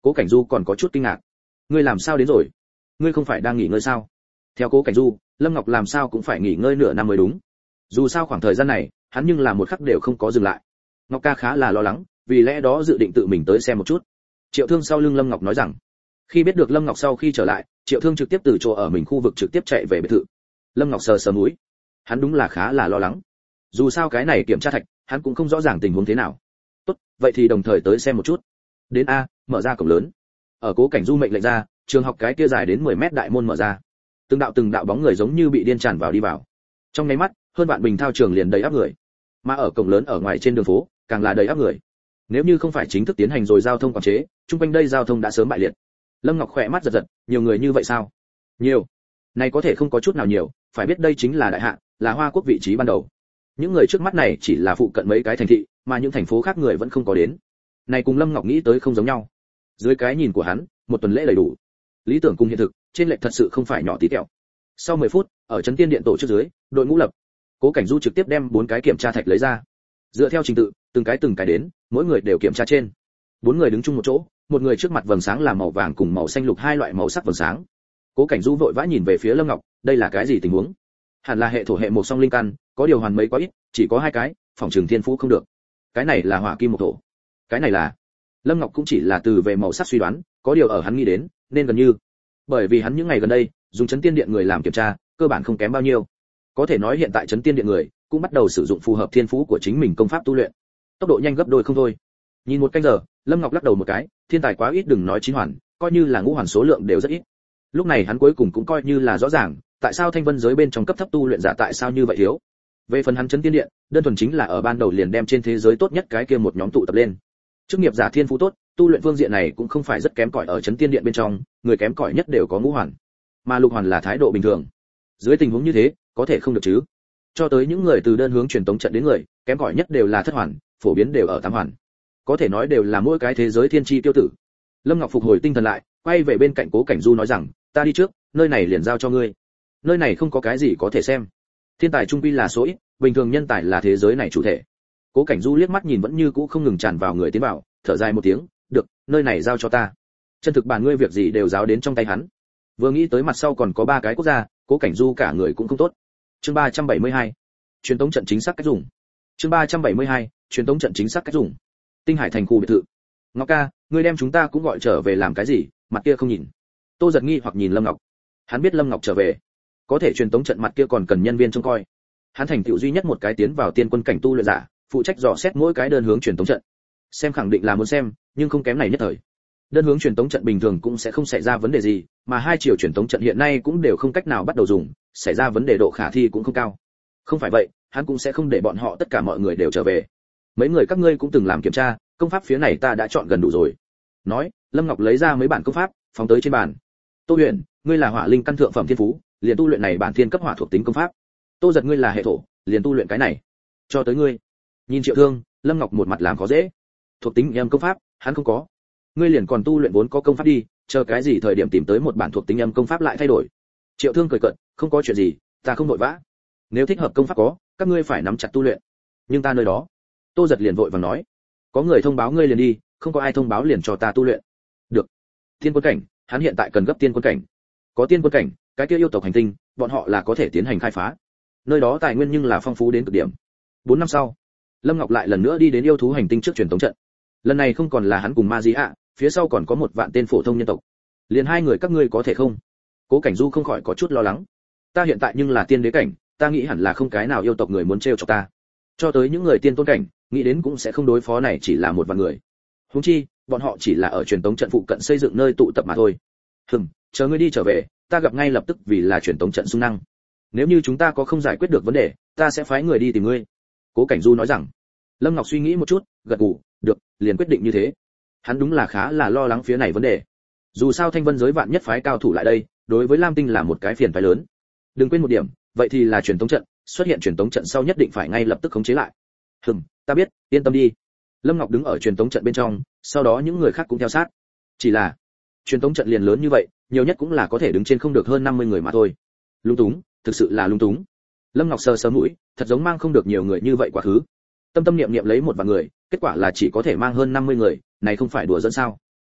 [SPEAKER 1] Cố Cảnh Du còn có chút kinh ngạc. Ngươi làm sao đến rồi? Ngươi không phải đang nghỉ ngơi sao? Theo Cố Cảnh Du, Lâm Ngọc làm sao cũng phải nghỉ ngơi nửa năm mới đúng. Dù sao khoảng thời gian này, hắn nhưng là một khắc đều không có dừng lại. Ngọc ca khá là lo lắng, vì lẽ đó dự định tự mình tới xem một chút. Triệu Thương sau lưng Lâm Ngọc nói rằng, khi biết được Lâm Ngọc sau khi trở lại, Triệu Thương trực tiếp từ chỗ ở mình khu vực trực tiếp chạy về biệt thự. Lâm Ngọc sờ sờ mũi, hắn đúng là khá là lo lắng. Dù sao cái này kiểm tra thạch, hắn cũng không rõ ràng tình huống thế nào. Tốt, vậy thì đồng thời tới xem một chút. Đến a, mở ra cổng lớn. Ở Cố Cảnh Du mệnh lệnh ra, trường học cái kia dài đến mười mét đại môn mở ra. Từng đạo từng đạo bóng người giống như bị điên tràn vào đi vào. Trong nháy mắt, hơn vạn bình thao trường liền đầy áp người. Mà ở cổng lớn ở ngoài trên đường phố, càng là đầy áp người. Nếu như không phải chính thức tiến hành rồi giao thông quản chế, chung quanh đây giao thông đã sớm bại liệt. Lâm Ngọc khỏe mắt giật giật, nhiều người như vậy sao? Nhiều. Này có thể không có chút nào nhiều, phải biết đây chính là đại hạ, là Hoa Quốc vị trí ban đầu. Những người trước mắt này chỉ là phụ cận mấy cái thành thị, mà những thành phố khác người vẫn không có đến. Này cùng Lâm Ngọc nghĩ tới không giống nhau. Dưới cái nhìn của hắn, một tuần lễ đầy đủ. Lý tưởng cùng hiện thực, trên lệch thật sự không phải nhỏ tí tẹo. Sau mười phút, ở trấn Tiên Điện tổ chức dưới, đội ngũ lập. Cố Cảnh Du trực tiếp đem bốn cái kiểm tra thạch lấy ra. Dựa theo trình tự, từng cái từng cái đến, mỗi người đều kiểm tra trên. Bốn người đứng chung một chỗ, một người trước mặt vầng sáng là màu vàng cùng màu xanh lục hai loại màu sắc vầng sáng. Cố Cảnh Du vội vã nhìn về phía Lâm Ngọc, đây là cái gì tình huống? Hẳn là hệ thổ hệ một song linh căn, có điều hoàn mấy quá ít, chỉ có hai cái, phòng trường thiên phú không được. Cái này là hỏa kim một thổ. Cái này là. Lâm Ngọc cũng chỉ là từ về màu sắc suy đoán, có điều ở hắn nghĩ đến, nên gần như. Bởi vì hắn những ngày gần đây, dùng trấn Tiên Điện người làm kiểm tra, cơ bản không kém bao nhiêu. Có thể nói hiện tại trấn Tiên Điện người cũng bắt đầu sử dụng phù hợp thiên phú của chính mình công pháp tu luyện. Tốc độ nhanh gấp đôi không thôi. Nhìn một canh giờ, Lâm Ngọc lắc đầu một cái, thiên tài quá ít đừng nói chín hoàn, coi như là ngũ hoàn số lượng đều rất ít. Lúc này hắn cuối cùng cũng coi như là rõ ràng, tại sao thanh vân giới bên trong cấp thấp tu luyện giả tại sao như vậy thiếu. Về phần hắn trấn Tiên Điện, đơn thuần chính là ở ban đầu liền đem trên thế giới tốt nhất cái kia một nhóm tụ tập lên. Chức nghiệp giả thiên phú tốt, tu luyện phương diện này cũng không phải rất kém cỏi ở trấn Tiên Điện bên trong, người kém cỏi nhất đều có ngũ hoàn, mà lục hoàn là thái độ bình thường. Dưới tình huống như thế, có thể không được chứ? Cho tới những người từ đơn hướng truyền tống trận đến người, kém cỏi nhất đều là thất hoàn, phổ biến đều ở tám hoàn. Có thể nói đều là mỗi cái thế giới thiên chi tiêu tử. Lâm Ngọc phục hồi tinh thần lại, quay về bên cạnh Cố Cảnh Du nói rằng, ta đi trước, nơi này liền giao cho ngươi. Nơi này không có cái gì có thể xem. Thiên tài trung quy là số ít, bình thường nhân tài là thế giới này chủ thể. Cố Cảnh Du liếc mắt nhìn vẫn như cũ không ngừng tràn vào người tiến vào, thở dài một tiếng, được, nơi này giao cho ta. Chân thực bản ngươi việc gì đều giáo đến trong tay hắn. Vừa nghĩ tới mặt sau còn có ba cái quốc gia, Cố Cảnh Du cả người cũng không tốt. Chương ba trăm bảy mươi hai, truyền tống trận chính xác cách dùng. Chương ba trăm bảy mươi hai, truyền tống trận chính xác cách dùng. Tinh Hải thành khu biệt thự. Ngọc ca, ngươi đem chúng ta cũng gọi trở về làm cái gì? Mặt kia không nhìn. Tô Giật nghi hoặc nhìn Lâm Ngọc. Hắn biết Lâm Ngọc trở về, có thể truyền tống trận mặt kia còn cần nhân viên trông coi. Hắn thành tựu duy nhất một cái tiến vào tiên quân cảnh tu luyện giả, phụ trách dò xét mỗi cái đơn hướng truyền tống trận. Xem khẳng định là muốn xem, nhưng không kém này nhất thời. Đơn hướng truyền tống trận bình thường cũng sẽ không xảy ra vấn đề gì, mà hai chiều truyền tống trận hiện nay cũng đều không cách nào bắt đầu dùng, xảy ra vấn đề độ khả thi cũng không cao. Không phải vậy, hắn cũng sẽ không để bọn họ tất cả mọi người đều trở về. Mấy người các ngươi cũng từng làm kiểm tra, công pháp phía này ta đã chọn gần đủ rồi. Nói, Lâm Ngọc lấy ra mấy bản công pháp, phóng tới trên bàn. Tô Huyền, ngươi là hỏa linh căn thượng phẩm thiên phú, liền tu luyện này bản thiên cấp hỏa thuộc tính công pháp. Tô Giật ngươi là hệ thổ, liền tu luyện cái này. Cho tới ngươi. Nhìn Triệu Thương, Lâm Ngọc một mặt làm khó dễ. Thuộc tính âm công pháp, hắn không có. Ngươi liền còn tu luyện vốn có công pháp đi, chờ cái gì thời điểm tìm tới một bản thuộc tính âm công pháp lại thay đổi. Triệu Thương cười cợt, không có chuyện gì, ta không vội vã. Nếu thích hợp công pháp có, các ngươi phải nắm chặt tu luyện. Nhưng ta nơi đó. Tô Giật liền vội vàng nói, có người thông báo ngươi liền đi, không có ai thông báo liền cho ta tu luyện. Được. Tiên quân cảnh, hắn hiện tại cần gấp tiên quân cảnh. Có tiên quân cảnh, cái kia yêu tộc hành tinh, bọn họ là có thể tiến hành khai phá. Nơi đó tài nguyên nhưng là phong phú đến cực điểm. Bốn năm sau, Lâm Ngọc lại lần nữa đi đến yêu thú hành tinh trước truyền tống trận. Lần này không còn là hắn cùng Ma Di ạ, phía sau còn có một vạn tên phổ thông nhân tộc. Liền hai người các ngươi có thể không? Cố Cảnh Du không khỏi có chút lo lắng. Ta hiện tại nhưng là tiên đế cảnh, ta nghĩ hẳn là không cái nào yêu tộc người muốn trêu chọc ta. Cho tới những người tiên tôn cảnh, nghĩ đến cũng sẽ không đối phó này chỉ là một vạn người. Huống chi, bọn họ chỉ là ở truyền tống trận phụ cận xây dựng nơi tụ tập mà thôi. Hừm, chờ ngươi đi trở về, ta gặp ngay lập tức vì là truyền tống trận xung năng. Nếu như chúng ta có không giải quyết được vấn đề, ta sẽ phái người đi tìm ngươi. Cố Cảnh Du nói rằng. Lâm Ngọc suy nghĩ một chút, gật gù, được, liền quyết định như thế. Hắn đúng là khá là lo lắng phía này vấn đề. Dù sao thanh vân giới vạn nhất phái cao thủ lại đây, đối với Lam Tinh là một cái phiền toái lớn. Đừng quên một điểm, vậy thì là truyền tống trận, xuất hiện truyền tống trận sau nhất định phải ngay lập tức khống chế lại. Hừm, ta biết, yên tâm đi. Lâm Ngọc đứng ở truyền tống trận bên trong, sau đó những người khác cũng theo sát. Chỉ là, truyền tống trận liền lớn như vậy, nhiều nhất cũng là có thể đứng trên không được hơn năm mươi người mà thôi. Lung túng, thực sự là lung túng. Lâm Ngọc sờ sờ mũi, thật giống mang không được nhiều người như vậy quá khứ. Tâm tâm niệm niệm lấy một vài người, kết quả là chỉ có thể mang hơn năm mươi người, này không phải đùa dẫn sao?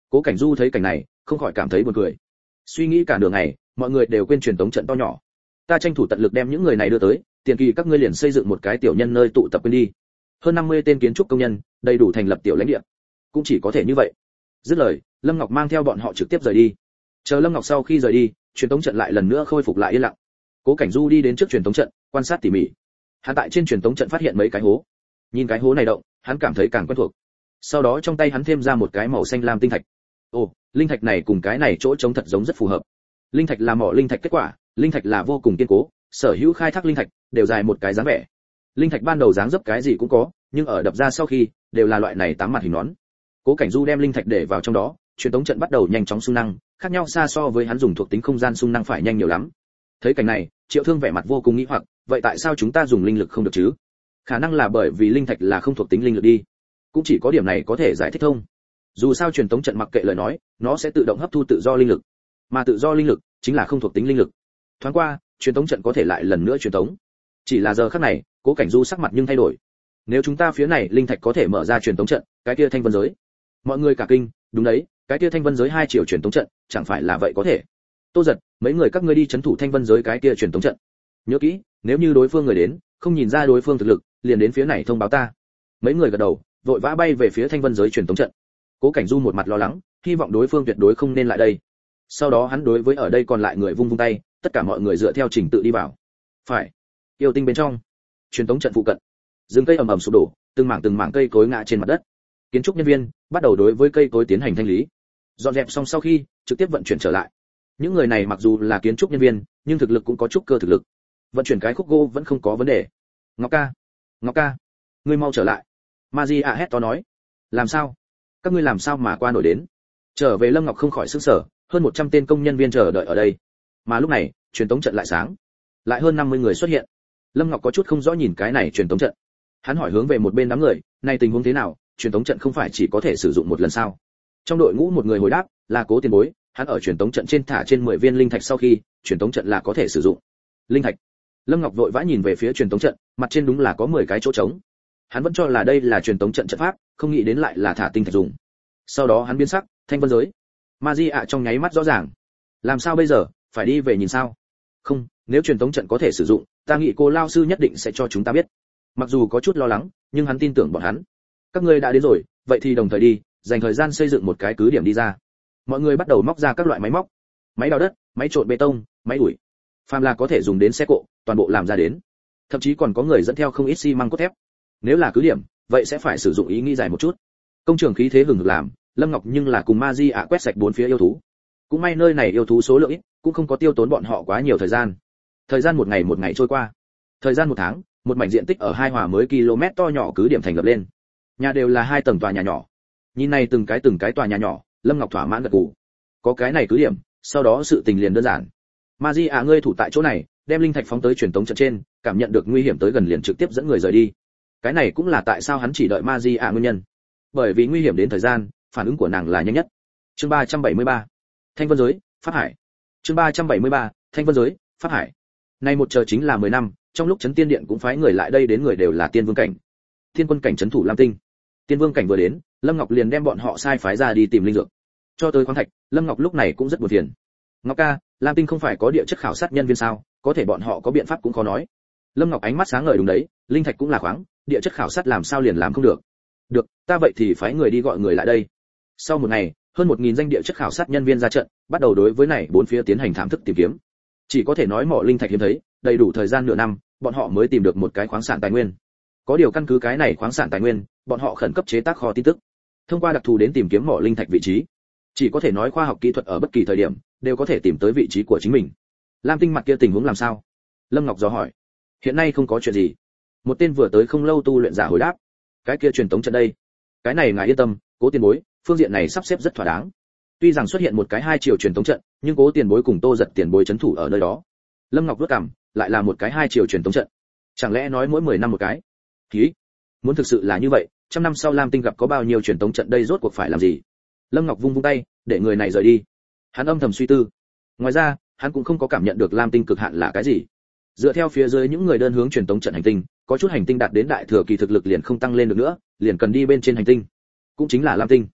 [SPEAKER 1] Cố Cảnh Du thấy cảnh này, không khỏi cảm thấy buồn cười. Suy nghĩ cả nửa ngày, mọi người đều quên truyền tống trận to nhỏ. Ta tranh thủ tận lực đem những người này đưa tới, tiền kỳ các ngươi liền xây dựng một cái tiểu nhân nơi tụ tập quên đi. Hơn năm mươi tên kiến trúc công nhân, đầy đủ thành lập tiểu lãnh địa. Cũng chỉ có thể như vậy. Dứt lời, Lâm Ngọc mang theo bọn họ trực tiếp rời đi. Chờ Lâm Ngọc sau khi rời đi, truyền tống trận lại lần nữa khôi phục lại yên lặng. Cố Cảnh Du đi đến trước truyền tống trận, quan sát tỉ mỉ. Hắn tại trên truyền tống trận phát hiện mấy cái hố. Nhìn cái hố này động, hắn cảm thấy càng quen thuộc. Sau đó trong tay hắn thêm ra một cái màu xanh lam tinh thạch. Ồ, linh thạch này cùng cái này chỗ trống thật giống rất phù hợp. Linh thạch là mỏ linh thạch kết quả, linh thạch là vô cùng kiên cố, sở hữu khai thác linh thạch đều dài một cái dáng vẻ. Linh thạch ban đầu dáng dấp cái gì cũng có, nhưng ở đập ra sau khi, đều là loại này tám mặt hình nón. Cố Cảnh Du đem linh thạch để vào trong đó, truyền tống trận bắt đầu nhanh chóng xung năng, khác nhau xa so với hắn dùng thuộc tính không gian xung năng phải nhanh nhiều lắm. Thấy cảnh này, Triệu Thương vẻ mặt vô cùng nghi hoặc, vậy tại sao chúng ta dùng linh lực không được chứ? Khả năng là bởi vì linh thạch là không thuộc tính linh lực đi. Cũng chỉ có điểm này có thể giải thích thông. Dù sao truyền tống trận mặc kệ lời nói, nó sẽ tự động hấp thu tự do linh lực, mà tự do linh lực chính là không thuộc tính linh lực. Thoáng qua, truyền tống trận có thể lại lần nữa truyền tống. Chỉ là giờ khắc này, Cố Cảnh Du sắc mặt nhưng thay đổi. Nếu chúng ta phía này linh thạch có thể mở ra truyền tống trận, cái kia thanh vân giới. Mọi người cả kinh, đúng đấy, cái kia thanh vân giới hai triệu truyền tống trận, chẳng phải là vậy có thể. Tô Giật, mấy người các ngươi đi trấn thủ thanh vân giới cái kia truyền tống trận. Nhớ kỹ, nếu như đối phương người đến, không nhìn ra đối phương thực lực, liền đến phía này thông báo ta. Mấy người gật đầu, vội vã bay về phía thanh vân giới truyền tống trận. Cố Cảnh Du một mặt lo lắng, hy vọng đối phương tuyệt đối không nên lại đây. Sau đó hắn đối với ở đây còn lại người vung vung tay, tất cả mọi người dựa theo trình tự đi vào. Phải. Yêu tinh bên trong, truyền tống trận phụ cận, rừng cây ầm ầm sụp đổ, từng mảng từng mảng cây cối ngã trên mặt đất. Kiến trúc nhân viên bắt đầu đối với cây cối tiến hành thanh lý. Dọn dẹp xong sau khi, trực tiếp vận chuyển trở lại. Những người này mặc dù là kiến trúc nhân viên, nhưng thực lực cũng có chút cơ thực lực. Vận chuyển cái khúc gỗ vẫn không có vấn đề. Ngọc ca, Ngọc ca, ngươi mau trở lại. Magia hét to nói. Làm sao? Các ngươi làm sao mà qua nổi đến? Trở về Lâm Ngọc không khỏi sửng sở, hơn một trăm tên công nhân viên chờ đợi ở đây. Mà lúc này, truyền tống trận lại sáng, lại hơn năm mươi người xuất hiện. Lâm Ngọc có chút không rõ nhìn cái này truyền tống trận. Hắn hỏi hướng về một bên đám người, này tình huống thế nào, truyền tống trận không phải chỉ có thể sử dụng một lần sao? Trong đội ngũ một người hồi đáp, là Cố Tiền Bối, hắn ở truyền tống trận trên thả trên mười viên linh thạch sau khi, truyền tống trận là có thể sử dụng. Linh thạch. Lâm Ngọc vội vã nhìn về phía truyền tống trận, mặt trên đúng là có mười cái chỗ trống. Hắn vẫn cho là đây là truyền tống trận trận pháp, không nghĩ đến lại là thả tinh thạch dùng. Sau đó hắn biến sắc, thanh vân giới. Magia trong nháy mắt rõ ràng. Làm sao bây giờ, phải đi về nhìn sao? Không, nếu truyền tống trận có thể sử dụng, ta nghĩ cô lao sư nhất định sẽ cho chúng ta biết. Mặc dù có chút lo lắng, nhưng hắn tin tưởng bọn hắn. Các ngươi đã đến rồi, vậy thì đồng thời đi, dành thời gian xây dựng một cái cứ điểm đi ra. Mọi người bắt đầu móc ra các loại máy móc, máy đào đất, máy trộn bê tông, máy đuổi, phàm là có thể dùng đến xe cộ, toàn bộ làm ra đến. Thậm chí còn có người dẫn theo không ít xi măng cốt thép. Nếu là cứ điểm, vậy sẽ phải sử dụng ý nghĩ dài một chút. Công trường khí thế hừng hực làm, Lâm Ngọc nhưng là cùng Magia quét sạch bốn phía yêu thú. Cũng may nơi này yêu thú số lượng ít, cũng không có tiêu tốn bọn họ quá nhiều thời gian. Thời gian một ngày một ngày trôi qua. Thời gian một tháng, một mảnh diện tích ở hai hòa mới km to nhỏ cứ điểm thành lập lên. Nhà đều là hai tầng tòa nhà nhỏ. Nhìn này từng cái từng cái tòa nhà nhỏ, Lâm Ngọc thỏa mãn gật gù. Có cái này cứ điểm, sau đó sự tình liền đơn giản. Magia ngươi thủ tại chỗ này, đem linh thạch phóng tới truyền tống trận trên, cảm nhận được nguy hiểm tới gần liền trực tiếp dẫn người rời đi. Cái này cũng là tại sao hắn chỉ đợi Magia nguyên nhân. Bởi vì nguy hiểm đến thời gian, phản ứng của nàng là nhanh nhất. Chương ba trăm bảy mươi ba, Thanh Vân giới, Pháp Hải. Chương ba trăm bảy mươi ba, Thanh Vân giới, Pháp Hải. Nay một chờ chính là mười năm, trong lúc Chấn Tiên Điện cũng phái người lại đây đến người đều là tiên vương cảnh. Thiên quân cảnh trấn thủ Lam Tinh. Tiên vương cảnh vừa đến, Lâm Ngọc liền đem bọn họ sai phái ra đi tìm linh dược. Cho tới khoáng thạch, Lâm Ngọc lúc này cũng rất buồn phiền. Ngọc ca, Lam Tinh không phải có địa chất khảo sát nhân viên sao, có thể bọn họ có biện pháp cũng khó nói. Lâm Ngọc ánh mắt sáng ngời đúng đấy, linh thạch cũng là khoáng, địa chất khảo sát làm sao liền làm không được. Được, ta vậy thì phái người đi gọi người lại đây. Sau một ngày, hơn một nghìn danh địa chất khảo sát nhân viên ra trận, bắt đầu đối với này bốn phía tiến hành thám thức tìm kiếm. Chỉ có thể nói mỏ linh thạch hiếm thấy, đầy đủ thời gian nửa năm, bọn họ mới tìm được một cái khoáng sản tài nguyên. Có điều căn cứ cái này khoáng sản tài nguyên, bọn họ khẩn cấp chế tác kho tin tức. Thông qua đặc thù đến tìm kiếm mỏ linh thạch vị trí. Chỉ có thể nói khoa học kỹ thuật ở bất kỳ thời điểm đều có thể tìm tới vị trí của chính mình. Lam Tinh mặt kia tình huống làm sao? Lâm Ngọc dò hỏi. Hiện nay không có chuyện gì. Một tên vừa tới không lâu tu luyện giả hồi đáp. Cái kia truyền tống trận đây. Cái này ngài yên tâm, Cố Tiền Bối, phương diện này sắp xếp rất thỏa đáng. Tuy rằng xuất hiện một cái hai chiều truyền tống trận, nhưng Cố Tiền Bối cùng Tô Giật Tiền Bối trấn thủ ở nơi đó. Lâm Ngọc vuốt cằm, lại là một cái hai chiều truyền tống trận. Chẳng lẽ nói mỗi mười năm một cái? Ký. Muốn thực sự là như vậy, trăm năm sau Lam Tinh gặp có bao nhiêu truyền tống trận đây rốt cuộc phải làm gì? Lâm Ngọc vung vung tay, để người này rời đi. Hắn âm thầm suy tư. Ngoài ra, hắn cũng không có cảm nhận được Lam Tinh cực hạn là cái gì. Dựa theo phía dưới những người đơn hướng truyền tống trận hành tinh, có chút hành tinh đạt đến đại thừa kỳ thực lực liền không tăng lên được nữa, liền cần đi bên trên hành tinh, cũng chính là Lam Tinh.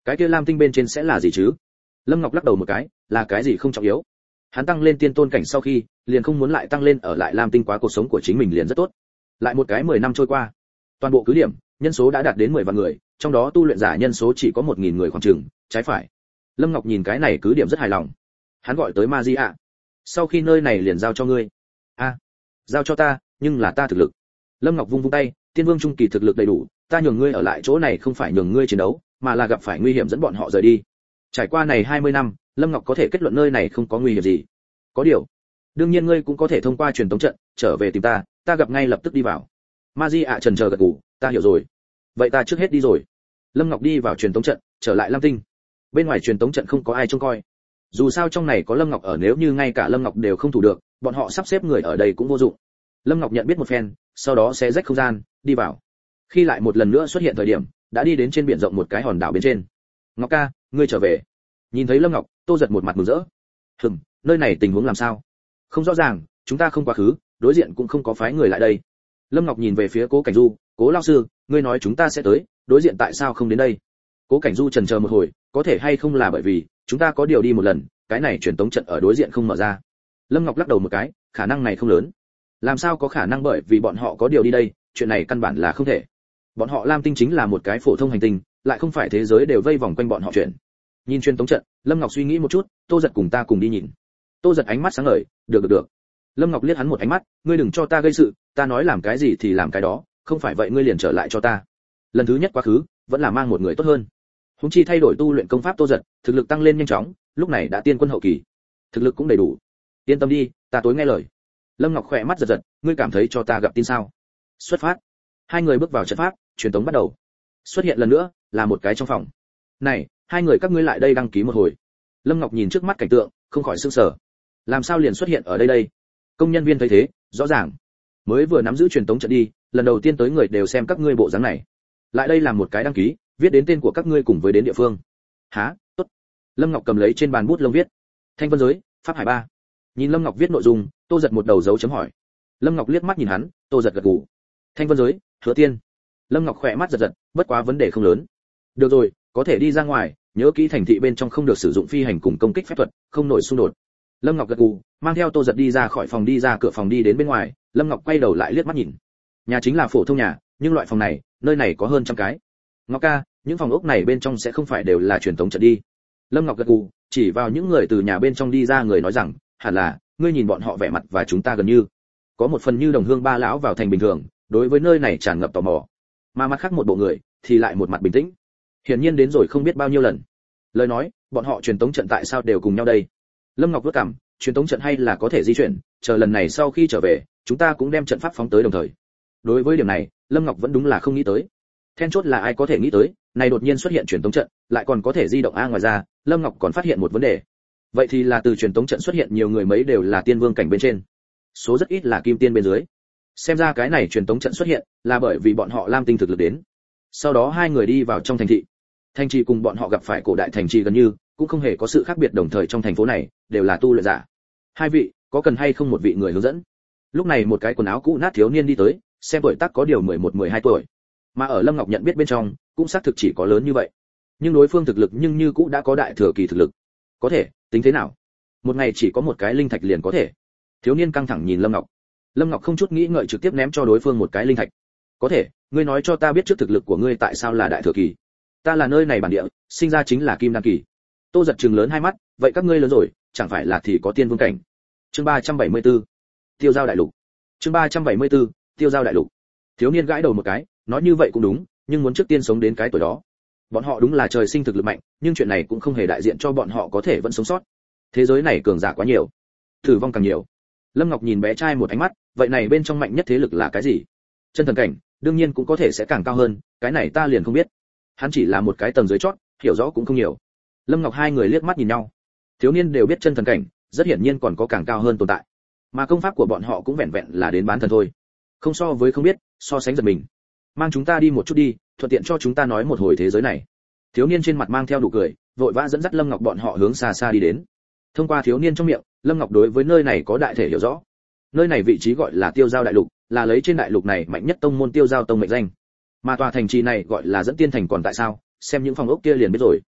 [SPEAKER 1] Cái kia lam tinh bên trên sẽ là gì chứ? Lâm Ngọc lắc đầu một cái, là cái gì không trọng yếu. Hắn tăng lên tiên tôn cảnh sau khi, liền không muốn lại tăng lên ở lại lam tinh quá, cuộc sống của chính mình liền rất tốt. Lại một cái mười năm trôi qua, toàn bộ cứ điểm, nhân số đã đạt đến mười vạn người, trong đó tu luyện giả nhân số chỉ có một nghìn người khoảng chừng, trái phải. Lâm Ngọc nhìn cái này cứ điểm rất hài lòng. Hắn gọi tới Magia. Sau khi nơi này liền giao cho ngươi. A, à, giao cho ta, nhưng là ta thực lực. Lâm Ngọc vung vung tay, tiên vương trung kỳ thực lực đầy đủ, ta nhường ngươi ở lại chỗ này không phải nhường ngươi chiến đấu, mà là gặp phải nguy hiểm dẫn bọn họ rời đi. Trải qua này hai mươi năm, Lâm Ngọc có thể kết luận nơi này không có nguy hiểm gì. Có điều, đương nhiên ngươi cũng có thể thông qua truyền tống trận trở về tìm ta, ta gặp ngay lập tức đi vào. Magia chần chờ gật gù, ta hiểu rồi. Vậy ta trước hết đi rồi. Lâm Ngọc đi vào truyền tống trận, trở lại Lam Tinh. Bên ngoài truyền tống trận không có ai trông coi. Dù sao trong này có Lâm Ngọc ở, nếu như ngay cả Lâm Ngọc đều không thủ được, bọn họ sắp xếp người ở đây cũng vô dụng. Lâm Ngọc nhận biết một phen, sau đó sẽ rách không gian, đi vào. Khi lại một lần nữa xuất hiện thời điểm, đã đi đến trên biển rộng một cái hòn đảo bên trên. Ngọc ca, ngươi trở về. Nhìn thấy Lâm Ngọc, Tô Giật một mặt mừng rỡ. Hừm, nơi này tình huống làm sao? Không rõ ràng, chúng ta không quá khứ, đối diện cũng không có phái người lại đây. Lâm Ngọc nhìn về phía Cố Cảnh Du, Cố lão sư, ngươi nói chúng ta sẽ tới, đối diện tại sao không đến đây? Cố Cảnh Du chần chờ một hồi, có thể hay không là bởi vì chúng ta có điều đi một lần, cái này truyền tống trận ở đối diện không mở ra. Lâm Ngọc lắc đầu một cái, khả năng này không lớn. Làm sao có khả năng, bởi vì bọn họ có điều đi đây, chuyện này căn bản là không thể. Bọn họ Lam Tinh chính là một cái phổ thông hành tinh, lại không phải thế giới đều vây vòng quanh bọn họ chuyện. Nhìn truyền tống trận, Lâm Ngọc suy nghĩ một chút, Tô Giật cùng ta cùng đi nhìn. Tô Giật ánh mắt sáng ngời, được được được. Lâm Ngọc liếc hắn một ánh mắt, ngươi đừng cho ta gây sự, ta nói làm cái gì thì làm cái đó, không phải vậy ngươi liền trở lại cho ta. Lần thứ nhất quá khứ, vẫn là mang một người tốt hơn. Húng chi thay đổi tu luyện công pháp Tô Giật, thực lực tăng lên nhanh chóng, lúc này đã tiên quân hậu kỳ, thực lực cũng đầy đủ. Yên tâm đi, ta tối nghe lời. Lâm Ngọc khỏe mắt giật giật, ngươi cảm thấy cho ta gặp tin sao? Xuất phát. Hai người bước vào trận pháp, truyền tống bắt đầu. Xuất hiện lần nữa, là một cái trong phòng. Này, hai người các ngươi lại đây đăng ký một hồi. Lâm Ngọc nhìn trước mắt cảnh tượng, không khỏi sửng sở. Làm sao liền xuất hiện ở đây đây? Công nhân viên thấy thế, rõ ràng, mới vừa nắm giữ truyền tống trận đi, lần đầu tiên tới người đều xem các ngươi bộ dáng này. Lại đây làm một cái đăng ký, viết đến tên của các ngươi cùng với đến địa phương. Hả? Tốt. Lâm Ngọc cầm lấy trên bàn bút lông viết. Thanh vân giới, pháp hải ba. Nhìn Lâm Ngọc viết nội dung, Tô Giật một đầu dấu chấm hỏi. Lâm Ngọc liếc mắt nhìn hắn, Tô Giật gật gù. Thanh vân giới, Hứa Tiên. Lâm Ngọc khỏe mắt giật giật, bất quá vấn đề không lớn. Được rồi, có thể đi ra ngoài, nhớ kỹ thành thị bên trong không được sử dụng phi hành cùng công kích phép thuật, không nổi xung đột. Lâm Ngọc gật gù, mang theo Tô Giật đi ra khỏi phòng, đi ra cửa phòng đi đến bên ngoài. Lâm Ngọc quay đầu lại liếc mắt nhìn. Nhà chính là phổ thông nhà, nhưng loại phòng này, nơi này có hơn trăm cái. Ngọc ca, những phòng ốc này bên trong sẽ không phải đều là truyền tống trận đi? Lâm Ngọc gật gù, chỉ vào những người từ nhà bên trong đi ra người nói rằng, hẳn là, ngươi nhìn bọn họ vẻ mặt và chúng ta gần như có một phần như đồng hương ba lão vào thành bình thường, đối với nơi này tràn ngập tò mò. Mà mặt khác một bộ người thì lại một mặt bình tĩnh. Hiển nhiên đến rồi không biết bao nhiêu lần. Lời nói, bọn họ truyền tống trận tại sao đều cùng nhau đây? Lâm Ngọc vất cảm, truyền tống trận hay là có thể di chuyển, chờ lần này sau khi trở về, chúng ta cũng đem trận pháp phóng tới đồng thời. Đối với điểm này, Lâm Ngọc vẫn đúng là không nghĩ tới. Then chốt là ai có thể nghĩ tới, này đột nhiên xuất hiện truyền tống trận, lại còn có thể di động a. Ngoài ra, Lâm Ngọc còn phát hiện một vấn đề. Vậy thì là từ truyền tống trận xuất hiện nhiều người mấy đều là tiên vương cảnh bên trên, số rất ít là kim tiên bên dưới. Xem ra cái này truyền tống trận xuất hiện là bởi vì bọn họ Lam Tinh thực lực đến. Sau đó hai người đi vào trong thành thị. Thành trì cùng bọn họ gặp phải cổ đại thành trì gần như, cũng không hề có sự khác biệt, đồng thời trong thành phố này đều là tu luyện giả. Hai vị, có cần hay không một vị người hướng dẫn? Lúc này một cái quần áo cũ nát thiếu niên đi tới, xem tuổi tác có điều mười một mười hai tuổi. Mà ở Lâm Ngọc nhận biết bên trong, cũng xác thực chỉ có lớn như vậy. Nhưng đối phương thực lực nhưng như cũng đã có đại thừa kỳ thực lực. Có thể, tính thế nào? Một ngày chỉ có một cái linh thạch liền có thể. Thiếu niên căng thẳng nhìn Lâm Ngọc. Lâm Ngọc không chút nghĩ ngợi trực tiếp ném cho đối phương một cái linh thạch. Có thể, ngươi nói cho ta biết trước thực lực của ngươi tại sao là đại thừa kỳ? Ta là nơi này bản địa, sinh ra chính là kim đan kỳ. Tô Giật trừng lớn hai mắt, vậy các ngươi lớn rồi, chẳng phải là thì có tiên vương cảnh? Chương ba trăm bảy mươi tư, Tiêu giao đại lục. Chương ba trăm bảy mươi tư, Tiêu giao đại lục. Thiếu niên gãi đầu một cái, nói như vậy cũng đúng, nhưng muốn trước tiên sống đến cái tuổi đó. Bọn họ đúng là trời sinh thực lực mạnh, nhưng chuyện này cũng không hề đại diện cho bọn họ có thể vẫn sống sót. Thế giới này cường giả quá nhiều, tử vong càng nhiều. Lâm Ngọc nhìn bé trai một ánh mắt, vậy này bên trong mạnh nhất thế lực là cái gì? Chân thần cảnh, đương nhiên cũng có thể sẽ càng cao hơn, cái này ta liền không biết. Hắn chỉ là một cái tầng dưới chót, hiểu rõ cũng không nhiều. Lâm Ngọc hai người liếc mắt nhìn nhau. Thiếu niên đều biết chân thần cảnh, rất hiển nhiên còn có càng cao hơn tồn tại. Mà công pháp của bọn họ cũng vẹn vẹn là đến bán thần thôi. Không so với không biết, so sánh giật mình. Mang chúng ta đi một chút đi, thuận tiện cho chúng ta nói một hồi thế giới này. Thiếu niên trên mặt mang theo nụ cười, vội vã dẫn dắt Lâm Ngọc bọn họ hướng xa xa đi đến. Thông qua thiếu niên trong miệng, Lâm Ngọc đối với nơi này có đại thể hiểu rõ. Nơi này vị trí gọi là Tiêu giao đại lục, là lấy trên đại lục này mạnh nhất tông môn Tiêu giao tông mệnh danh. Mà tòa thành trì này gọi là Dẫn Tiên thành, còn tại sao, xem những phòng ốc kia liền biết rồi.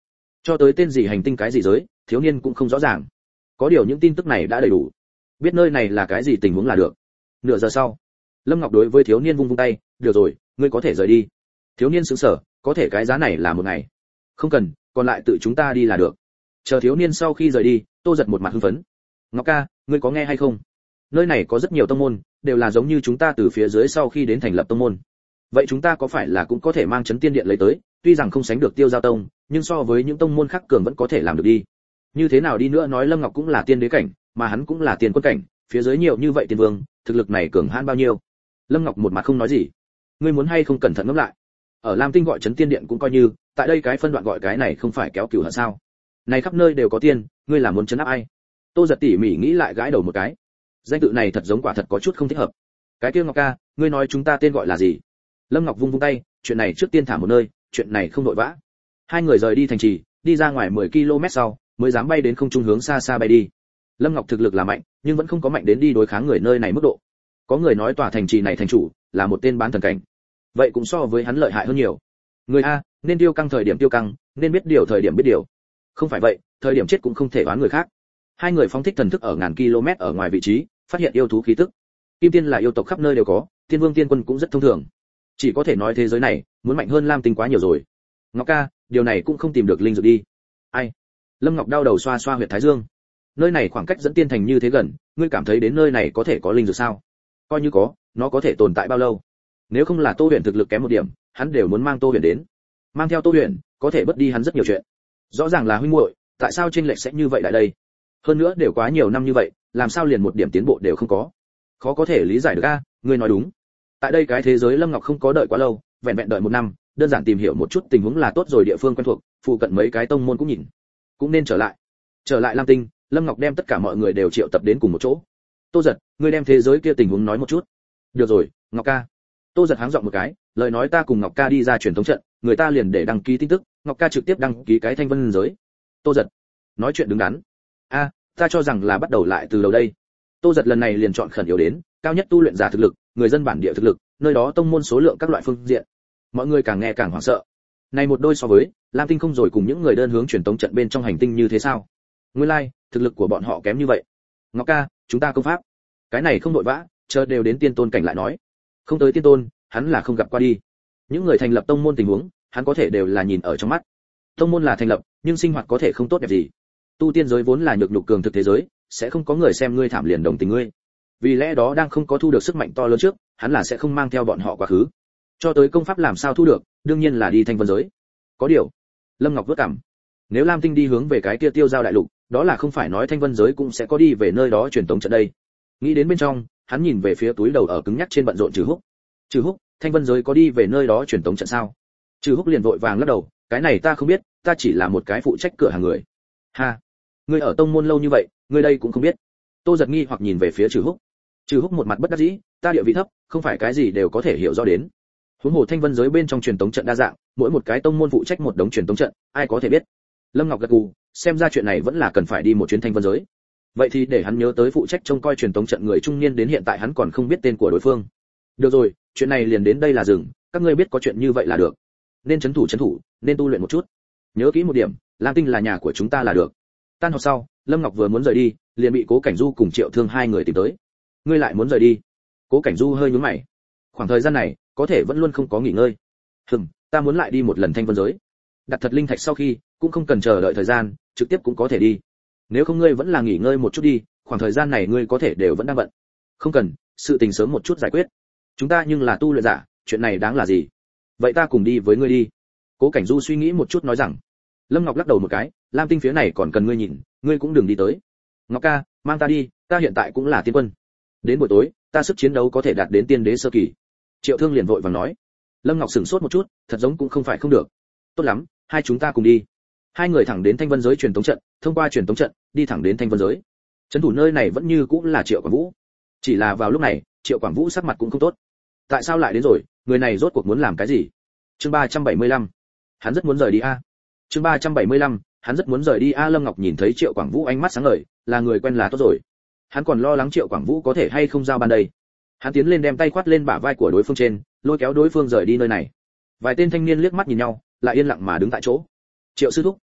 [SPEAKER 1] Cho tới tên gì hành tinh cái gì giới, thiếu niên cũng không rõ ràng. Có điều những tin tức này đã đầy đủ, biết nơi này là cái gì tình huống là được. Nửa giờ sau, Lâm Ngọc đối với thiếu niên vung vung tay, được rồi, ngươi có thể rời đi. Thiếu niên sững sờ, có thể cái giá này là một ngày. Không cần, còn lại tự chúng ta đi là được. Chờ thiếu niên sau khi rời đi, Tô Giật một mặt hưng phấn. Ngọc ca, ngươi có nghe hay không? Nơi này có rất nhiều tông môn, đều là giống như chúng ta từ phía dưới sau khi đến thành lập tông môn. Vậy chúng ta có phải là cũng có thể mang chấn tiên điện lấy tới, tuy rằng không sánh được Tiêu Giao tông, nhưng so với những tông môn khác cường vẫn có thể làm được đi. Như thế nào đi nữa nói Lâm Ngọc cũng là tiên đế cảnh, mà hắn cũng là tiên quân cảnh, phía dưới nhiều như vậy tiên vương, thực lực này cường hãn bao nhiêu? Lâm Ngọc một mặt không nói gì. Ngươi muốn hay không cẩn thận ngẫm lại. Ở Lam Tinh gọi chấn tiên điện cũng coi như, tại đây cái phân đoạn gọi cái này không phải kéo cừu hận sao? Này khắp nơi đều có tiên, ngươi là muốn chấn áp ai? Tô Giật tỉ mỉ nghĩ lại gãi đầu một cái. Danh tự này thật giống quả thật có chút không thích hợp. Cái kia Ngọc ca, ngươi nói chúng ta tên gọi là gì? Lâm Ngọc vung vung tay, chuyện này trước tiên thả một nơi, chuyện này không vội vã. Hai người rời đi thành trì, đi ra ngoài mười ki lô mét sau, mới dám bay đến không trung hướng xa xa bay đi. Lâm Ngọc thực lực là mạnh, nhưng vẫn không có mạnh đến đi đối kháng người nơi này mức độ. Có người nói tòa thành trì này thành chủ là một tên bán thần cảnh, vậy cũng so với hắn lợi hại hơn nhiều. Người a, nên tiêu căng thời điểm tiêu căng, nên biết điều thời điểm biết điều. Không phải vậy, thời điểm chết cũng không thể oán người khác. Hai người phóng thích thần thức ở ngàn km ở ngoài vị trí, phát hiện yêu thú khí tức. Kim tiên là yêu tộc khắp nơi đều có, tiên vương tiên quân cũng rất thông thường. Chỉ có thể nói thế giới này muốn mạnh hơn Lam Tinh quá nhiều rồi. Ngọc ca, điều này cũng không tìm được linh dược đi. Ai? Lâm Ngọc đau đầu xoa xoa huyệt thái dương. Nơi này khoảng cách dẫn tiên thành như thế gần, ngươi cảm thấy đến nơi này có thể có linh dược sao? Coi như có, nó có thể tồn tại bao lâu? Nếu không là Tô Huyền thực lực kém một điểm, hắn đều muốn mang Tô Huyền đến. Mang theo Tô Huyền, có thể bớt đi hắn rất nhiều chuyện. Rõ ràng là huynh muội, tại sao chênh lệch sẽ như vậy tại đây? Hơn nữa đều quá nhiều năm như vậy, làm sao liền một điểm tiến bộ đều không có? Khó có thể lý giải được a, ngươi nói đúng. Tại đây cái thế giới Lâm Ngọc không có đợi quá lâu, vẹn vẹn đợi một năm, đơn giản tìm hiểu một chút tình huống là tốt rồi, địa phương quen thuộc, phụ cận mấy cái tông môn cũng nhìn, cũng nên trở lại. Trở lại Lam Tinh, Lâm Ngọc đem tất cả mọi người đều triệu tập đến cùng một chỗ. Tô Giật, ngươi đem thế giới kia tình huống nói một chút. Được rồi, Ngọc ca. Tô Giật háng giọng một cái, lời nói ta cùng Ngọc ca đi ra truyền thống trận, người ta liền để đăng ký tin tức, Ngọc ca trực tiếp đăng ký cái thanh vân giới. Tô Giật, nói chuyện đứng đắn. A, ta cho rằng là bắt đầu lại từ đầu đây. Tô Giật lần này liền chọn khẩn yếu đến, cao nhất tu luyện giả thực lực, người dân bản địa thực lực, nơi đó tông môn số lượng các loại phương diện. Mọi người càng nghe càng hoảng sợ. Này một đôi so với, Lam Tinh không rồi cùng những người đơn hướng truyền tống trận bên trong hành tinh như thế sao? Nguyên lai, like, thực lực của bọn họ kém như vậy. Ngọc ca, chúng ta công pháp. Cái này không đội vã, chờ đều đến tiên tôn cảnh lại nói. Không tới tiên tôn, hắn là không gặp qua đi. Những người thành lập tông môn tình huống, hắn có thể đều là nhìn ở trong mắt. Tông môn là thành lập, nhưng sinh hoạt có thể không tốt đẹp gì. Tu tiên giới vốn là nhược nhục cường thực thế giới, sẽ không có người xem ngươi thảm liền đồng tình ngươi. Vì lẽ đó đang không có thu được sức mạnh to lớn trước, hắn là sẽ không mang theo bọn họ quá khứ. Cho tới công pháp làm sao thu được, đương nhiên là đi thanh vân giới. Có điều, Lâm Ngọc vất cảm. Nếu Lam Tinh đi hướng về cái kia Tiêu Giao đại lục, đó là không phải nói thanh vân giới cũng sẽ có đi về nơi đó truyền tống trận đây. Nghĩ đến bên trong, hắn nhìn về phía túi đầu ở cứng nhắc trên bận rộn Trừ Húc. Trừ Húc, thanh vân giới có đi về nơi đó truyền tống trận sao? Trừ Húc liền vội vàng lắc đầu, cái này ta không biết, ta chỉ là một cái phụ trách cửa hàng người. Ha, ngươi ở tông môn lâu như vậy, ngươi đây cũng không biết. Tô Giật nghi hoặc nhìn về phía Trừ Húc. Trừ Húc một mặt bất đắc dĩ, ta địa vị thấp, không phải cái gì đều có thể hiểu rõ đến. Huống hồ thanh vân giới bên trong truyền tống trận đa dạng, mỗi một cái tông môn phụ trách một đống truyền tống trận, ai có thể biết. Lâm Ngọc gật gù, xem ra chuyện này vẫn là cần phải đi một chuyến thanh vân giới. Vậy thì để hắn nhớ tới phụ trách trông coi truyền tống trận người trung niên đến hiện tại hắn còn không biết tên của đối phương. Được rồi, chuyện này liền đến đây là dừng, các ngươi biết có chuyện như vậy là được. Nên trấn thủ trấn thủ, nên tu luyện một chút. Nhớ kỹ một điểm, Lam Tinh là nhà của chúng ta là được. Tan học sau, Lâm Ngọc vừa muốn rời đi, liền bị Cố Cảnh Du cùng Triệu Thương hai người tìm tới. Ngươi lại muốn rời đi? Cố Cảnh Du hơi nhướng mày. Khoảng thời gian này, có thể vẫn luôn không có nghỉ ngơi. Hừm, ta muốn lại đi một lần thanh vân giới. Đặt thật linh thạch sau khi, cũng không cần chờ đợi thời gian, trực tiếp cũng có thể đi. Nếu không ngươi vẫn là nghỉ ngơi một chút đi, khoảng thời gian này ngươi có thể đều vẫn đang bận. Không cần, sự tình sớm một chút giải quyết. Chúng ta nhưng là tu luyện giả, chuyện này đáng là gì? Vậy ta cùng đi với ngươi đi. Cố Cảnh Du suy nghĩ một chút nói rằng. Lâm Ngọc lắc đầu một cái, Lam Tinh phía này còn cần ngươi nhìn, ngươi cũng đừng đi tới. Ngọc ca, mang ta đi, ta hiện tại cũng là tiên quân. Đến buổi tối, ta sức chiến đấu có thể đạt đến tiên đế sơ kỳ. Triệu Thương liền vội vàng nói. Lâm Ngọc sửng sốt một chút, thật giống cũng không phải không được. Tốt lắm, hai chúng ta cùng đi. Hai người thẳng đến thanh vân giới truyền tống trận, thông qua truyền tống trận, đi thẳng đến thanh vân giới. Trấn thủ nơi này vẫn như cũng là Triệu Quảng Vũ. Chỉ là vào lúc này, Triệu Quảng Vũ sắc mặt cũng không tốt. Tại sao lại đến rồi, người này rốt cuộc muốn làm cái gì? Chương ba trăm bảy mươi lăm. Hắn rất muốn rời đi a. Chương ba trăm bảy mươi lăm, hắn rất muốn rời đi a. Lâm Ngọc nhìn thấy Triệu Quảng Vũ ánh mắt sáng ngời, là người quen là tốt rồi. Hắn còn lo lắng Triệu Quảng Vũ có thể hay không giao ban đây. Hắn tiến lên đem tay quát lên bả vai của đối phương trên, lôi kéo đối phương rời đi nơi này. Vài tên thanh niên liếc mắt nhìn nhau, lại yên lặng mà đứng tại chỗ. Triệu sư thúc,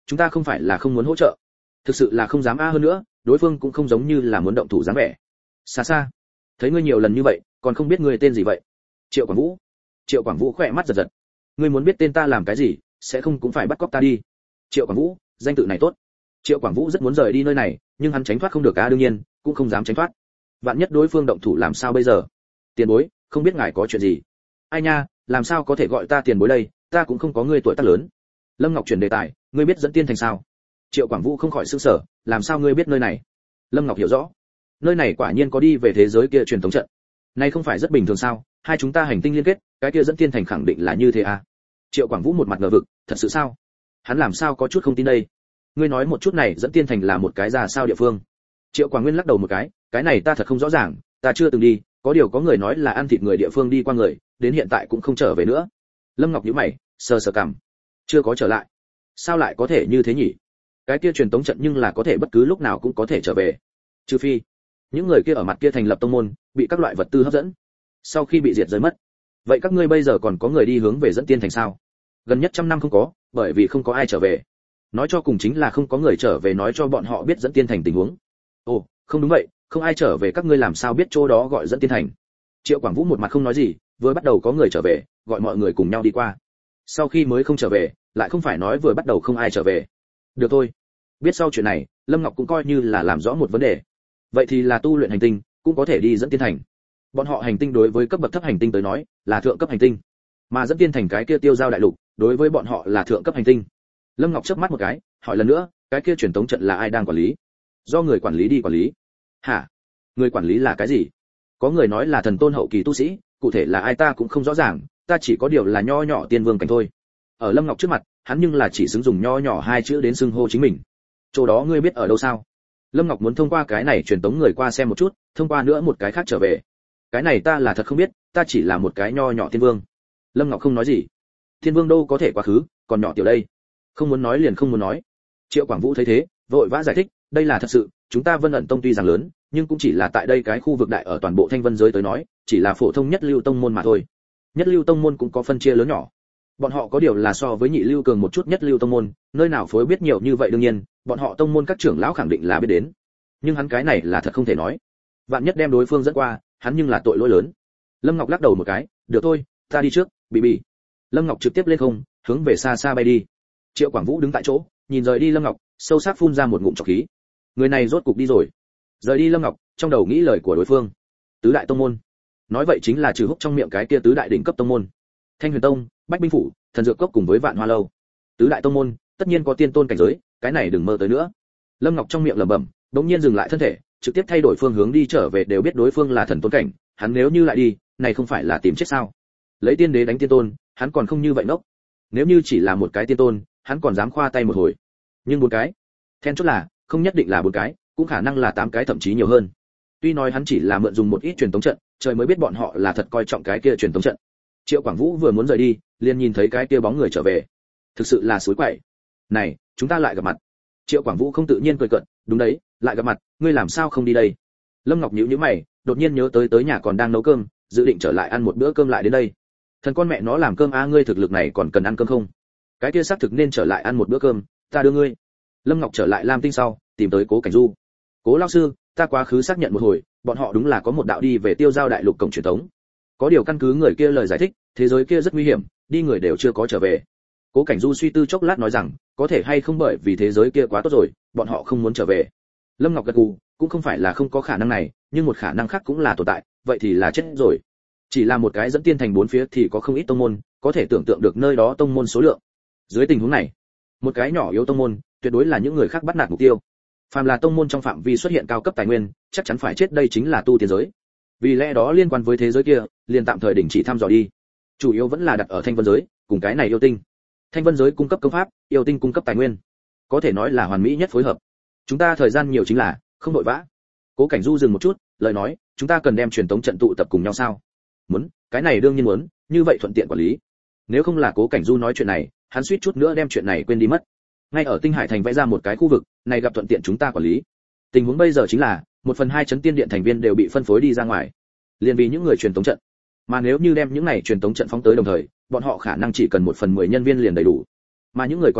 [SPEAKER 1] chúng ta không phải là không muốn hỗ trợ, thực sự là không dám a, hơn nữa đối phương cũng không giống như là muốn động thủ dáng vẻ. Xa xa, thấy ngươi nhiều lần như vậy còn không biết ngươi tên gì vậy? Triệu Quảng Vũ. Triệu Quảng Vũ khỏe mắt giật giật. Ngươi muốn biết tên ta làm cái gì, sẽ không cũng phải bắt cóc ta đi. Triệu Quảng Vũ, danh tự này tốt. Triệu Quảng Vũ rất muốn rời đi nơi này, nhưng hắn tránh thoát không được a, đương nhiên cũng không dám tránh thoát. Vạn nhất đối phương động thủ làm sao bây giờ? Tiền bối, không biết ngài có chuyện gì? Ai nha, làm sao có thể gọi ta tiền bối đây, ta cũng không có ngươi tuổi tác lớn. Lâm Ngọc chuyển đề tài, ngươi biết dẫn tiên thành sao? Triệu Quảng Vũ không khỏi sửng sở, làm sao ngươi biết nơi này? Lâm Ngọc hiểu rõ, nơi này quả nhiên có đi về thế giới kia truyền thống trận. Này không phải rất bình thường sao? Hai chúng ta hành tinh liên kết, cái kia dẫn tiên thành khẳng định là như thế à? Triệu Quảng Vũ một mặt ngờ vực, thật sự sao? Hắn làm sao có chút không tin đây? Ngươi nói một chút này, dẫn tiên thành là một cái ra sao địa phương? Triệu Quảng Nguyên lắc đầu một cái, cái này ta thật không rõ ràng, ta chưa từng đi, có điều có người nói là ăn thịt người địa phương đi qua người, đến hiện tại cũng không trở về nữa. Lâm Ngọc nhíu mày, sờ sờ cằm, chưa có trở lại. Sao lại có thể như thế nhỉ? Cái kia truyền tống trận nhưng là có thể bất cứ lúc nào cũng có thể trở về, trừ phi những người kia ở mặt kia thành lập tông môn, bị các loại vật tư hấp dẫn, sau khi bị diệt rơi mất. Vậy các ngươi bây giờ còn có người đi hướng về dẫn tiên thành sao? Gần nhất trăm năm không có, bởi vì không có ai trở về. Nói cho cùng chính là không có người trở về nói cho bọn họ biết dẫn tiên thành tình huống. Ồ, không đúng vậy, không ai trở về các ngươi làm sao biết chỗ đó gọi dẫn tiên thành? Triệu Quảng Vũ một mặt không nói gì, vừa bắt đầu có người trở về, gọi mọi người cùng nhau đi qua. Sau khi mới không trở về, lại không phải nói vừa bắt đầu không ai trở về. Được thôi. Biết sau chuyện này, Lâm Ngọc cũng coi như là làm rõ một vấn đề. Vậy thì là tu luyện hành tinh cũng có thể đi dẫn tiên thành. Bọn họ hành tinh đối với cấp bậc thấp hành tinh tới nói là thượng cấp hành tinh, mà dẫn tiên thành cái kia tiêu giao đại lục đối với bọn họ là thượng cấp hành tinh. Lâm Ngọc chớp mắt một cái, hỏi lần nữa, cái kia truyền tống trận là ai đang quản lý? Do người quản lý đi quản lý. Hả? Người quản lý là cái gì? Có người nói là thần tôn hậu kỳ tu sĩ, cụ thể là ai ta cũng không rõ ràng, ta chỉ có điều là nho nhỏ tiên vương cảnh thôi. Ở Lâm Ngọc trước mặt, hắn nhưng là chỉ xứng dùng nho nhỏ hai chữ đến xưng hô chính mình. Chỗ đó ngươi biết ở đâu sao? Lâm Ngọc muốn thông qua cái này truyền tống người qua xem một chút, thông qua nữa một cái khác trở về. Cái này ta là thật không biết, ta chỉ là một cái nho nhỏ tiên vương. Lâm Ngọc không nói gì. Tiên vương đâu có thể quá khứ, còn nhỏ tiểu đây. Không muốn nói liền không muốn nói. Triệu Quảng Vũ thấy thế, vội vã giải thích, đây là thật sự, chúng ta Vân ẩn tông tuy rằng lớn, nhưng cũng chỉ là tại đây cái khu vực đại ở toàn bộ Thanh Vân giới tới nói, chỉ là phổ thông nhất lưu tông môn mà thôi. Nhất lưu tông môn cũng có phân chia lớn nhỏ. Bọn họ có điều là so với nhị lưu cường một chút nhất lưu tông môn, nơi nào phối biết nhiều như vậy đương nhiên, bọn họ tông môn các trưởng lão khẳng định là biết đến. Nhưng hắn cái này là thật không thể nói. Vạn nhất đem đối phương dẫn qua, hắn nhưng là tội lỗi lớn. Lâm Ngọc lắc đầu một cái, được thôi, ta đi trước, bị bị. Lâm Ngọc trực tiếp lên không, hướng về xa xa bay đi. Triệu Quảng Vũ đứng tại chỗ, nhìn rời đi Lâm Ngọc, sâu sắc phun ra một ngụm trọc khí. Người này rốt cục đi rồi. Rời đi Lâm Ngọc, trong đầu nghĩ lời của đối phương. Tứ đại tông môn. Nói vậy chính là trừ húc trong miệng cái kia tứ đại đỉnh cấp tông môn. Thanh Huyền Tông, Bách Binh phủ, Thần Dược Cốc cùng với Vạn Hoa lâu. Tứ đại tông môn, tất nhiên có tiên tôn cảnh giới, cái này đừng mơ tới nữa. Lâm Ngọc trong miệng lẩm bẩm, đột nhiên dừng lại thân thể, trực tiếp thay đổi phương hướng đi trở về, đều biết đối phương là thần tôn cảnh, hắn nếu như lại đi, này không phải là tìm chết sao? Lấy tiên đế đánh tiên tôn, hắn còn không như vậy ngốc. Nếu như chỉ là một cái tiên tôn, hắn còn dám khoa tay một hồi. Nhưng bốn cái, then chốt là, không nhất định là bốn cái, cũng khả năng là tám cái thậm chí nhiều hơn. Tuy nói hắn chỉ là mượn dùng một ít truyền tống trận, trời mới biết bọn họ là thật coi trọng cái kia truyền tống trận. Triệu Quảng Vũ vừa muốn rời đi, liền nhìn thấy cái kia bóng người trở về. Thực sự là suối quậy. Này, chúng ta lại gặp mặt. Triệu Quảng Vũ không tự nhiên cười cợt, đúng đấy, lại gặp mặt, ngươi làm sao không đi đây? Lâm Ngọc nhíu nhíu mày, đột nhiên nhớ tới tới nhà còn đang nấu cơm, dự định trở lại ăn một bữa cơm lại đến đây. Thần con mẹ nó làm cơm a, ngươi thực lực này còn cần ăn cơm không? Cái kia xác thực nên trở lại ăn một bữa cơm, ta đưa ngươi. Lâm Ngọc trở lại Lam Tinh sau, tìm tới Cố Cảnh Du. Cố lão sư, ta quá khứ xác nhận một hồi, bọn họ đúng là có một đạo đi về tiêu giao đại lục cổng truyền thống. Có điều căn cứ người kia lời giải thích, thế giới kia rất nguy hiểm, đi người đều chưa có trở về. Cố Cảnh Du suy tư chốc lát nói rằng, có thể hay không bởi vì thế giới kia quá tốt rồi, bọn họ không muốn trở về. Lâm Ngọc gật gù, cũng không phải là không có khả năng này, nhưng một khả năng khác cũng là tồn tại, vậy thì là chết rồi. Chỉ là một cái dẫn tiên thành bốn phía thì có không ít tông môn, có thể tưởng tượng được nơi đó tông môn số lượng. Dưới tình huống này, một cái nhỏ yếu tông môn, tuyệt đối là những người khác bắt nạt mục tiêu. Phàm là tông môn trong phạm vi xuất hiện cao cấp tài nguyên, chắc chắn phải chết, đây chính là tu tiên giới. Vì lẽ đó liên quan với thế giới kia, liền tạm thời đình chỉ thăm dò đi. Chủ yếu vẫn là đặt ở Thanh Vân giới, cùng cái này yêu tinh. Thanh Vân giới cung cấp công pháp, yêu tinh cung cấp tài nguyên, có thể nói là hoàn mỹ nhất phối hợp. Chúng ta thời gian nhiều chính là không vội vã. Cố Cảnh Du dừng một chút, lời nói, chúng ta cần đem truyền tống trận tụ tập cùng nhau sao? Muốn, cái này đương nhiên muốn, như vậy thuận tiện quản lý. Nếu không là Cố Cảnh Du nói chuyện này, hắn suýt chút nữa đem chuyện này quên đi mất. Ngay ở Tinh Hải thành vẽ ra một cái khu vực, này gặp thuận tiện chúng ta quản lý. Tình huống bây giờ chính là, một phần hai chấn tiên điện thành viên đều bị phân phối đi ra ngoài, liền vì những người truyền tống trận. Mà nếu như đem những này truyền tống trận phóng tới đồng thời, bọn họ khả năng chỉ cần một phần mười nhân viên liền đầy đủ. Mà những người còn lại,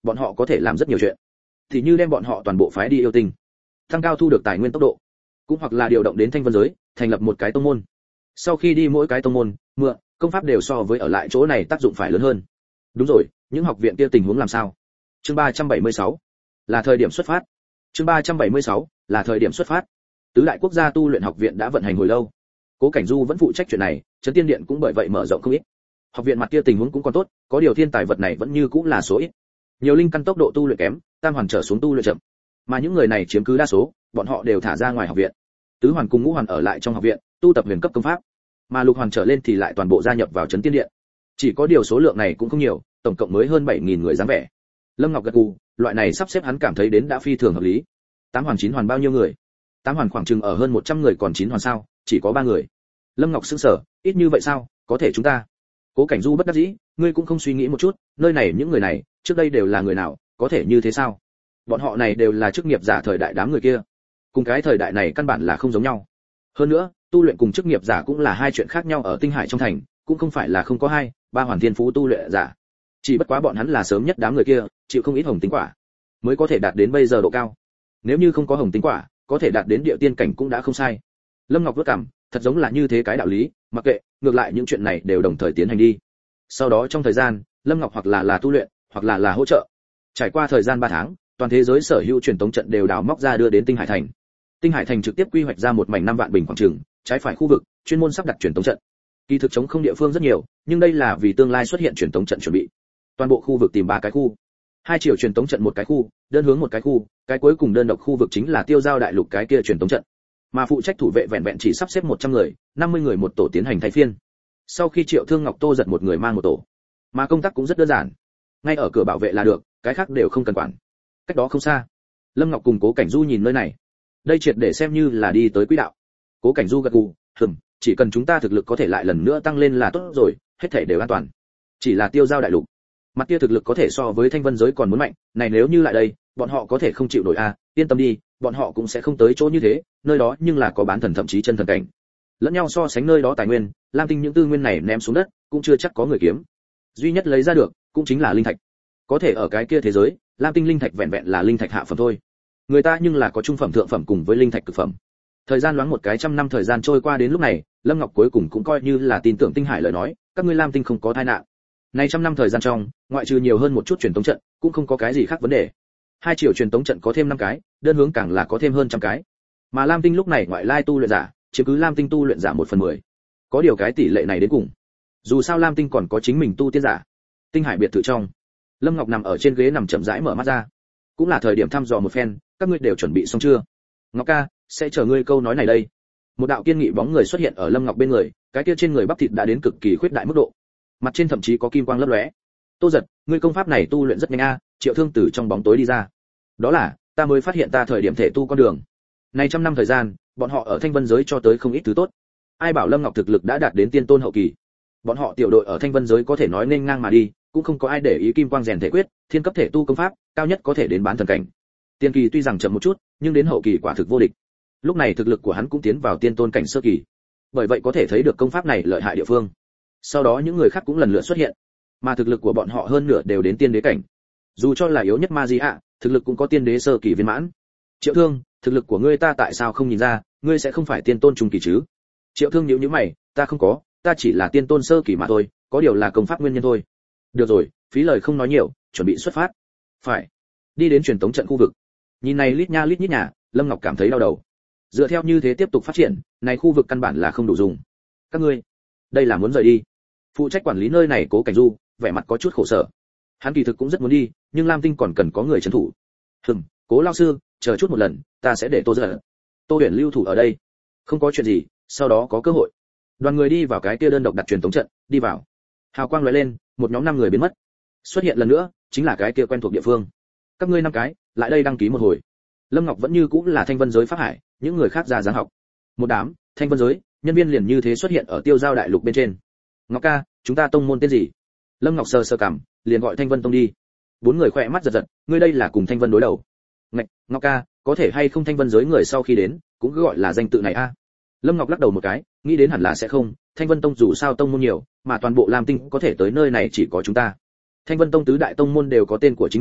[SPEAKER 1] bọn họ có thể làm rất nhiều chuyện, thì như đem bọn họ toàn bộ phái đi yêu tinh, tăng cao thu được tài nguyên tốc độ, cũng hoặc là điều động đến thanh vân giới, thành lập một cái tông môn. Sau khi đi mỗi cái tông môn, mượn công pháp đều so với ở lại chỗ này tác dụng phải lớn hơn. Đúng rồi, những học viện kia tình huống làm sao? Chương ba trăm bảy mươi sáu là thời điểm xuất phát. Chương ba trăm bảy mươi sáu là thời điểm xuất phát. Tứ đại quốc gia tu luyện học viện đã vận hành hồi lâu. Cố Cảnh Du vẫn phụ trách chuyện này, Trấn Tiên Điện cũng bởi vậy mở rộng không ít. Học viện mặt kia tình huống cũng còn tốt, có điều thiên tài vật này vẫn như cũng là số ít. Nhiều linh căn tốc độ tu luyện kém, tam hoàn trở xuống tu luyện chậm. Mà những người này chiếm cứ đa số, bọn họ đều thả ra ngoài học viện. Tứ hoàn cùng ngũ hoàn ở lại trong học viện, tu tập huyền cấp công pháp. Mà lục hoàn trở lên thì lại toàn bộ gia nhập vào Trấn Tiên Điện. Chỉ có điều số lượng này cũng không nhiều, tổng cộng mới hơn bảy nghìn người dáng vẻ. Lâm Ngọc gật gù, loại này sắp xếp hắn cảm thấy đến đã phi thường hợp lý. Tám hoàn chín hoàn bao nhiêu người? Tám hoàn khoảng chừng ở hơn một trăm người, còn chín hoàn sao, chỉ có ba người. Lâm Ngọc sững sờ, ít như vậy sao, có thể chúng ta. Cố Cảnh Du bất đắc dĩ, ngươi cũng không suy nghĩ một chút, nơi này những người này, trước đây đều là người nào, có thể như thế sao? Bọn họ này đều là chức nghiệp giả thời đại đám người kia. Cùng cái thời đại này căn bản là không giống nhau. Hơn nữa, tu luyện cùng chức nghiệp giả cũng là hai chuyện khác nhau, ở Tinh Hải trong thành, cũng không phải là không có hai, ba hoàn thiên phú tu luyện giả. Chỉ bất quá bọn hắn là sớm nhất đám người kia, chịu không ít hồng tinh quả, mới có thể đạt đến bây giờ độ cao. Nếu như không có hồng tinh quả, có thể đạt đến địa tiên cảnh cũng đã không sai. Lâm Ngọc vất cảm, thật giống là như thế cái đạo lý, mặc kệ, ngược lại những chuyện này đều đồng thời tiến hành đi. Sau đó trong thời gian, Lâm Ngọc hoặc là là tu luyện, hoặc là là hỗ trợ. Trải qua thời gian ba tháng, toàn thế giới sở hữu truyền tống trận đều đào móc ra đưa đến Tinh Hải thành. Tinh Hải thành trực tiếp quy hoạch ra một mảnh năm vạn bình quảng trường, trái phải khu vực, chuyên môn sắp đặt truyền tống trận. Kỳ thực chống không địa phương rất nhiều, nhưng đây là vì tương lai xuất hiện truyền tống trận chuẩn bị. Toàn bộ khu vực tìm ba cái khu, hai chiều truyền tống trận một cái khu, đơn hướng một cái khu, cái cuối cùng đơn độc khu vực chính là tiêu giao đại lục cái kia truyền tống trận. Mà phụ trách thủ vệ vẹn vẹn chỉ sắp xếp một trăm người, năm mươi người một tổ tiến hành thay phiên. Sau khi Triệu Thương Ngọc Tô giật một người mang một tổ, mà công tác cũng rất đơn giản, ngay ở cửa bảo vệ là được, cái khác đều không cần quản. Cách đó không xa, Lâm Ngọc cùng Cố Cảnh Du nhìn nơi này, đây triệt để xem như là đi tới quỹ đạo. Cố Cảnh Du gật gù, hừm, chỉ cần chúng ta thực lực có thể lại lần nữa tăng lên là tốt rồi, hết thảy đều an toàn. Chỉ là tiêu giao đại lục, mặt kia thực lực có thể so với thanh vân giới còn muốn mạnh, này nếu như lại đây, bọn họ có thể không chịu nổi a, à, yên tâm đi, bọn họ cũng sẽ không tới chỗ như thế, nơi đó nhưng là có bán thần thậm chí chân thần cảnh. Lẫn nhau so sánh nơi đó tài nguyên, Lam Tinh những tư nguyên này ném xuống đất, cũng chưa chắc có người kiếm. Duy nhất lấy ra được, cũng chính là linh thạch. Có thể ở cái kia thế giới, Lam Tinh linh thạch vẹn vẹn là linh thạch hạ phẩm thôi. Người ta nhưng là có trung phẩm thượng phẩm cùng với linh thạch cực phẩm. Thời gian loáng một cái trăm năm thời gian trôi qua đến lúc này, Lâm Ngọc cuối cùng cũng coi như là tin tưởng Tinh Hải lời nói, các ngươi Lam Tinh không có tai nạn. Nay trăm năm thời gian trong, ngoại trừ nhiều hơn một chút truyền tống trận, cũng không có cái gì khác vấn đề. Hai chiều truyền tống trận có thêm năm cái, đơn hướng càng là có thêm hơn trăm cái. Mà Lam Tinh lúc này ngoại lai tu luyện giả, chiếm cứ Lam Tinh tu luyện giả một phần mười. Có điều cái tỷ lệ này đến cùng. Dù sao Lam Tinh còn có chính mình tu tiên giả. Tinh Hải biệt thự trong, Lâm Ngọc nằm ở trên ghế nằm chậm rãi mở mắt ra. Cũng là thời điểm thăm dò một phen, các ngươi đều chuẩn bị xong chưa? Ngọc ca, sẽ chờ ngươi câu nói này đây. Một đạo kiên nghị bóng người xuất hiện ở Lâm Ngọc bên người, cái kia trên người bắp thịt đã đến cực kỳ khuyết đại mức độ. Mặt trên thậm chí có kim quang lấp lóe. Tô giật, ngươi công pháp này tu luyện rất nhanh a. Triệu Thương từ trong bóng tối đi ra. Đó là, ta mới phát hiện ta thời điểm thể tu con đường. Này trăm năm thời gian, bọn họ ở Thanh Vân giới cho tới không ít thứ tốt. Ai bảo Lâm Ngọc thực lực đã đạt đến tiên tôn hậu kỳ. Bọn họ tiểu đội ở Thanh Vân giới có thể nói nên ngang mà đi, cũng không có ai để ý kim quang rèn thể quyết, thiên cấp thể tu công pháp, cao nhất có thể đến bán thần cảnh. Tiên kỳ tuy rằng chậm một chút, nhưng đến hậu kỳ quả thực vô địch. Lúc này thực lực của hắn cũng tiến vào tiên tôn cảnh sơ kỳ. Bởi vậy có thể thấy được công pháp này lợi hại địa phương. Sau đó những người khác cũng lần lượt xuất hiện, mà thực lực của bọn họ hơn nửa đều đến tiên đế cảnh. Dù cho là yếu nhất Ma Di ạ, thực lực cũng có tiên đế sơ kỳ viên mãn. Triệu Thương, thực lực của ngươi ta tại sao không nhìn ra, ngươi sẽ không phải tiên tôn trung kỳ chứ? Triệu Thương nhíu nhíu mày, ta không có, ta chỉ là tiên tôn sơ kỳ mà thôi, có điều là công pháp nguyên nhân thôi. Được rồi, phí lời không nói nhiều, chuẩn bị xuất phát. Phải. Đi đến truyền tống trận khu vực. Nhìn này lít nha lít nhít nhà, Lâm Ngọc cảm thấy đau đầu. Dựa theo như thế tiếp tục phát triển, này khu vực căn bản là không đủ dùng. Các ngươi, đây là muốn rời đi? Phụ trách quản lý nơi này Cố Cảnh Du, vẻ mặt có chút khổ sở. Hắn kỳ thực cũng rất muốn đi, nhưng Lam Tinh còn cần có người trấn thủ. Hừm, Cố lão sư, chờ chút một lần, ta sẽ để Tô Dật, Tô Huyền lưu thủ ở đây. Không có chuyện gì, sau đó có cơ hội. Đoàn người đi vào cái kia đơn độc đặt truyền tống trận, đi vào. Hào quang lóe lên, một nhóm năm người biến mất. Xuất hiện lần nữa, chính là cái kia quen thuộc địa phương. Các ngươi năm cái, lại đây đăng ký một hồi. Lâm Ngọc vẫn như cũng là Thanh Vân giới pháp hải, những người khác ra dáng học. Một đám, Thanh Vân giới, nhân viên liền như thế xuất hiện ở tiêu giao đại lục bên trên. Ngọc ca, chúng ta tông môn tên gì? Lâm Ngọc sờ sờ cằm, liền gọi Thanh Vân tông đi. Bốn người khỏe mắt giật giật, ngươi đây là cùng Thanh Vân đối đầu. Ngạch, Ngọc ca, có thể hay không Thanh Vân giới người sau khi đến, cũng cứ gọi là danh tự này a. Lâm Ngọc lắc đầu một cái, nghĩ đến hẳn là sẽ không, Thanh Vân tông dù sao tông môn nhiều, mà toàn bộ Lam Tinh có thể tới nơi này chỉ có chúng ta. Thanh Vân tông tứ đại tông môn đều có tên của chính mình,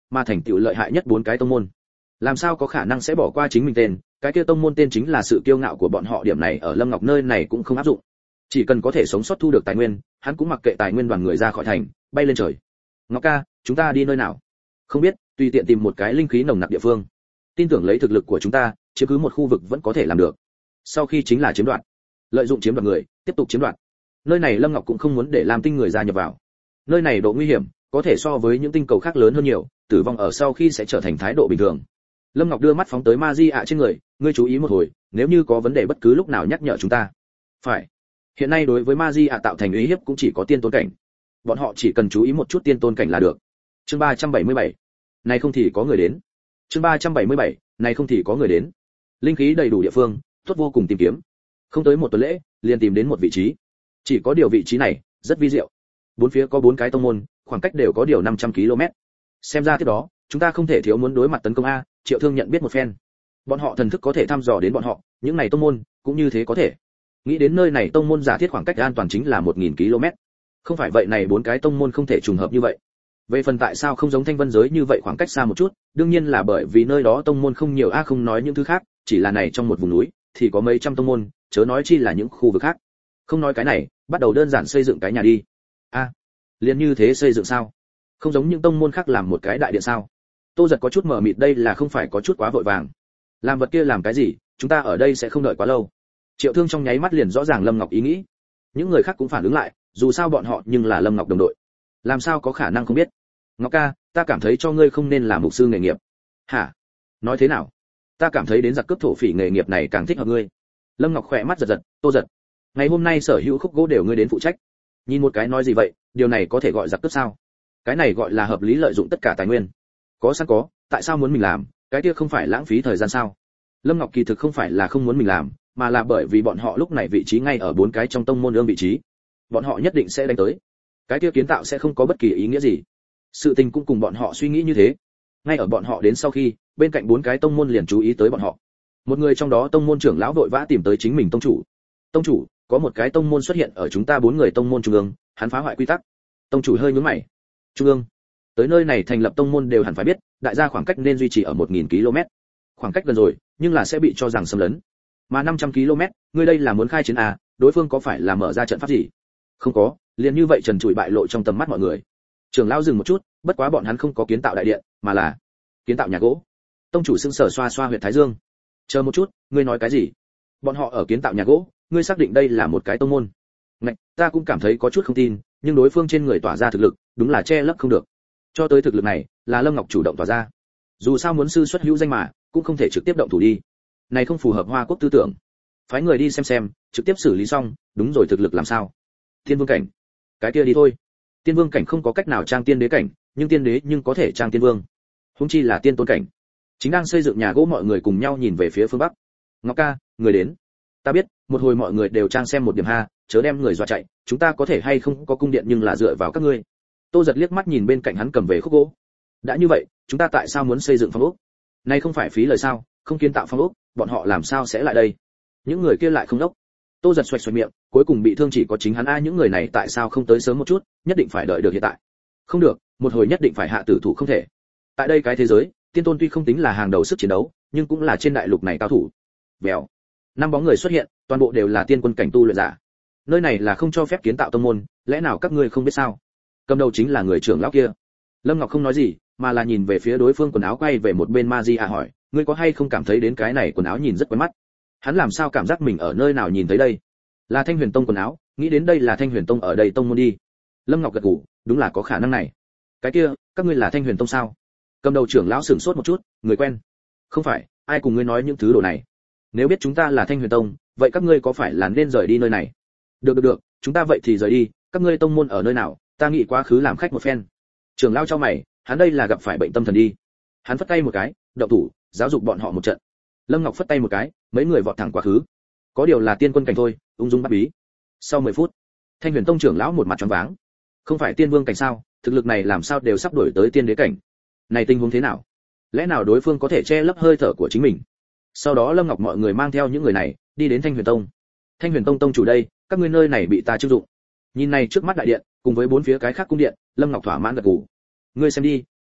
[SPEAKER 1] mà thành tựu lợi hại nhất bốn cái tông môn. Làm sao có khả năng sẽ bỏ qua chính mình tên, cái kia tông môn tên chính là sự kiêu ngạo của bọn họ, điểm này ở Lâm Ngọc nơi này cũng không áp dụng. Chỉ cần có thể sống sót thu được tài nguyên, hắn cũng mặc kệ tài nguyên đoàn người ra khỏi thành, bay lên trời. Ngọc ca, chúng ta đi nơi nào? Không biết, tùy tiện tìm một cái linh khí nồng nặc địa phương. Tin tưởng lấy thực lực của chúng ta, chiếm cứ một khu vực vẫn có thể làm được. Sau khi chính là chiếm đoạt, lợi dụng chiếm đoạt người, tiếp tục chiếm đoạt. Nơi này Lâm Ngọc cũng không muốn để Lam Tinh người gia nhập vào. Nơi này độ nguy hiểm có thể so với những tinh cầu khác lớn hơn nhiều, tử vong ở sau khi sẽ trở thành thái độ bình thường. Lâm Ngọc đưa mắt phóng tới Ma Di ạ trên người, ngươi chú ý một hồi, nếu như có vấn đề bất cứ lúc nào nhắc nhở chúng ta. Phải. Hiện nay đối với Ma Di ạ tạo thành uy hiếp cũng chỉ có tiên tôn cảnh. Bọn họ chỉ cần chú ý một chút tiên tôn cảnh là được. Chương ba trăm bảy mươi bảy. Này không thì có người đến. Chương ba trăm bảy mươi bảy. Này không thì có người đến. Linh khí đầy đủ địa phương, tốt vô cùng tìm kiếm. Không tới một tuần lễ, liền tìm đến một vị trí. Chỉ có điều vị trí này rất vi diệu. Bốn phía có bốn cái tông môn, khoảng cách đều có điều năm trăm ki lô mét. Xem ra tiếp đó, chúng ta không thể thiếu muốn đối mặt tấn công a, Triệu Thương nhận biết một phen. Bọn họ thần thức có thể thăm dò đến bọn họ, những này tông môn cũng như thế có thể. Nghĩ đến nơi này tông môn giả thiết khoảng cách an toàn chính là một nghìn ki lô mét. Không phải vậy này bốn cái tông môn không thể trùng hợp như vậy. Về phần tại sao không giống Thanh Vân giới như vậy khoảng cách xa một chút, đương nhiên là bởi vì nơi đó tông môn không nhiều a, không nói những thứ khác, chỉ là này trong một vùng núi thì có mấy trăm tông môn, chớ nói chi là những khu vực khác. Không nói cái này, bắt đầu đơn giản xây dựng cái nhà đi. A, liền như thế xây dựng sao? Không giống những tông môn khác làm một cái đại điện sao? Tô Giật có chút mờ mịt, đây là không phải có chút quá vội vàng. Làm vật kia làm cái gì, chúng ta ở đây sẽ không đợi quá lâu. Triệu Thương trong nháy mắt liền rõ ràng Lâm Ngọc ý nghĩ. Những người khác cũng phản ứng lại, dù sao bọn họ nhưng là Lâm Ngọc đồng đội. Làm sao có khả năng không biết? Ngọc ca, ta cảm thấy cho ngươi không nên làm mục sư nghề nghiệp. Hả? Nói thế nào? Ta cảm thấy đến giặc cướp thổ phỉ nghề nghiệp này càng thích hợp ngươi. Lâm Ngọc khỏe mắt giật giật, Tô Giật. Ngày hôm nay sở hữu khúc gỗ đều ngươi đến phụ trách. Nhìn một cái nói gì vậy, điều này có thể gọi giặc cướp sao? Cái này gọi là hợp lý lợi dụng tất cả tài nguyên. Có sẵn có, tại sao muốn mình làm, cái kia không phải lãng phí thời gian sao? Lâm Ngọc kỳ thực không phải là không muốn mình làm, mà là bởi vì bọn họ lúc này vị trí ngay ở bốn cái trong tông môn ương vị trí. Bọn họ nhất định sẽ đánh tới. Cái kia kiến tạo sẽ không có bất kỳ ý nghĩa gì. Sự tình cũng cùng bọn họ suy nghĩ như thế. Ngay ở bọn họ đến sau khi, bên cạnh bốn cái tông môn liền chú ý tới bọn họ. Một người trong đó tông môn trưởng lão vội vã tìm tới chính mình tông chủ. Tông chủ, có một cái tông môn xuất hiện ở chúng ta bốn người tông môn trung ương, hắn phá hoại quy tắc. Tông chủ hơi nhướng mày. Trung ương? Tới nơi này thành lập tông môn đều hẳn phải biết, đại gia khoảng cách nên duy trì ở một nghìn ki lô mét. Khoảng cách gần rồi, nhưng là sẽ bị cho rằng xâm lấn. Mà năm trăm ki lô mét, ngươi đây là muốn khai chiến à, đối phương có phải là mở ra trận pháp gì? Không có, liền như vậy trần trụi bại lộ trong tầm mắt mọi người. Trưởng lão dừng một chút, bất quá bọn hắn không có kiến tạo đại điện, mà là kiến tạo nhà gỗ. Tông chủ sững sờ xoa xoa huyệt thái dương. Chờ một chút, ngươi nói cái gì? Bọn họ ở kiến tạo nhà gỗ, ngươi xác định đây là một cái tông môn? Ngạch, ta cũng cảm thấy có chút không tin, nhưng đối phương trên người tỏa ra thực lực, đúng là che lấp không được. Cho tới thực lực này, là Lâm Ngọc chủ động tỏa ra. Dù sao muốn sư xuất hữu danh mà, cũng không thể trực tiếp động thủ đi. Này không phù hợp Hoa Quốc tư tưởng. Phái người đi xem xem, trực tiếp xử lý xong, đúng rồi, thực lực làm sao? Tiên vương cảnh. Cái kia đi thôi. Tiên vương cảnh không có cách nào trang tiên đế cảnh, nhưng tiên đế nhưng có thể trang tiên vương. Huống chi là tiên tôn cảnh. Chính đang xây dựng nhà gỗ mọi người cùng nhau nhìn về phía phương bắc. Ngọc ca, người đến. Ta biết, một hồi mọi người đều trang xem một điểm ha, chớ đem người dọa chạy, chúng ta có thể hay không có cung điện nhưng là dựa vào các ngươi. Tô Giật liếc mắt nhìn bên cạnh hắn cầm về khúc gỗ. Đã như vậy, chúng ta tại sao muốn xây dựng phong ốc? Này không phải phí lời sao, không kiến tạo phong ốc, bọn họ làm sao sẽ lại đây? Những người kia lại không đốc. Tô Giật xoạch xoạch miệng, cuối cùng bị thương chỉ có chính hắn a, những người này tại sao không tới sớm một chút, nhất định phải đợi được hiện tại. Không được, một hồi nhất định phải hạ tử thủ không thể. Tại đây cái thế giới, tiên tôn tuy không tính là hàng đầu sức chiến đấu, nhưng cũng là trên đại lục này cao thủ. Vèo. Năm bóng người xuất hiện, toàn bộ đều là tiên quân cảnh tu luyện giả. Nơi này là không cho phép kiến tạo tông môn, lẽ nào các ngươi không biết sao? Cầm đầu chính là người trưởng lão kia. Lâm Ngọc không nói gì, mà là nhìn về phía đối phương, quần áo quay về một bên Magia hỏi, ngươi có hay không cảm thấy đến cái này quần áo nhìn rất quen mắt? Hắn làm sao cảm giác mình ở nơi nào nhìn thấy đây? Là Thanh Huyền Tông quần áo, nghĩ đến đây là Thanh Huyền Tông ở đây tông môn đi. Lâm Ngọc gật gù, đúng là có khả năng này. Cái kia, các ngươi là Thanh Huyền Tông sao? Cầm đầu trưởng lão sửng sốt một chút, người quen. Không phải, ai cùng ngươi nói những thứ đồ này? Nếu biết chúng ta là Thanh Huyền Tông, vậy các ngươi có phải là nên rời đi nơi này? Được được được, chúng ta vậy thì rời đi, các ngươi tông môn ở nơi nào, ta nghĩ quá khứ làm khách một phen. Trưởng lão cho mày, hắn đây là gặp phải bệnh tâm thần đi. Hắn phất tay một cái, động thủ, giáo dục bọn họ một trận. Lâm Ngọc phất tay một cái, mấy người vọt thẳng quá khứ. Có điều là tiên quân cảnh thôi, ung dung bắt bí. Sau mười phút, Thanh Huyền Tông trưởng lão một mặt choáng váng. Không phải tiên vương cảnh sao, thực lực này làm sao đều sắp đuổi tới tiên đế cảnh. Này tình huống thế nào? Lẽ nào đối phương có thể che lấp hơi thở của chính mình? Sau đó Lâm Ngọc mọi người mang theo những người này, đi đến Thanh Huyền Tông. Thanh Huyền Tông tông chủ đây, các ngươi nơi này bị ta trưng dụng. Nhìn này trước mắt đại điện, cùng với bốn phía cái khác cung điện, Lâm Ngọc thỏa mãn gật gù. Ngươi xem đi,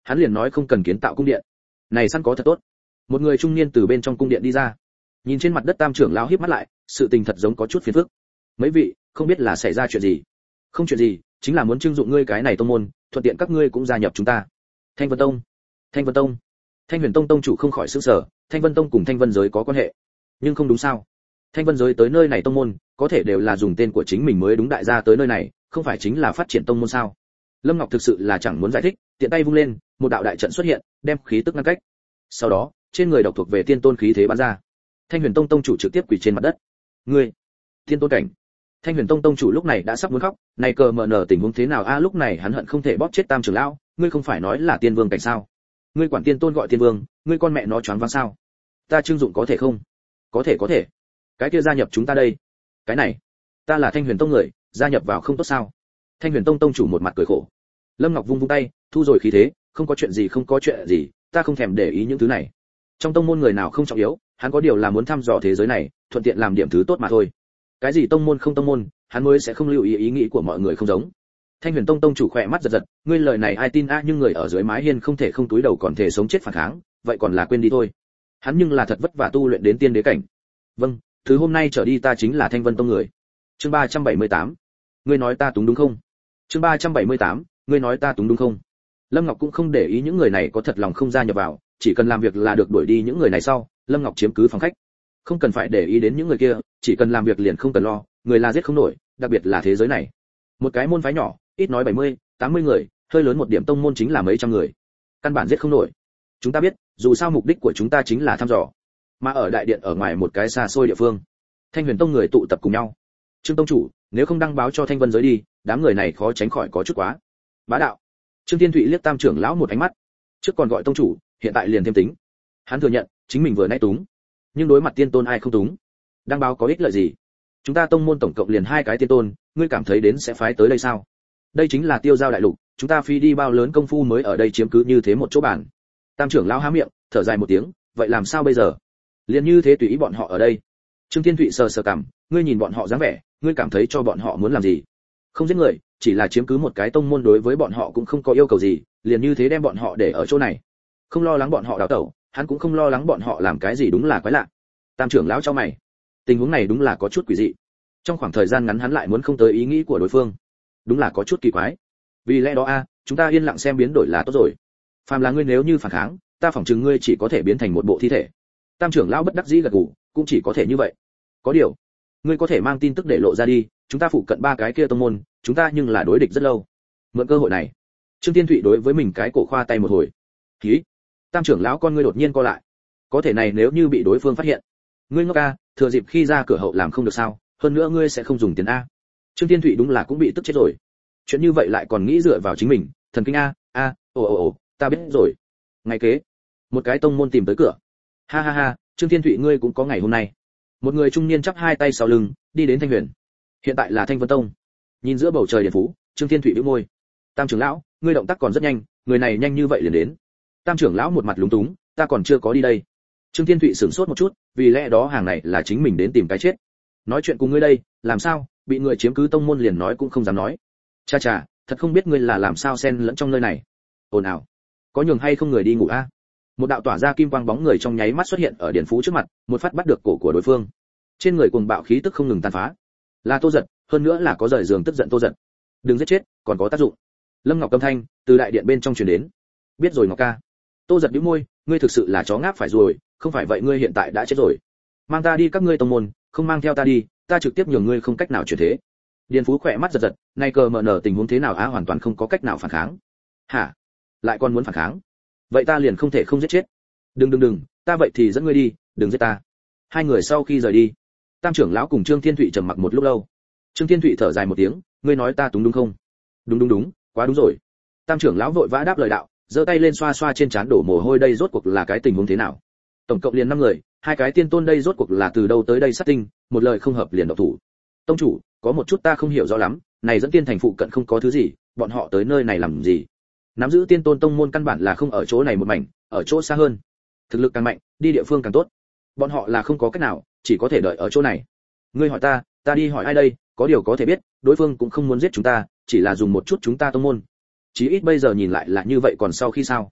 [SPEAKER 1] hắn liền nói không cần kiến tạo cung điện. Này săn có thật tốt. Một người trung niên từ bên trong cung điện đi ra, nhìn trên mặt đất Tam trưởng lão híp mắt lại, sự tình thật giống có chút phiền phức. Mấy vị, không biết là xảy ra chuyện gì? Không chuyện gì, chính là muốn trưng dụng ngươi cái này tông môn, thuận tiện các ngươi cũng gia nhập chúng ta. Thanh Vân Tông. Thanh Vân Tông. Thanh Huyền Tông tông chủ không khỏi sửng sở, Thanh Vân Tông cùng Thanh Vân giới có quan hệ. Nhưng không đúng sao? Thanh Vân giới tới nơi này tông môn, có thể đều là dùng tên của chính mình mới đúng, đại gia tới nơi này, không phải chính là phát triển tông môn sao? Lâm Ngọc thực sự là chẳng muốn giải thích, tiện tay vung lên, một đạo đại trận xuất hiện, đem khí tức ngăn cách. Sau đó, trên người độc thuộc về tiên tôn khí thế bắn ra. Thanh Huyền Tông tông chủ trực tiếp quỳ trên mặt đất. Ngươi, tiên tôn cảnh. Thanh Huyền Tông tông chủ lúc này đã sắp muốn khóc, này cờ mờ nở tình huống thế nào a? Lúc này hắn hận không thể bóp chết Tam trưởng lão, ngươi không phải nói là tiên vương cảnh sao? Ngươi quản tiên tôn gọi tiên vương, ngươi con mẹ nó choáng váng sao? Ta trưng dụng có thể không? Có thể có thể. Cái kia gia nhập chúng ta đây. Cái này, ta là Thanh Huyền Tông người, gia nhập vào không tốt sao? Thanh Huyền Tông tông chủ một mặt cười khổ. Lâm Ngọc vung vung tay, thu rồi khí thế, không có chuyện gì không có chuyện gì, ta không thèm để ý những thứ này. Trong tông môn người nào không trọng yếu, hắn có điều là muốn thăm dò thế giới này, thuận tiện làm điểm thứ tốt mà thôi. Cái gì tông môn không tông môn, hắn mới sẽ không lưu ý ý nghĩ của mọi người không giống. Thanh Huyền Tông tông chủ khỏe mắt giật giật, ngươi lời này ai tin a? Nhưng người ở dưới mái hiên không thể không túi đầu còn thể sống chết phản kháng, vậy còn là quên đi thôi. Hắn nhưng là thật vất vả tu luyện đến tiên đế cảnh. Vâng, thứ hôm nay trở đi ta chính là Thanh Vân Tông người. Chương ba trăm bảy mươi tám. Ngươi nói ta túng đúng không? Chương ba trăm bảy mươi tám. Ngươi nói ta túng đúng không? Lâm Ngọc cũng không để ý những người này có thật lòng không gia nhập vào, chỉ cần làm việc là được, đuổi đi những người này sau, Lâm Ngọc chiếm cứ phòng khách. Không cần phải để ý đến những người kia, chỉ cần làm việc liền không cần lo, người là giết không nổi, đặc biệt là thế giới này. Một cái môn phái nhỏ, ít nói bảy mươi, tám mươi người, hơi lớn một điểm tông môn chính là mấy trăm người. Căn bản giết không nổi. Chúng ta biết, dù sao mục đích của chúng ta chính là thăm dò. Mà ở đại điện ở ngoài một cái xa xôi địa phương, Thanh Huyền Tông người tụ tập cùng nhau. Trương tông chủ, nếu không đăng báo cho Thanh Vân giới đi, đám người này khó tránh khỏi có chút quá bá đạo. Trương Thiên Thụy liếc Tam trưởng lão một ánh mắt, trước còn gọi tông chủ, hiện tại liền thêm tính. Hắn thừa nhận, chính mình vừa nãy túng, nhưng đối mặt tiên tôn ai không túng? Đăng báo có ích lợi gì? Chúng ta tông môn tổng cộng liền hai cái tiên tôn, ngươi cảm thấy đến sẽ phái tới đây sao? Đây chính là tiêu giao đại lục, chúng ta phi đi bao lớn công phu mới ở đây chiếm cứ như thế một chỗ bàn. Tam trưởng lão há miệng, thở dài một tiếng, vậy làm sao bây giờ? Liền như thế tùy ý bọn họ ở đây. Trương Thiên Thụy sờ sờ cằm, ngươi nhìn bọn họ dáng vẻ, ngươi cảm thấy cho bọn họ muốn làm gì? Không giết người, chỉ là chiếm cứ một cái tông môn, đối với bọn họ cũng không có yêu cầu gì, liền như thế đem bọn họ để ở chỗ này. Không lo lắng bọn họ đào tẩu, hắn cũng không lo lắng bọn họ làm cái gì, đúng là quái lạ. Tam trưởng lão cho mày, tình huống này đúng là có chút quỷ dị. Trong khoảng thời gian ngắn hắn lại muốn không tới ý nghĩ của đối phương, đúng là có chút kỳ quái. Vì lẽ đó a, chúng ta yên lặng xem biến đổi là tốt rồi. Phàm là ngươi nếu như phản kháng, ta phỏng chừng ngươi chỉ có thể biến thành một bộ thi thể. Tam trưởng lão bất đắc dĩ gật gù, cũng chỉ có thể như vậy. Có điều, ngươi có thể mang tin tức để lộ ra đi, chúng ta phụ cận ba cái kia tông môn, chúng ta nhưng là đối địch rất lâu. Mượn cơ hội này, Trương Thiên Thụy đối với mình cái cổ khoa tay một hồi. Hí! Tam trưởng lão con ngươi đột nhiên co lại. Có thể này nếu như bị đối phương phát hiện, ngươi ngốc a, thừa dịp khi ra cửa hậu làm không được sao? Hơn nữa ngươi sẽ không dùng tiền a. Trương Thiên Thụy đúng là cũng bị tức chết rồi. Chuyện như vậy lại còn nghĩ dựa vào chính mình, thần kinh a, a, ồ ồ ồ, ta biết rồi. Ngày kế, một cái tông môn tìm tới cửa. Ha ha ha, Trương Thiên Thụy ngươi cũng có ngày hôm nay. Một người trung niên chắp hai tay sau lưng, đi đến Thanh Huyền. Hiện tại là Thanh Vân Tông. Nhìn giữa bầu trời điện phú, Trương Thiên Thụy bĩu môi. Tam trưởng lão, ngươi động tác còn rất nhanh, người này nhanh như vậy liền đến. Tam trưởng lão một mặt lúng túng, ta còn chưa có đi đây. Trương Thiên Thụy sửng sốt một chút, vì lẽ đó hàng này là chính mình đến tìm cái chết. Nói chuyện cùng ngươi đây, làm sao, bị người chiếm cứ tông môn liền nói cũng không dám nói. Cha cha, thật không biết ngươi là làm sao xen lẫn trong nơi này. Ồn ào, có nhường hay không người đi ngủ a? Một đạo tỏa ra kim quang bóng người trong nháy mắt xuất hiện ở điện phú trước mặt, một phát bắt được cổ của đối phương. Trên người cuồng bạo khí tức không ngừng tàn phá. Là Tô Giật, hơn nữa là có rời giường tức giận Tô Giật. Đừng giết chết, còn có tác dụng. Lâm Ngọc âm thanh từ đại điện bên trong truyền đến. Biết rồi Ngọc ca. Tô Giật bĩu môi, ngươi thực sự là chó ngáp phải rồi, không phải vậy ngươi hiện tại đã chết rồi. Mang ta đi các ngươi tông môn, không mang theo ta đi, ta trực tiếp nhường ngươi không cách nào chuyển thế. Điền Phú khỏe mắt giật giật, nay cờ mở nở tình huống thế nào á, hoàn toàn không có cách nào phản kháng. Hả? Lại còn muốn phản kháng? Vậy ta liền không thể không giết chết. Đừng đừng đừng, ta vậy thì dẫn ngươi đi, đừng giết ta. Hai người sau khi rời đi, Tam trưởng lão cùng Trương Thiên Thụy trầm mặc một lúc lâu. Trương Thiên Thụy thở dài một tiếng, ngươi nói ta túng đúng không? Đúng đúng đúng, quá đúng rồi. Tam trưởng lão vội vã đáp lời đạo, giơ tay lên xoa xoa trên trán đổ mồ hôi, đây rốt cuộc là cái tình huống thế nào? Tổng cộng liền năm người, hai cái tiên tôn đây rốt cuộc là từ đâu tới đây sát tinh, một lời không hợp liền động thủ. Tông chủ, có một chút ta không hiểu rõ lắm, này dẫn tiên thành phụ cận không có thứ gì, bọn họ tới nơi này làm gì? Nắm giữ tiên tôn tông môn căn bản là không ở chỗ này một mảnh, ở chỗ xa hơn. Thực lực càng mạnh, đi địa phương càng tốt. Bọn họ là không có cách nào, chỉ có thể đợi ở chỗ này. Ngươi hỏi ta, ta đi hỏi ai đây? Có điều có thể biết, đối phương cũng không muốn giết chúng ta, chỉ là dùng một chút chúng ta tông môn. Chí ít bây giờ nhìn lại là như vậy, còn sau khi sao?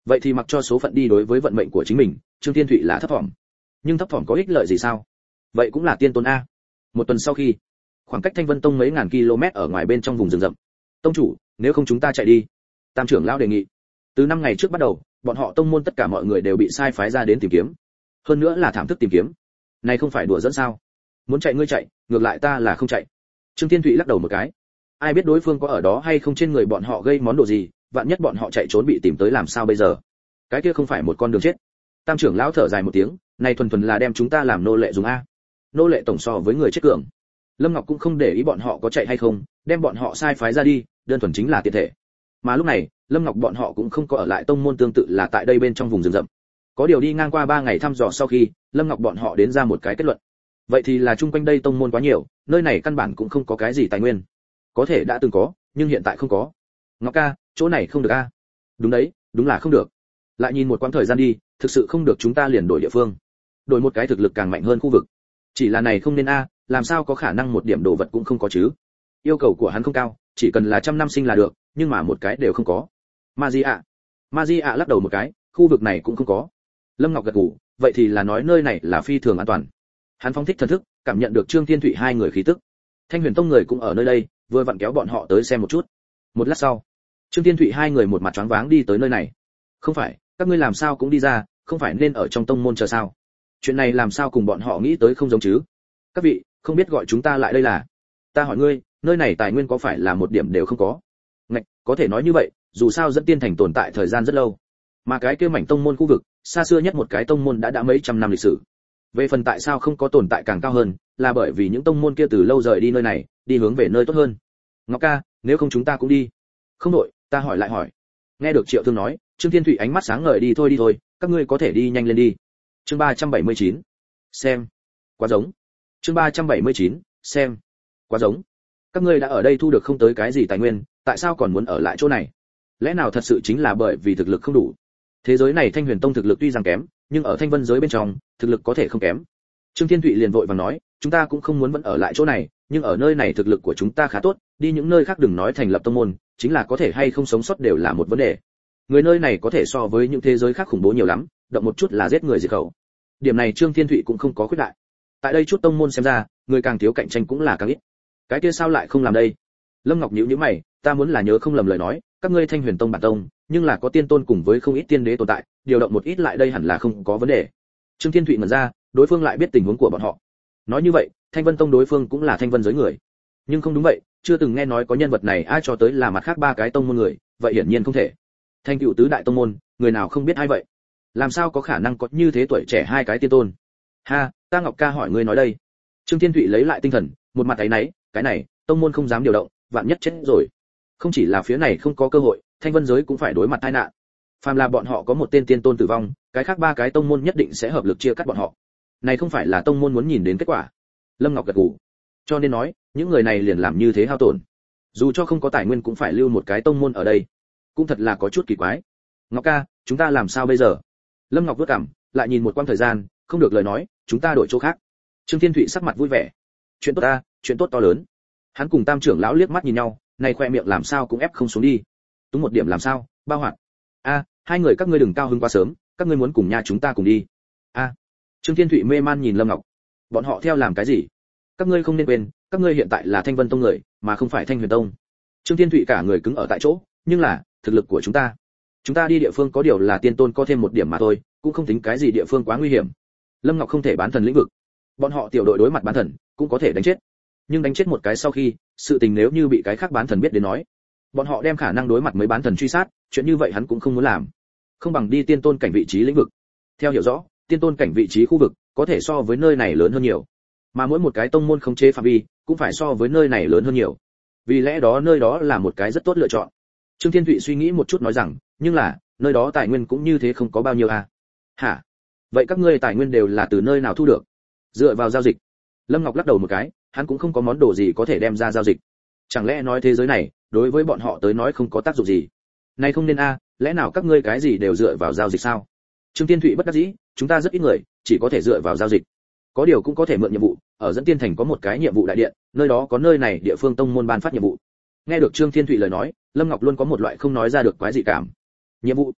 [SPEAKER 1] vậy thì mặc cho số phận đi đối với vận mệnh của chính mình. Trương Thiên Thụy là thấp thỏm, nhưng thấp thỏm có ích lợi gì sao? Vậy cũng là tiên tôn a. Một tuần sau khi, khoảng cách Thanh Vân Tông mấy ngàn km ở ngoài bên trong vùng rừng rậm. Tông chủ, nếu không chúng ta chạy đi. Tam trưởng lão đề nghị. Từ năm ngày trước bắt đầu, bọn họ tông môn tất cả mọi người đều bị sai phái ra đến tìm kiếm, hơn nữa là thảm thức tìm kiếm. Này không phải đùa dẫn sao? Muốn chạy ngươi chạy, ngược lại ta là không chạy. Trương Thiên Thụy lắc đầu một cái. Ai biết đối phương có ở đó hay không, trên người bọn họ gây món đồ gì, vạn nhất bọn họ chạy trốn bị tìm tới làm sao bây giờ? Cái kia không phải một con đường chết. Tam trưởng lão thở dài một tiếng, này thuần thuần là đem chúng ta làm nô lệ dùng a. Nô lệ tổng so với người chết cường. Lâm Ngọc cũng không để ý bọn họ có chạy hay không, đem bọn họ sai phái ra đi, đơn thuần chính là tiện thể. Mà lúc này, Lâm Ngọc bọn họ cũng không có ở lại tông môn, tương tự là tại đây bên trong vùng rừng rậm. Có điều đi ngang qua ba ngày thăm dò sau khi, Lâm Ngọc bọn họ đến ra một cái kết luận. Vậy thì là chung quanh đây tông môn quá nhiều, nơi này căn bản cũng không có cái gì tài nguyên. Có thể đã từng có, nhưng hiện tại không có. Ngọc ca, chỗ này không được a. Đúng đấy, đúng là không được. Lại nhìn một quãng thời gian đi, thực sự không được chúng ta liền đổi địa phương. Đổi một cái thực lực càng mạnh hơn khu vực. Chỉ là này không nên a, làm sao có khả năng một điểm đồ vật cũng không có chứ? Yêu cầu của hắn không cao, chỉ cần là trăm năm sinh là được, nhưng mà một cái đều không có. Magia. Magia lắc đầu một cái, khu vực này cũng không có. Lâm Ngọc gật gù, vậy thì là nói nơi này là phi thường an toàn. Hắn phóng thích thần thức, cảm nhận được Trương Thiên Thụy hai người khí tức. Thanh Huyền Tông người cũng ở nơi đây, vừa vặn kéo bọn họ tới xem một chút. Một lát sau, Trương Thiên Thụy hai người một mặt choáng váng đi tới nơi này. Không phải, các ngươi làm sao cũng đi ra, không phải nên ở trong tông môn chờ sao? Chuyện này làm sao cùng bọn họ nghĩ tới không giống chứ? Các vị, không biết gọi chúng ta lại đây là? Ta hỏi ngươi, nơi này tài nguyên có phải là một điểm đều không có? Ngạch, có thể nói như vậy, dù sao dẫn tiên thành tồn tại thời gian rất lâu, mà cái kia mảnh tông môn khu vực, xa xưa nhất một cái tông môn đã đã mấy trăm năm lịch sử. Về phần tại sao không có tồn tại càng cao hơn, là bởi vì những tông môn kia từ lâu rời đi nơi này, đi hướng về nơi tốt hơn. Ngọc ca, nếu không chúng ta cũng đi. Không đội, ta hỏi lại hỏi. Nghe được Triệu Thương nói, Trương Thiên Thụy ánh mắt sáng ngời, đi thôi đi thôi, các ngươi có thể đi nhanh lên đi. Chương ba trăm bảy mươi chín. Xem. Quá giống. Chương ba trăm bảy mươi chín. Xem. Quá giống. Các ngươi đã ở đây thu được không tới cái gì tài nguyên, tại sao còn muốn ở lại chỗ này? Lẽ nào thật sự chính là bởi vì thực lực không đủ? Thế giới này Thanh Huyền Tông thực lực tuy rằng kém, nhưng ở Thanh Vân giới bên trong, thực lực có thể không kém. Trương Thiên Thụy liền vội vàng nói, chúng ta cũng không muốn vẫn ở lại chỗ này, nhưng ở nơi này thực lực của chúng ta khá tốt, đi những nơi khác đừng nói thành lập tông môn, chính là có thể hay không sống sót đều là một vấn đề. Người nơi này có thể so với những thế giới khác khủng bố nhiều lắm, động một chút là giết người diệt khẩu. Điểm này Trương Thiên Thụy cũng không có khuyết đại. Tại đây chút tông môn xem ra, người càng thiếu cạnh tranh cũng là càng ít. Cái kia sao lại không làm đây? Lâm Ngọc nhíu nhíu mày, ta muốn là nhớ không lầm lời nói, các ngươi Thanh Huyền Tông bản tông, nhưng là có tiên tôn cùng với không ít tiên đế tồn tại, điều động một ít lại đây hẳn là không có vấn đề. Trương Thiên Thụy mở ra, đối phương lại biết tình huống của bọn họ. Nói như vậy, Thanh Vân Tông đối phương cũng là Thanh Vân giới người. Nhưng không đúng vậy, chưa từng nghe nói có nhân vật này ai cho tới là mặt khác ba cái tông môn người, vậy hiển nhiên không thể. Thanh Cựu tứ đại tông môn, người nào không biết ai vậy? Làm sao có khả năng có như thế tuổi trẻ hai cái tiên tôn? Ha, ta Ngọc ca hỏi ngươi nói đây. Trương Thiên Thụy lấy lại tinh thần, một mặt áy náy, cái này, tông môn không dám điều động, vạn nhất chết rồi. Không chỉ là phía này không có cơ hội, Thanh Vân giới cũng phải đối mặt tai nạn. Phàm là bọn họ có một tên tiên tôn tử vong, cái khác ba cái tông môn nhất định sẽ hợp lực chia cắt bọn họ. Này không phải là tông môn muốn nhìn đến kết quả. Lâm Ngọc gật gù. Cho nên nói, những người này liền làm như thế hao tổn. Dù cho không có tài nguyên cũng phải lưu một cái tông môn ở đây. Cũng thật là có chút kỳ quái. Ngọc ca, chúng ta làm sao bây giờ? Lâm Ngọc vất cảm, lại nhìn một quãng thời gian, không được lời nói, chúng ta đổi chỗ khác. Trương Thiên Thụy sắc mặt vui vẻ. Chuyện tốt ta, chuyện tốt to lớn. Hắn cùng Tam trưởng lão liếc mắt nhìn nhau, này khoe miệng làm sao cũng ép không xuống đi. Túng một điểm làm sao? Bao hoạt. A, hai người các ngươi đừng cao hứng quá sớm, các ngươi muốn cùng nhà chúng ta cùng đi. A. Trương Thiên Thụy mê man nhìn Lâm Ngọc. Bọn họ theo làm cái gì? Các ngươi không nên quên, các ngươi hiện tại là Thanh Vân Tông người, mà không phải Thanh Huyền Tông. Trương Thiên Thụy cả người cứng ở tại chỗ, nhưng là, thực lực của chúng ta, chúng ta đi địa phương có điều là tiên tôn có thêm một điểm mà thôi, cũng không tính cái gì địa phương quá nguy hiểm. Lâm Ngọc không thể bán thần lĩnh vực. Bọn họ tiểu đội đối mặt bán thần, cũng có thể đánh chết. Nhưng đánh chết một cái sau khi, sự tình nếu như bị cái khác bán thần biết đến nói, bọn họ đem khả năng đối mặt mấy bán thần truy sát, chuyện như vậy hắn cũng không muốn làm. Không bằng đi tiên tôn cảnh vị trí lĩnh vực. Theo hiểu rõ, tiên tôn cảnh vị trí khu vực có thể so với nơi này lớn hơn nhiều, mà mỗi một cái tông môn khống chế phạm vi cũng phải so với nơi này lớn hơn nhiều. Vì lẽ đó nơi đó là một cái rất tốt lựa chọn. Trương Thiên Thụy suy nghĩ một chút nói rằng, nhưng là nơi đó tài nguyên cũng như thế không có bao nhiêu à? Hả? Vậy các ngươi tài nguyên đều là từ nơi nào thu được? Dựa vào giao dịch. Lâm Ngọc lắc đầu một cái, hắn cũng không có món đồ gì có thể đem ra giao dịch. Chẳng lẽ nói thế giới này đối với bọn họ tới nói không có tác dụng gì? Này không nên a, à, lẽ nào các ngươi cái gì đều dựa vào giao dịch sao? Trương Thiên Thụy bất đắc dĩ, chúng ta rất ít người, chỉ có thể dựa vào giao dịch. Có điều cũng có thể mượn nhiệm vụ, ở dẫn tiên thành có một cái nhiệm vụ đại điện, nơi đó có nơi này địa phương tông môn ban phát nhiệm vụ. Nghe được Trương Thiên Thụy lời nói, Lâm Ngọc luôn có một loại không nói ra được quái dị cảm. Nhiệm vụ?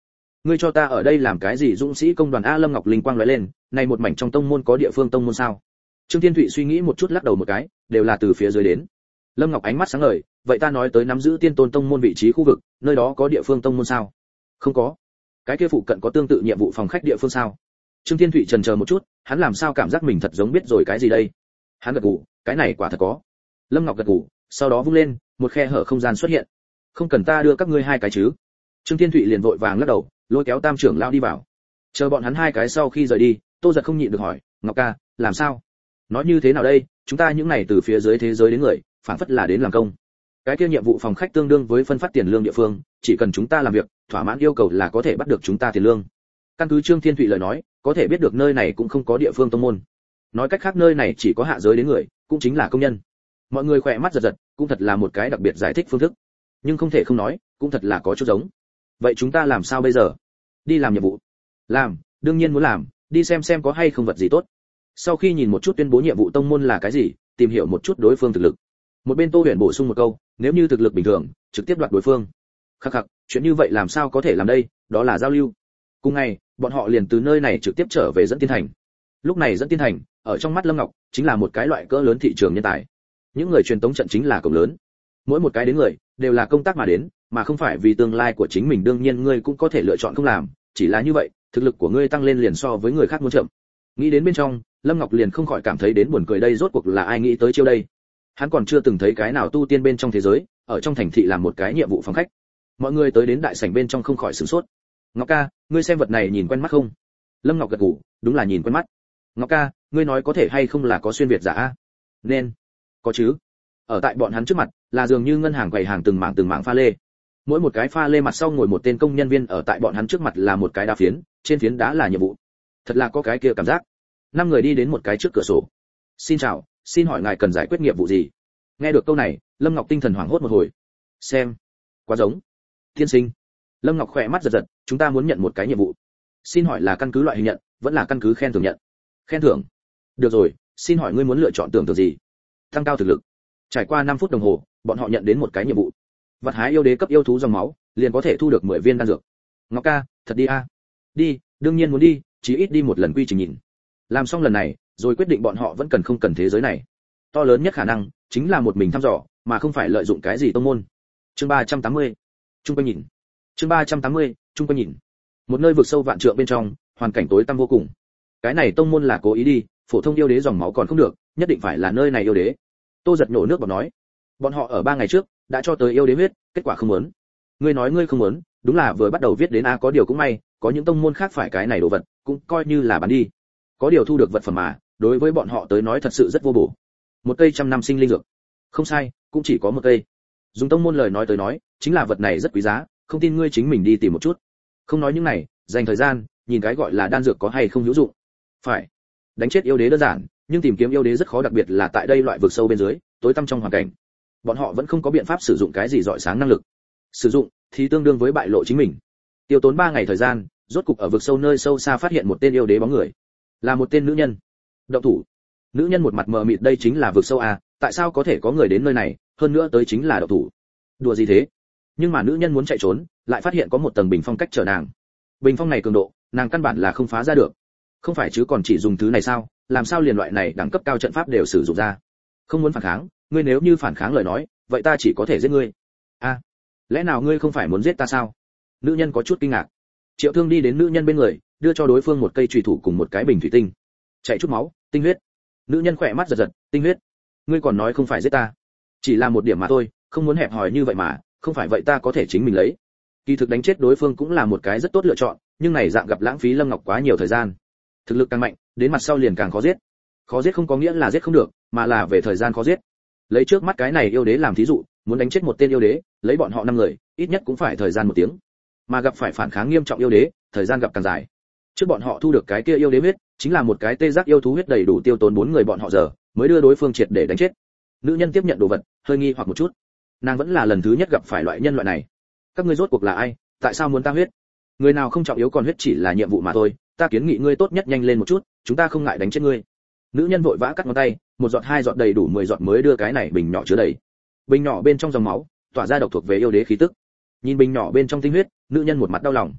[SPEAKER 1] ngươi cho ta ở đây làm cái gì dũng sĩ công đoàn a? Lâm Ngọc linh quang lóe lên, này một mảnh trong tông môn có địa phương tông môn sao? Trương Thiên Thụy suy nghĩ một chút lắc đầu một cái, đều là từ phía dưới đến. Lâm Ngọc ánh mắt sáng ngời, vậy ta nói tới nắm giữ tiên tôn tông môn vị trí khu vực, nơi đó có địa phương tông môn sao? Không có. Cái kia phụ cận có tương tự nhiệm vụ phòng khách địa phương sao? Trương Thiên Thụy chần chờ một chút, hắn làm sao cảm giác mình thật giống biết rồi cái gì đây? Hắn gật gù, cái này quả thật có. Lâm Ngọc gật gù, sau đó vung lên, một khe hở không gian xuất hiện. Không cần ta đưa các ngươi hai cái chứ? Trương Thiên Thụy liền vội vàng lắc đầu, lôi kéo Tam trưởng lão đi vào. Chờ bọn hắn hai cái sau khi rời đi, Tô Giật không nhịn được hỏi, Ngọc ca, làm sao? Nói như thế nào đây? Chúng ta những này từ phía dưới thế giới đến người, phản phất là đến làm công. Cái kia nhiệm vụ phòng khách tương đương với phân phát tiền lương địa phương, chỉ cần chúng ta làm việc, thỏa mãn yêu cầu là có thể bắt được chúng ta tiền lương. Căn cứ Trương Thiên Thụy lời nói, có thể biết được nơi này cũng không có địa phương tông môn. Nói cách khác nơi này chỉ có hạ giới đến người, cũng chính là công nhân. Mọi người khỏe mắt giật giật, cũng thật là một cái đặc biệt giải thích phương thức. Nhưng không thể không nói, cũng thật là có chút giống. Vậy chúng ta làm sao bây giờ? Đi làm nhiệm vụ. Làm, đương nhiên muốn làm, đi xem xem có hay không vật gì tốt. Sau khi nhìn một chút tuyên bố nhiệm vụ tông môn là cái gì, tìm hiểu một chút đối phương thực lực. Một bên Tô Huyền bổ sung một câu, nếu như thực lực bình thường, trực tiếp đoạt đối phương. Khắc khắc, chuyện như vậy làm sao có thể làm đây, đó là giao lưu. Cùng ngày, bọn họ liền từ nơi này trực tiếp trở về Dẫn Tiên Thành. Lúc này Dẫn Tiên Thành, ở trong mắt Lâm Ngọc, chính là một cái loại cỡ lớn thị trường nhân tài. Những người truyền tống trận chính là cổng lớn. Mỗi một cái đến người, đều là công tác mà đến, mà không phải vì tương lai của chính mình. Đương nhiên ngươi cũng có thể lựa chọn không làm, chỉ là như vậy, thực lực của ngươi tăng lên liền so với người khác muốn chậm. Nghĩ đến bên trong, Lâm Ngọc liền không khỏi cảm thấy đến buồn cười, đây rốt cuộc là ai nghĩ tới chiêu đây. Hắn còn chưa từng thấy cái nào tu tiên bên trong thế giới, ở trong thành thị làm một cái nhiệm vụ phòng khách. Mọi người tới đến đại sảnh bên trong không khỏi sửng sốt. Ngọc ca, ngươi xem vật này nhìn quen mắt không? Lâm Ngọc gật gù, đúng là nhìn quen mắt. Ngọc ca, ngươi nói có thể hay không là có xuyên việt giả a? Nên có chứ. Ở tại bọn hắn trước mặt, là dường như ngân hàng quầy hàng từng mảng từng mảng pha lê. Mỗi một cái pha lê mặt sau ngồi một tên công nhân viên, ở tại bọn hắn trước mặt là một cái đá phiến, trên phiến đá là nhiệm vụ. Thật là có cái kia cảm giác. Năm người đi đến một cái trước cửa sổ. Xin chào, xin hỏi ngài cần giải quyết nhiệm vụ gì? Nghe được câu này, Lâm Ngọc tinh thần hoảng hốt một hồi. Xem, quá giống. Tiên sinh. Lâm Ngọc khỏe mắt giật giật, chúng ta muốn nhận một cái nhiệm vụ. Xin hỏi là căn cứ loại hình nhận, vẫn là căn cứ khen thưởng nhận? Khen thưởng. Được rồi, xin hỏi ngươi muốn lựa chọn tưởng tượng gì? Tăng cao thực lực. Trải qua năm phút đồng hồ, bọn họ nhận đến một cái nhiệm vụ. Vật hái yêu đế cấp yêu thú dòng máu, liền có thể thu được mười viên đan dược. Ngọc ca, thật đi a? Đi, đương nhiên muốn đi, chỉ ít đi một lần quy trình nhìn. Làm xong lần này, rồi quyết định bọn họ vẫn cần không cần thế giới này. To lớn nhất khả năng chính là một mình thăm dò, mà không phải lợi dụng cái gì tông môn. Chương ba trăm tám mươi. Trung quanh nhìn. Chương ba trăm tám mươi. Trung quanh nhìn. Một nơi vực sâu vạn trượng bên trong, hoàn cảnh tối tăm vô cùng. Cái này tông môn là cố ý đi, phổ thông yêu đế dòng máu còn không được, nhất định phải là nơi này yêu đế. Tô Giật nổ nước bọt nói, bọn họ ở ba ngày trước đã cho tới yêu đế huyết, kết quả không muốn. Ngươi nói ngươi không muốn, đúng là vừa bắt đầu viết đến a, có điều cũng may, có những tông môn khác phải cái này đồ vật, cũng coi như là bán đi. Có điều thu được vật phẩm mà, đối với bọn họ tới nói thật sự rất vô bổ. Một cây trăm năm sinh linh dược. Không sai, cũng chỉ có một cây. Dùng tông môn lời nói tới nói, chính là vật này rất quý giá, không tin ngươi chính mình đi tìm một chút. Không nói những này, dành thời gian, nhìn cái gọi là đan dược có hay không hữu dụng. Phải. Đánh chết yêu đế đơn giản, nhưng tìm kiếm yêu đế rất khó, đặc biệt là tại đây loại vực sâu bên dưới, tối tăm trong hoàn cảnh. Bọn họ vẫn không có biện pháp sử dụng cái gì rọi sáng năng lực. Sử dụng thì tương đương với bại lộ chính mình. Tiêu tốn ba ngày thời gian, rốt cục ở vực sâu nơi sâu xa phát hiện một tên yêu đế bóng người. Là một tên nữ nhân. Động thủ. Nữ nhân một mặt mờ mịt, đây chính là vực sâu à, tại sao có thể có người đến nơi này, hơn nữa tới chính là động thủ. Đùa gì thế? Nhưng mà nữ nhân muốn chạy trốn, lại phát hiện có một tầng bình phong cách trở nàng. Bình phong này cường độ, nàng căn bản là không phá ra được. Không phải chứ còn chỉ dùng thứ này sao, làm sao liền loại này đẳng cấp cao trận pháp đều sử dụng ra. Không muốn phản kháng, ngươi nếu như phản kháng lời nói, vậy ta chỉ có thể giết ngươi. A, à, lẽ nào ngươi không phải muốn giết ta sao? Nữ nhân có chút kinh ngạc. Triệu Thương đi đến nữ nhân bên người, đưa cho đối phương một cây chùy thủ cùng một cái bình thủy tinh. Chạy chút máu, tinh huyết. Nữ nhân khỏe mắt giật giật, tinh huyết. Ngươi còn nói không phải giết ta, chỉ là một điểm mà thôi, không muốn hẹp hòi như vậy mà, không phải vậy ta có thể chính mình lấy. Kỳ thực đánh chết đối phương cũng là một cái rất tốt lựa chọn, nhưng này dạng gặp lãng phí Lâm Ngọc quá nhiều thời gian. Thực lực càng mạnh, đến mặt sau liền càng khó giết. Khó giết không có nghĩa là giết không được, mà là về thời gian khó giết. Lấy trước mắt cái này yêu đế làm thí dụ, muốn đánh chết một tên yêu đế, lấy bọn họ năm người, ít nhất cũng phải thời gian một tiếng. Mà gặp phải phản kháng nghiêm trọng yêu đế, thời gian gặp càng dài. Trước bọn họ thu được cái kia yêu đế huyết, chính là một cái tê giác yêu thú huyết đầy đủ tiêu tốn bốn người bọn họ giờ, mới đưa đối phương triệt để đánh chết. Nữ nhân tiếp nhận đồ vật, hơi nghi hoặc một chút. Nàng vẫn là lần thứ nhất gặp phải loại nhân loại này. Các ngươi rốt cuộc là ai, tại sao muốn ta huyết? Người nào không trọng yếu, còn huyết chỉ là nhiệm vụ mà thôi, ta kiến nghị ngươi tốt nhất nhanh lên một chút, chúng ta không ngại đánh chết ngươi. Nữ nhân vội vã cắt ngón tay, một giọt hai giọt đầy đủ mười giọt mới đưa cái này bình nhỏ chứa đầy. Bình nhỏ bên trong dòng máu, tỏa ra độc thuộc về yêu đế khí tức. Nhìn bình nhỏ bên trong tinh huyết, nữ nhân một mặt đau lòng.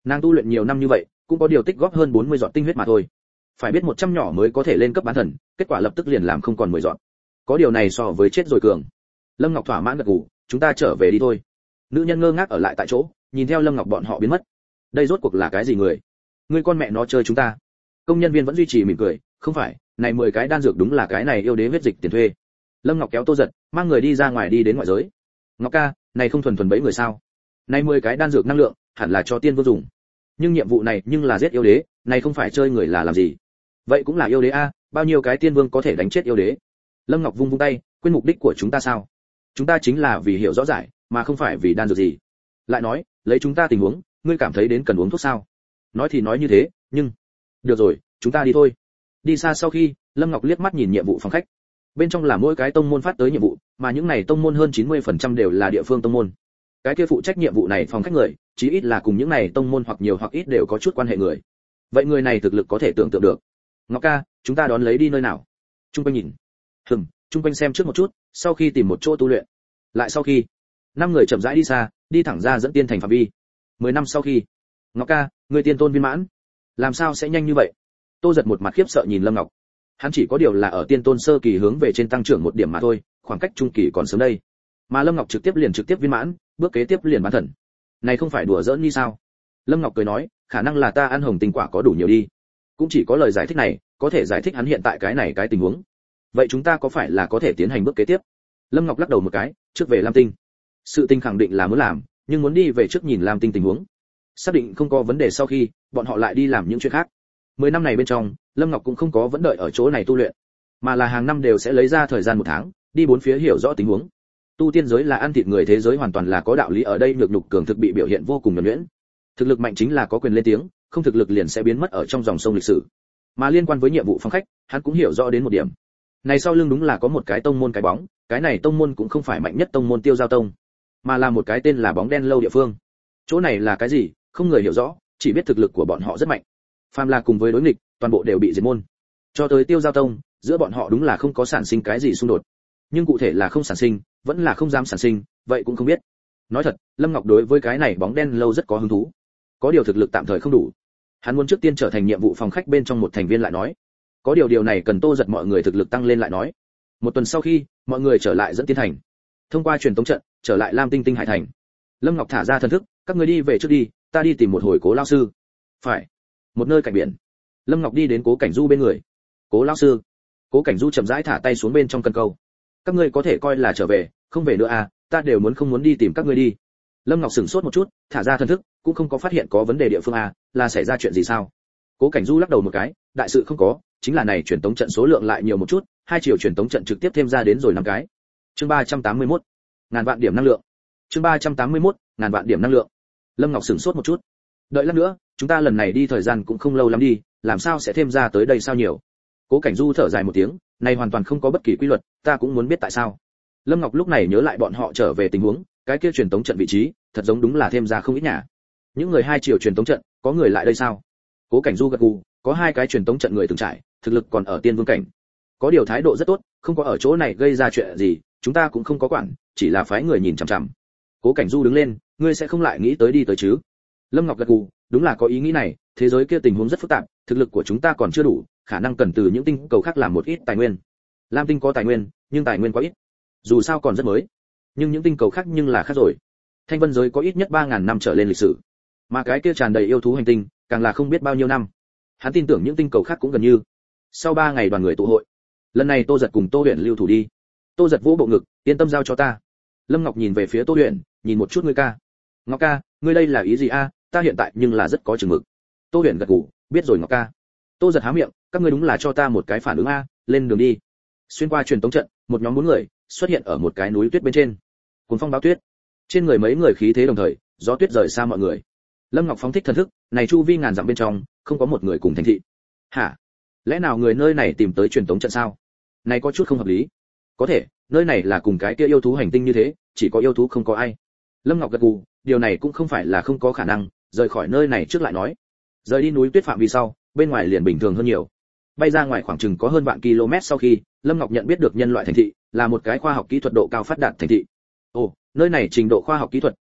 [SPEAKER 1] Nàng tu luyện nhiều năm như vậy, cũng có điều tích góp hơn bốn mươi giọt tinh huyết mà thôi. Phải biết một trăm nhỏ mới có thể lên cấp bán thần, kết quả lập tức liền làm không còn mười giọt. Có điều này so với chết rồi cường. Lâm Ngọc thỏa mãn gật gù, chúng ta trở về đi thôi. Nữ nhân ngơ ngác ở lại tại chỗ, nhìn theo Lâm Ngọc bọn họ biến mất. Đây rốt cuộc là cái gì người? Ngươi con mẹ nó chơi chúng ta. Công nhân viên vẫn duy trì mỉm cười, không phải, này mười cái đan dược đúng là cái này yêu đế huyết dịch tiền thuê. Lâm Ngọc kéo Tô Giật, mang người đi ra ngoài đi đến ngoại giới. Ngọc ca, này không thuần thuần bẫy người sao? Này mười cái đan dược năng lượng, hẳn là cho tiên vương dùng. Nhưng nhiệm vụ này nhưng là giết yêu đế, này không phải chơi người là làm gì? Vậy cũng là yêu đế a, bao nhiêu cái tiên vương có thể đánh chết yêu đế? Lâm Ngọc vung vung tay, quên mục đích của chúng ta sao? Chúng ta chính là vì hiểu rõ giải, mà không phải vì đan dược gì. Lại nói, lấy chúng ta tình huống, ngươi cảm thấy đến cần uống thuốc sao? Nói thì nói như thế, nhưng được rồi, chúng ta đi thôi. Đi xa sau khi, Lâm Ngọc liếc mắt nhìn nhiệm vụ phòng khách. Bên trong là mỗi cái tông môn phát tới nhiệm vụ, mà những này tông môn hơn chín mươi phần trăm đều là địa phương tông môn. Cái kia phụ trách nhiệm vụ này phòng khách người, chí ít là cùng những này tông môn hoặc nhiều hoặc ít đều có chút quan hệ người. Vậy người này thực lực có thể tưởng tượng được. Ngọc ca, chúng ta đón lấy đi nơi nào? Trung quanh nhìn. Hừm, trung quanh xem trước một chút, sau khi tìm một chỗ tu luyện. Lại sau khi, năm người chậm rãi đi xa, đi thẳng ra dẫn tiên thành phạm vi. Mười năm sau khi, Ngọc ca, người tiên tôn viên mãn, làm sao sẽ nhanh như vậy? Tô Giật một mặt khiếp sợ nhìn Lâm Ngọc. Hắn chỉ có điều là ở tiên tôn sơ kỳ hướng về trên tăng trưởng một điểm mà thôi, khoảng cách trung kỳ còn sớm đây. Mà Lâm Ngọc trực tiếp liền trực tiếp viên mãn, bước kế tiếp liền bán thần. Này không phải đùa giỡn như sao? Lâm Ngọc cười nói, khả năng là ta ăn hồng tinh quả có đủ nhiều đi. Cũng chỉ có lời giải thích này, có thể giải thích hắn hiện tại cái này cái tình huống. Vậy chúng ta có phải là có thể tiến hành bước kế tiếp? Lâm Ngọc lắc đầu một cái, trước về Lam Tinh. Sự tình khẳng định là muốn làm, nhưng muốn đi về trước nhìn Lam Tinh tình huống. Xác định không có vấn đề sau khi, bọn họ lại đi làm những chuyện khác. Mười năm này bên trong, Lâm Ngọc cũng không có vẫn đợi ở chỗ này tu luyện, mà là hàng năm đều sẽ lấy ra thời gian một tháng, đi bốn phía hiểu rõ tình huống. Tu tiên giới là ăn thịt người thế giới hoàn toàn là có đạo lý, ở đây nhược nhục cường thực bị biểu hiện vô cùng nhuần nhuyễn. Thực lực mạnh chính là có quyền lên tiếng, không thực lực liền sẽ biến mất ở trong dòng sông lịch sử. Mà liên quan với nhiệm vụ phòng khách, hắn cũng hiểu rõ đến một điểm. Này sau lưng đúng là có một cái tông môn cái bóng, cái này tông môn cũng không phải mạnh nhất tông môn Tiêu Giao Tông, mà là một cái tên là bóng đen lâu địa phương. Chỗ này là cái gì, không người hiểu rõ, chỉ biết thực lực của bọn họ rất mạnh. Phàm là cùng với đối nghịch, toàn bộ đều bị diệt môn. Cho tới Tiêu Giao Tông, giữa bọn họ đúng là không có sản sinh cái gì xung đột. Nhưng cụ thể là không sản sinh, vẫn là không dám sản sinh, vậy cũng không biết. Nói thật, Lâm Ngọc đối với cái này bóng đen lâu rất có hứng thú. Có điều thực lực tạm thời không đủ. Hắn muốn trước tiên trở thành nhiệm vụ phòng khách bên trong một thành viên lại nói. Có điều điều này cần Tô Giật mọi người thực lực tăng lên lại nói. Một tuần sau khi, mọi người trở lại dẫn tiên thành. Thông qua truyền tống trận, trở lại Lam Tinh Tinh Hải thành. Lâm Ngọc thả ra thần thức, các người đi về trước đi, ta đi tìm một hồi Cố lão sư. Phải. Một nơi cạnh biển. Lâm Ngọc đi đến Cố Cảnh Du bên người. Cố lão sư. Cố Cảnh Du chậm rãi thả tay xuống bên trong cần câu. Các ngươi có thể coi là trở về, không về nữa à, ta đều muốn không muốn đi tìm các ngươi đi. Lâm Ngọc sửng sốt một chút, thả ra thần thức, cũng không có phát hiện có vấn đề địa phương à, là xảy ra chuyện gì sao? Cố Cảnh Du lắc đầu một cái, đại sự không có, chính là này truyền tống trận số lượng lại nhiều một chút, hai chiều truyền tống trận trực tiếp thêm ra đến rồi năm cái. Chương ba trăm tám mươi mốt, ngàn vạn điểm năng lượng. Chương ba trăm tám mươi mốt, ngàn vạn điểm năng lượng. Lâm Ngọc sửng sốt một chút. Đợi lát nữa, chúng ta lần này đi thời gian cũng không lâu lắm đi, làm sao sẽ thêm ra tới đây sao nhiều? Cố Cảnh Du thở dài một tiếng, này hoàn toàn không có bất kỳ quy luật, ta cũng muốn biết tại sao. Lâm Ngọc lúc này nhớ lại bọn họ trở về tình huống, cái kia truyền tống trận vị trí, thật giống đúng là thêm ra không ít nhà. Những người hai chiều truyền tống trận, có người lại đây sao? Cố Cảnh Du gật gù, có hai cái truyền tống trận người từng trải, thực lực còn ở tiên vương cảnh. Có điều thái độ rất tốt, không có ở chỗ này gây ra chuyện gì, chúng ta cũng không có quản, chỉ là phái người nhìn chằm chằm. Cố Cảnh Du đứng lên, ngươi sẽ không lại nghĩ tới đi tới chứ? Lâm Ngọc gật gù, đúng là có ý nghĩ này, thế giới kia tình huống rất phức tạp, thực lực của chúng ta còn chưa đủ, khả năng cần từ những tinh cầu khác làm một ít tài nguyên. Lam Tinh có tài nguyên, nhưng tài nguyên quá ít. Dù sao còn rất mới, nhưng những tinh cầu khác nhưng là khác rồi. Thanh Vân giới có ít nhất ba ngàn năm trở lên lịch sử, mà cái kia tràn đầy yêu thú hành tinh, càng là không biết bao nhiêu năm. Hắn tin tưởng những tinh cầu khác cũng gần như. Sau ba ngày đoàn người tụ hội, lần này Tô Giật cùng Tô Huyền lưu thủ đi. Tô Giật vỗ bộ ngực, yên tâm giao cho ta. Lâm Ngọc nhìn về phía Tô Huyền, nhìn một chút ngươi ca. Ngọc ca, ngươi đây là ý gì a? Ta hiện tại nhưng là rất có chừng mực. Tô Huyền gật gù, biết rồi Ngọc ca. Tô Giật há miệng, các ngươi đúng là cho ta một cái phản ứng a, lên đường đi. Xuyên qua truyền tống trận, một nhóm bốn người xuất hiện ở một cái núi tuyết bên trên. Cuồng phong bão tuyết, trên người mấy người khí thế đồng thời, gió tuyết rời xa mọi người. Lâm Ngọc phóng thích thần thức, này chu vi ngàn dặm bên trong, không có một người cùng thành thị. Hả? Lẽ nào người nơi này tìm tới truyền tống trận sao? Này có chút không hợp lý. Có thể, nơi này là cùng cái kia yêu thú hành tinh như thế, chỉ có yêu thú không có ai. Lâm Ngọc gật gù, điều này cũng không phải là không có khả năng, rời khỏi nơi này trước lại nói. Rời đi núi tuyết phạm vi sau, bên ngoài liền bình thường hơn nhiều. Bay ra ngoài khoảng chừng có hơn vạn km sau khi, Lâm Ngọc nhận biết được nhân loại thành thị là một cái khoa học kỹ thuật độ cao phát đạt thành thị. Ồ, nơi này trình độ khoa học kỹ thuật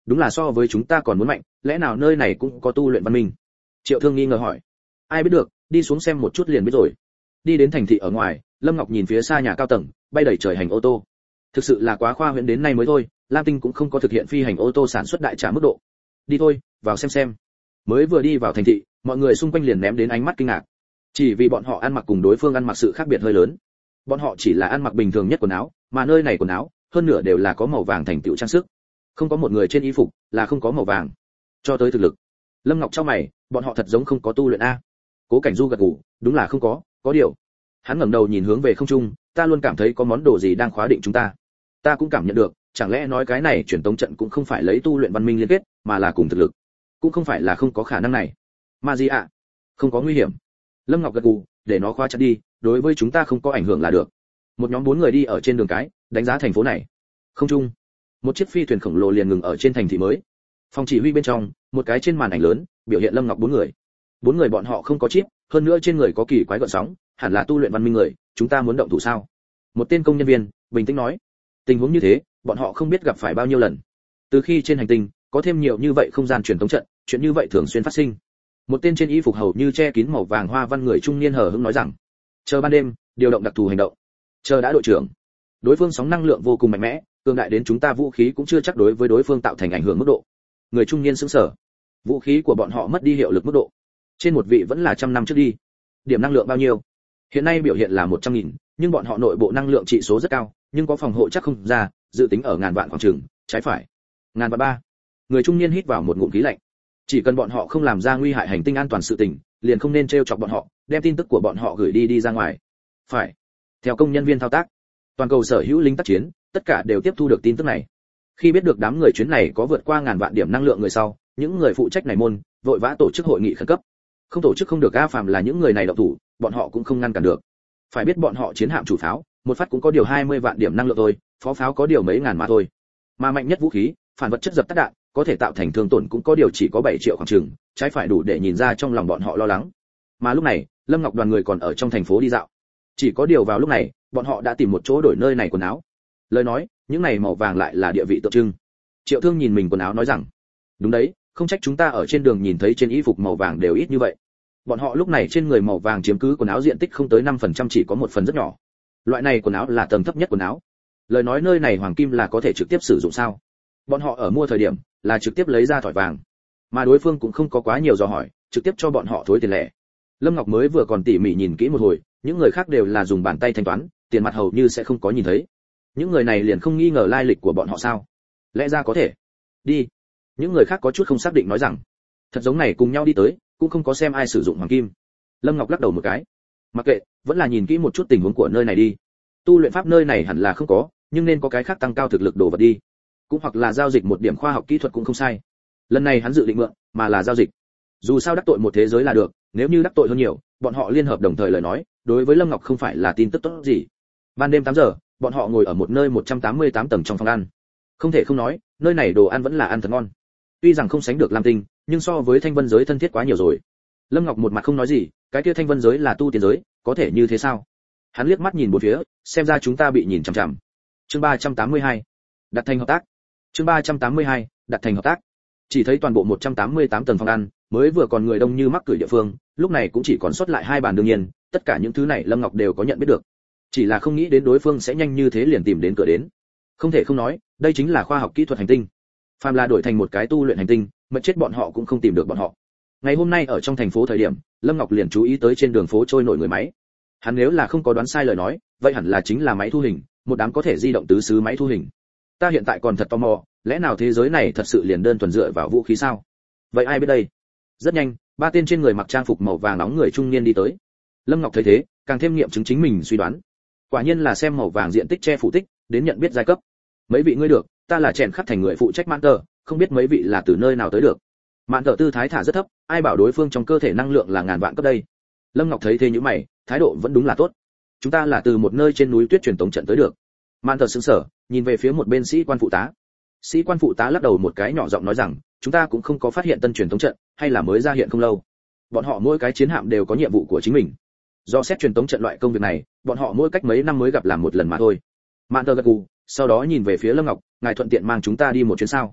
[SPEAKER 1] đúng là so với chúng ta còn muốn mạnh, lẽ nào nơi này cũng có tu luyện văn minh? Triệu Thương nghi ngờ hỏi. Ai biết được, đi xuống xem một chút liền biết rồi. Đi đến thành thị ở ngoài, Lâm Ngọc nhìn phía xa nhà cao tầng, bay đầy trời hành ô tô. Thực sự là quá khoa huyễn, đến nay mới thôi, Lam Tinh cũng không có thực hiện phi hành ô tô sản xuất đại trà mức độ. Đi thôi, vào xem xem. Mới vừa đi vào thành thị, mọi người xung quanh liền ném đến ánh mắt kinh ngạc. Chỉ vì bọn họ ăn mặc cùng đối phương ăn mặc sự khác biệt hơi lớn. Bọn họ chỉ là ăn mặc bình thường nhất quần áo, mà nơi này quần áo, hơn nửa đều là có màu vàng thành tựu trang sức. Không có một người trên y phục là không có màu vàng. Cho tới thực lực, Lâm Ngọc chau mày, bọn họ thật giống không có tu luyện a. Cố Cảnh Du gật gù, đúng là không có, có điều. Hắn ngẩng đầu nhìn hướng về không trung, ta luôn cảm thấy có món đồ gì đang khóa định chúng ta. Ta cũng cảm nhận được, chẳng lẽ nói cái này truyền tống trận cũng không phải lấy tu luyện văn minh liên kết, mà là cùng thực lực. Cũng không phải là không có khả năng này. Ma Di ạ, không có nguy hiểm. Lâm Ngọc gật gù, để nó khóa chặt đi, đối với chúng ta không có ảnh hưởng là được. Một nhóm bốn người đi ở trên đường cái, đánh giá thành phố này. Không trung, một chiếc phi thuyền khổng lồ liền ngừng ở trên thành thị mới. Phòng chỉ huy bên trong, một cái trên màn ảnh lớn, biểu hiện Lâm Ngọc bốn người. Bốn người bọn họ không có chip, hơn nữa trên người có kỳ quái gợn sóng, hẳn là tu luyện văn minh người, chúng ta muốn động thủ sao? Một tên công nhân viên bình tĩnh nói. Tình huống như thế, bọn họ không biết gặp phải bao nhiêu lần. Từ khi trên hành tinh có thêm nhiều như vậy không gian truyền tống trận, chuyện như vậy thường xuyên phát sinh. Một tên trên y phục hầu như che kín màu vàng hoa văn người trung niên hờ hững nói rằng, chờ ban đêm, điều động đặc thù hành động. Chờ đã đội trưởng. Đối phương sóng năng lượng vô cùng mạnh mẽ, cường đại đến chúng ta vũ khí cũng chưa chắc đối với đối phương tạo thành ảnh hưởng mức độ. Người trung niên sững sờ. Vũ khí của bọn họ mất đi hiệu lực mức độ. Trên một vị vẫn là trăm năm trước đi. Điểm năng lượng bao nhiêu? Hiện nay biểu hiện là một trăm nghìn, nhưng bọn họ nội bộ năng lượng trị số rất cao, nhưng có phòng hộ chắc không ra, dự tính ở ngàn vạn khoảng chừng, trái phải. Ngàn vạn ba. Người trung niên hít vào một ngụm khí lạnh. Chỉ cần bọn họ không làm ra nguy hại hành tinh an toàn sự tình, liền không nên trêu chọc bọn họ, đem tin tức của bọn họ gửi đi đi ra ngoài. Phải. Theo công nhân viên thao tác, toàn cầu sở hữu lính tác chiến, tất cả đều tiếp thu được tin tức này. Khi biết được đám người chuyến này có vượt qua ngàn vạn điểm năng lượng người sau, những người phụ trách này môn vội vã tổ chức hội nghị khẩn cấp. Không tổ chức không được, a phàm là những người này động thủ, bọn họ cũng không ngăn cản được. Phải biết bọn họ chiến hạm chủ pháo, một phát cũng có điều hai mươi vạn điểm năng lượng thôi, phó pháo có điều mấy ngàn mà thôi. Mà mạnh nhất vũ khí, phản vật chất dập tắt đạn, có thể tạo thành thương tổn cũng có điều chỉ có bảy triệu khoảng chừng, trái phải đủ để nhìn ra trong lòng bọn họ lo lắng. Mà lúc này, Lâm Ngọc đoàn người còn ở trong thành phố đi dạo. Chỉ có điều vào lúc này, bọn họ đã tìm một chỗ đổi nơi này quần áo. Lời nói, những này màu vàng lại là địa vị tượng trưng. Triệu Thương nhìn mình quần áo nói rằng, đúng đấy, không trách chúng ta ở trên đường nhìn thấy trên y phục màu vàng đều ít như vậy. Bọn họ lúc này trên người màu vàng chiếm cứ quần áo diện tích không tới năm phần trăm, chỉ có một phần rất nhỏ. Loại này quần áo là tầng thấp nhất quần áo. Lời nói nơi này hoàng kim là có thể trực tiếp sử dụng sao? Bọn họ ở mua thời điểm là trực tiếp lấy ra thỏi vàng, mà đối phương cũng không có quá nhiều dò hỏi, trực tiếp cho bọn họ thối tiền lẻ. Lâm Ngọc mới vừa còn tỉ mỉ nhìn kỹ một hồi, những người khác đều là dùng bàn tay thanh toán, tiền mặt hầu như sẽ không có nhìn thấy. Những người này liền không nghi ngờ lai lịch của bọn họ sao? Lẽ ra có thể. Đi. Những người khác có chút không xác định nói rằng, thật giống này cùng nhau đi tới, cũng không có xem ai sử dụng hoàng kim. Lâm Ngọc lắc đầu một cái. Mặc kệ, vẫn là nhìn kỹ một chút tình huống của nơi này đi. Tu luyện pháp nơi này hẳn là không có, nhưng nên có cái khác tăng cao thực lực đồ vật đi. Cũng hoặc là giao dịch một điểm khoa học kỹ thuật cũng không sai. Lần này hắn dự định mượn, mà là giao dịch. Dù sao đắc tội một thế giới là được, nếu như đắc tội hơn nhiều, bọn họ liên hợp đồng thời lời nói, đối với Lâm Ngọc không phải là tin tức tốt gì. Ban đêm tám giờ, bọn họ ngồi ở một nơi một trăm tám mươi tám tầng trong phòng ăn. Không thể không nói, nơi này đồ ăn vẫn là ăn thật ngon. Tuy rằng không sánh được Lam Tinh, nhưng so với Thanh Vân giới thân thiết quá nhiều rồi. Lâm Ngọc một mặt không nói gì, cái kia Thanh Vân giới là tu tiên giới, có thể như thế sao? Hắn liếc mắt nhìn bốn phía, xem ra chúng ta bị nhìn chằm chằm. Chương ba trăm tám mươi hai, đặt thành hợp tác. Chương ba trăm tám mươi hai, đặt thành hợp tác. Chỉ thấy toàn bộ một trăm tám mươi tám tầng phòng ăn, mới vừa còn người đông như mắc cửi địa phương, lúc này cũng chỉ còn sót lại hai bàn, đương nhiên, tất cả những thứ này Lâm Ngọc đều có nhận biết được. Chỉ là không nghĩ đến đối phương sẽ nhanh như thế liền tìm đến cửa đến. Không thể không nói, đây chính là khoa học kỹ thuật hành tinh. Phàm là đổi thành một cái tu luyện hành tinh, mệt chết bọn họ cũng không tìm được bọn họ. Ngày hôm nay ở trong thành phố thời điểm, Lâm Ngọc liền chú ý tới trên đường phố trôi nổi người máy. Hắn nếu là không có đoán sai lời nói, vậy hẳn là chính là máy thu hình, một đám có thể di động tứ xứ máy thu hình. Ta hiện tại còn thật tò mò, lẽ nào thế giới này thật sự liền đơn thuần dựa vào vũ khí sao? Vậy ai biết đây? Rất nhanh, ba tên trên người mặc trang phục màu vàng nóng người trung niên đi tới. Lâm Ngọc thấy thế, càng thêm nghiệm chứng chính mình suy đoán. Quả nhiên là xem màu vàng diện tích che phủ tích, đến nhận biết giai cấp. Mấy vị ngươi được, ta là chèn khắc thành người phụ trách Mạn Tờ, không biết mấy vị là từ nơi nào tới được. Mạn Tờ tư thái thả rất thấp, ai bảo đối phương trong cơ thể năng lượng là ngàn vạn cấp đây. Lâm Ngọc thấy thế như mày, thái độ vẫn đúng là tốt. Chúng ta là từ một nơi trên núi tuyết truyền tống trận tới được. Mạn Tờ sững sờ, nhìn về phía một bên sĩ quan phụ tá. Sĩ quan phụ tá lắc đầu một cái nhỏ giọng nói rằng, chúng ta cũng không có phát hiện tân truyền tống trận, hay là mới ra hiện không lâu. Bọn họ mỗi cái chiến hạm đều có nhiệm vụ của chính mình. Do xét truyền tống trận loại công việc này, bọn họ mỗi cách mấy năm mới gặp làm một lần mà thôi. Mạn Tờ gật gù, sau đó nhìn về phía Lâm Ngọc, ngài thuận tiện mang chúng ta đi một chuyến sao?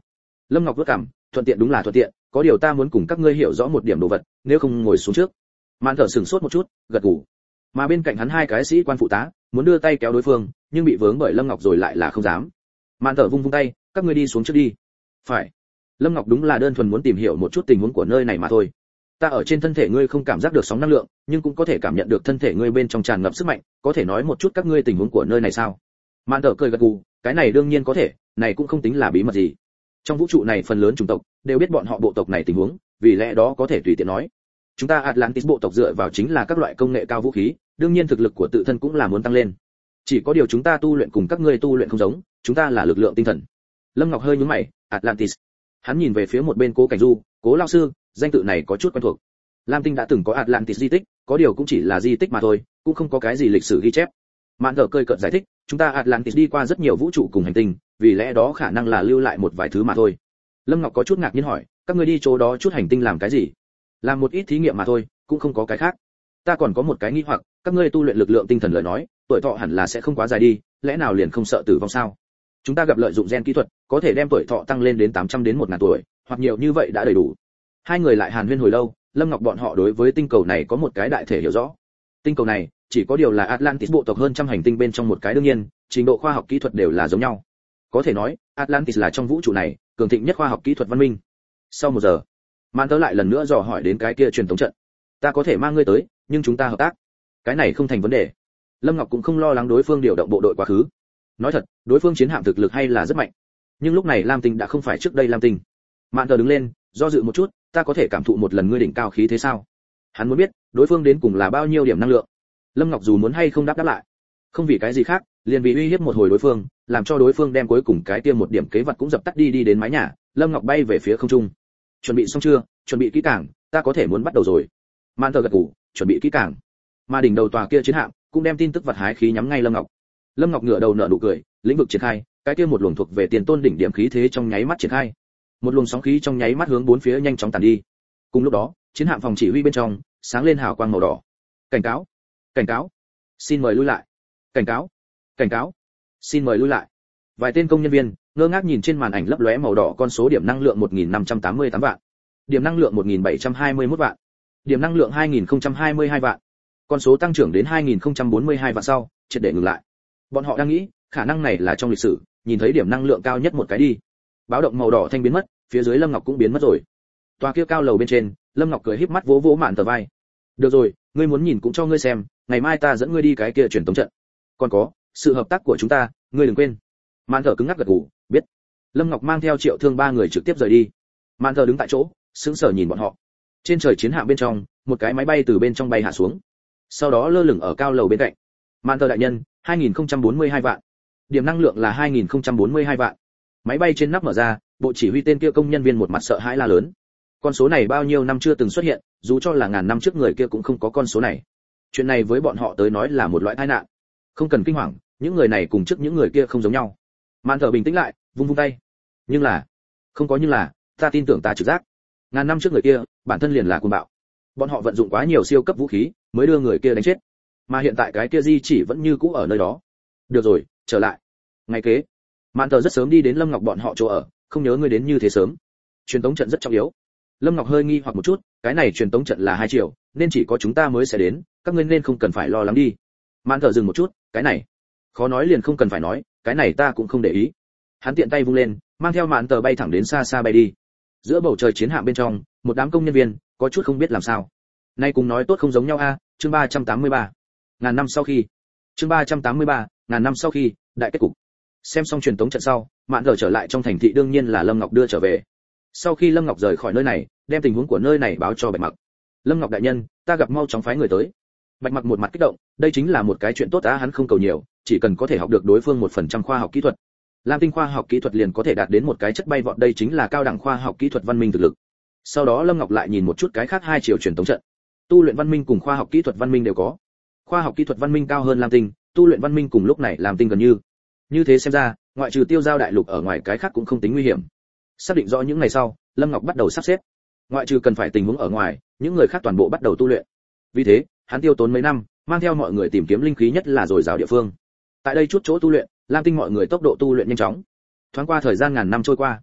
[SPEAKER 1] Lâm Ngọc vất cảm, thuận tiện đúng là thuận tiện, có điều ta muốn cùng các ngươi hiểu rõ một điểm đồ vật, nếu không ngồi xuống trước. Mạn thở sửng sốt một chút, gật gù. Mà bên cạnh hắn hai cái sĩ quan phụ tá muốn đưa tay kéo đối phương, nhưng bị vướng bởi Lâm Ngọc rồi lại là không dám. Mạn thở vung vung tay, các ngươi đi xuống trước đi. Phải. Lâm Ngọc đúng là đơn thuần muốn tìm hiểu một chút tình huống của nơi này mà thôi. Ta ở trên thân thể ngươi không cảm giác được sóng năng lượng, nhưng cũng có thể cảm nhận được thân thể ngươi bên trong tràn ngập sức mạnh, có thể nói một chút các ngươi tình huống của nơi này sao? Mạn thở cười gật gù, cái này đương nhiên có thể, này cũng không tính là bí mật gì. Trong vũ trụ này phần lớn chủng tộc đều biết bọn họ bộ tộc này tình huống, vì lẽ đó có thể tùy tiện nói. Chúng ta Atlantis bộ tộc dựa vào chính là các loại công nghệ cao vũ khí, đương nhiên thực lực của tự thân cũng là muốn tăng lên. Chỉ có điều chúng ta tu luyện cùng các ngươi tu luyện không giống, chúng ta là lực lượng tinh thần. Lâm Ngọc hơi nhướng mày, Atlantis. Hắn nhìn về phía một bên Cố Cảnh Du, Cố lão sư, danh tự này có chút quen thuộc. Lam Tinh đã từng có Atlantis di tích, có điều cũng chỉ là di tích mà thôi, cũng không có cái gì lịch sử ghi chép. Mạn Thở cười cợt giải thích, chúng ta Atlantis đi qua rất nhiều vũ trụ cùng hành tinh, vì lẽ đó khả năng là lưu lại một vài thứ mà thôi. Lâm Ngọc có chút ngạc nhiên hỏi, các ngươi đi chỗ đó chút hành tinh làm cái gì? Làm một ít thí nghiệm mà thôi, cũng không có cái khác. Ta còn có một cái nghi hoặc, các ngươi tu luyện lực lượng tinh thần lời nói, tuổi thọ hẳn là sẽ không quá dài đi, lẽ nào liền không sợ tử vong sao? Chúng ta gặp lợi dụng gen kỹ thuật, có thể đem tuổi thọ tăng lên đến tám trăm đến một nghìn tuổi, hoặc nhiều như vậy đã đầy đủ. Hai người lại hàn huyên hồi lâu, Lâm Ngọc bọn họ đối với tinh cầu này có một cái đại thể hiểu rõ. Tinh cầu này chỉ có điều là Atlantis bộ tộc hơn trăm hành tinh bên trong một cái đương nhiên, trình độ khoa học kỹ thuật đều là giống nhau. Có thể nói, Atlantis là trong vũ trụ này cường thịnh nhất khoa học kỹ thuật văn minh. Sau một giờ, Mạn Tớ lại lần nữa dò hỏi đến cái kia truyền thống trận. Ta có thể mang ngươi tới, nhưng chúng ta hợp tác. Cái này không thành vấn đề. Lâm Ngọc cũng không lo lắng đối phương điều động bộ đội quá khứ. Nói thật, đối phương chiến hạm thực lực hay là rất mạnh. Nhưng lúc này Lam Tinh đã không phải trước đây Lam Tinh. Mạn Tớ đứng lên, do dự một chút, ta có thể cảm thụ một lần ngươi đỉnh cao khí thế sao? Hắn muốn biết, đối phương đến cùng là bao nhiêu điểm năng lượng. Lâm Ngọc dù muốn hay không đáp đáp lại, không vì cái gì khác, liền vì uy hiếp một hồi đối phương, làm cho đối phương đem cuối cùng cái tiêm một điểm kế vật cũng dập tắt đi đi đến mái nhà. Lâm Ngọc bay về phía không trung. Chuẩn bị xong chưa? Chuẩn bị kỹ càng, ta có thể muốn bắt đầu rồi. Mạn Tớ gật gù, chuẩn bị kỹ càng. Mà đỉnh đầu tòa kia chiến hạm cũng đem tin tức vật hái khí nhắm ngay Lâm Ngọc. Lâm Ngọc ngửa đầu nở nụ cười, lĩnh vực triển khai, cái kia một luồng thuộc về tiền tôn đỉnh điểm khí thế trong nháy mắt triển khai. Một luồng sóng khí trong nháy mắt hướng bốn phía nhanh chóng tàn đi. Cùng lúc đó, chiến hạm phòng chỉ huy bên trong sáng lên hào quang màu đỏ. Cảnh cáo, cảnh cáo, xin mời lui lại. Cảnh cáo, cảnh cáo, xin mời lui lại. Vài tên công nhân viên ngơ ngác nhìn trên màn ảnh lấp lóe màu đỏ con số điểm năng lượng một nghìn năm trăm tám mươi tám vạn, điểm năng lượng một nghìn bảy trăm hai mươi mốt vạn, điểm năng lượng hai nghìn không trăm hai mươi hai vạn. Con số tăng trưởng đến hai nghìn không trăm bốn mươi hai vạn sau, triệt để ngừng lại. Bọn họ đang nghĩ, khả năng này là trong lịch sử nhìn thấy điểm năng lượng cao nhất một cái đi. Báo động màu đỏ thanh biến mất, phía dưới Lâm Ngọc cũng biến mất rồi. Tòa kia cao lầu bên trên, Lâm Ngọc cười híp mắt vỗ vỗ Mạn Tờ vai. Được rồi, ngươi muốn nhìn cũng cho ngươi xem, ngày mai ta dẫn ngươi đi cái kia truyền tống trận. Còn có, sự hợp tác của chúng ta, ngươi đừng quên. Mạn Tờ cứng ngắc gật gù, biết. Lâm Ngọc mang theo Triệu Thương ba người trực tiếp rời đi. Mạn Tờ đứng tại chỗ, sững sờ nhìn bọn họ. Trên trời chiến hạm bên trong, một cái máy bay từ bên trong bay hạ xuống. Sau đó lơ lửng ở cao lầu bên cạnh. Mạn Tờ đại nhân, hai nghìn không trăm bốn mươi hai vạn. Điểm năng lượng là hai nghìn không trăm bốn mươi hai vạn. Máy bay trên nắp mở ra, bộ chỉ huy tên kia công nhân viên một mặt sợ hãi la lớn. Con số này bao nhiêu năm chưa từng xuất hiện, dù cho là ngàn năm trước người kia cũng không có con số này. Chuyện này với bọn họ tới nói là một loại tai nạn. Không cần kinh hoàng, những người này cùng trước những người kia không giống nhau. Mạn Thở bình tĩnh lại, vung vung tay. Nhưng là, không có nhưng là, ta tin tưởng ta trực giác. Ngàn năm trước người kia, bản thân liền là cuồng bạo. Bọn họ vận dụng quá nhiều siêu cấp vũ khí, mới đưa người kia đánh chết. Mà hiện tại cái kia di chỉ vẫn như cũ ở nơi đó. Được rồi, trở lại. Ngày kế, Mạn Thở rất sớm đi đến Lâm Ngọc bọn họ chỗ ở, không nhớ ngươi đến như thế sớm. Truyền tống trận rất trọng yếu. Lâm Ngọc hơi nghi hoặc một chút, cái này truyền tống trận là hai triệu, nên chỉ có chúng ta mới sẽ đến, các ngươi nên không cần phải lo lắng đi. Mạn Thở dừng một chút, cái này, khó nói liền không cần phải nói, cái này ta cũng không để ý. Hắn tiện tay vung lên, mang theo Mạn Thở bay thẳng đến xa xa bay đi. Giữa bầu trời chiến hạm bên trong, một đám công nhân viên có chút không biết làm sao. Nay cùng nói tốt không giống nhau a, chương ba trăm tám mươi ba. Ngàn năm sau khi. Chương ba trăm tám mươi ba, ngàn năm sau khi, đại kết cục. Xem xong truyền tống trận sau, Mạn Thở trở lại trong thành thị đương nhiên là Lâm Ngọc đưa trở về. Sau khi Lâm Ngọc rời khỏi nơi này, đem tình huống của nơi này báo cho Bạch Mặc. Lâm Ngọc đại nhân, ta gặp mau chóng phái người tới. Bạch Mặc một mặt kích động, đây chính là một cái chuyện tốt á, hắn không cầu nhiều, chỉ cần có thể học được đối phương một phần trăm khoa học kỹ thuật. Lam Tinh khoa học kỹ thuật liền có thể đạt đến một cái chất bay vọt, đây chính là cao đẳng khoa học kỹ thuật văn minh thực lực. Sau đó Lâm Ngọc lại nhìn một chút cái khác hai chiều truyền tống trận. Tu luyện văn minh cùng khoa học kỹ thuật văn minh đều có. Khoa học kỹ thuật văn minh cao hơn Lam Tinh, tu luyện văn minh cùng lúc này Lam Tinh gần như. Như thế xem ra, ngoại trừ Tiêu Giao đại lục ở ngoài cái khác cũng không tính nguy hiểm. Xác định rõ những ngày sau, Lâm Ngọc bắt đầu sắp xếp. Ngoại trừ cần phải tình huống ở ngoài, những người khác toàn bộ bắt đầu tu luyện. Vì thế, hắn tiêu tốn mấy năm, mang theo mọi người tìm kiếm linh khí nhất là dồi dào địa phương. Tại đây chút chỗ tu luyện, Lam Tinh mọi người tốc độ tu luyện nhanh chóng. Thoáng qua thời gian ngàn năm trôi qua,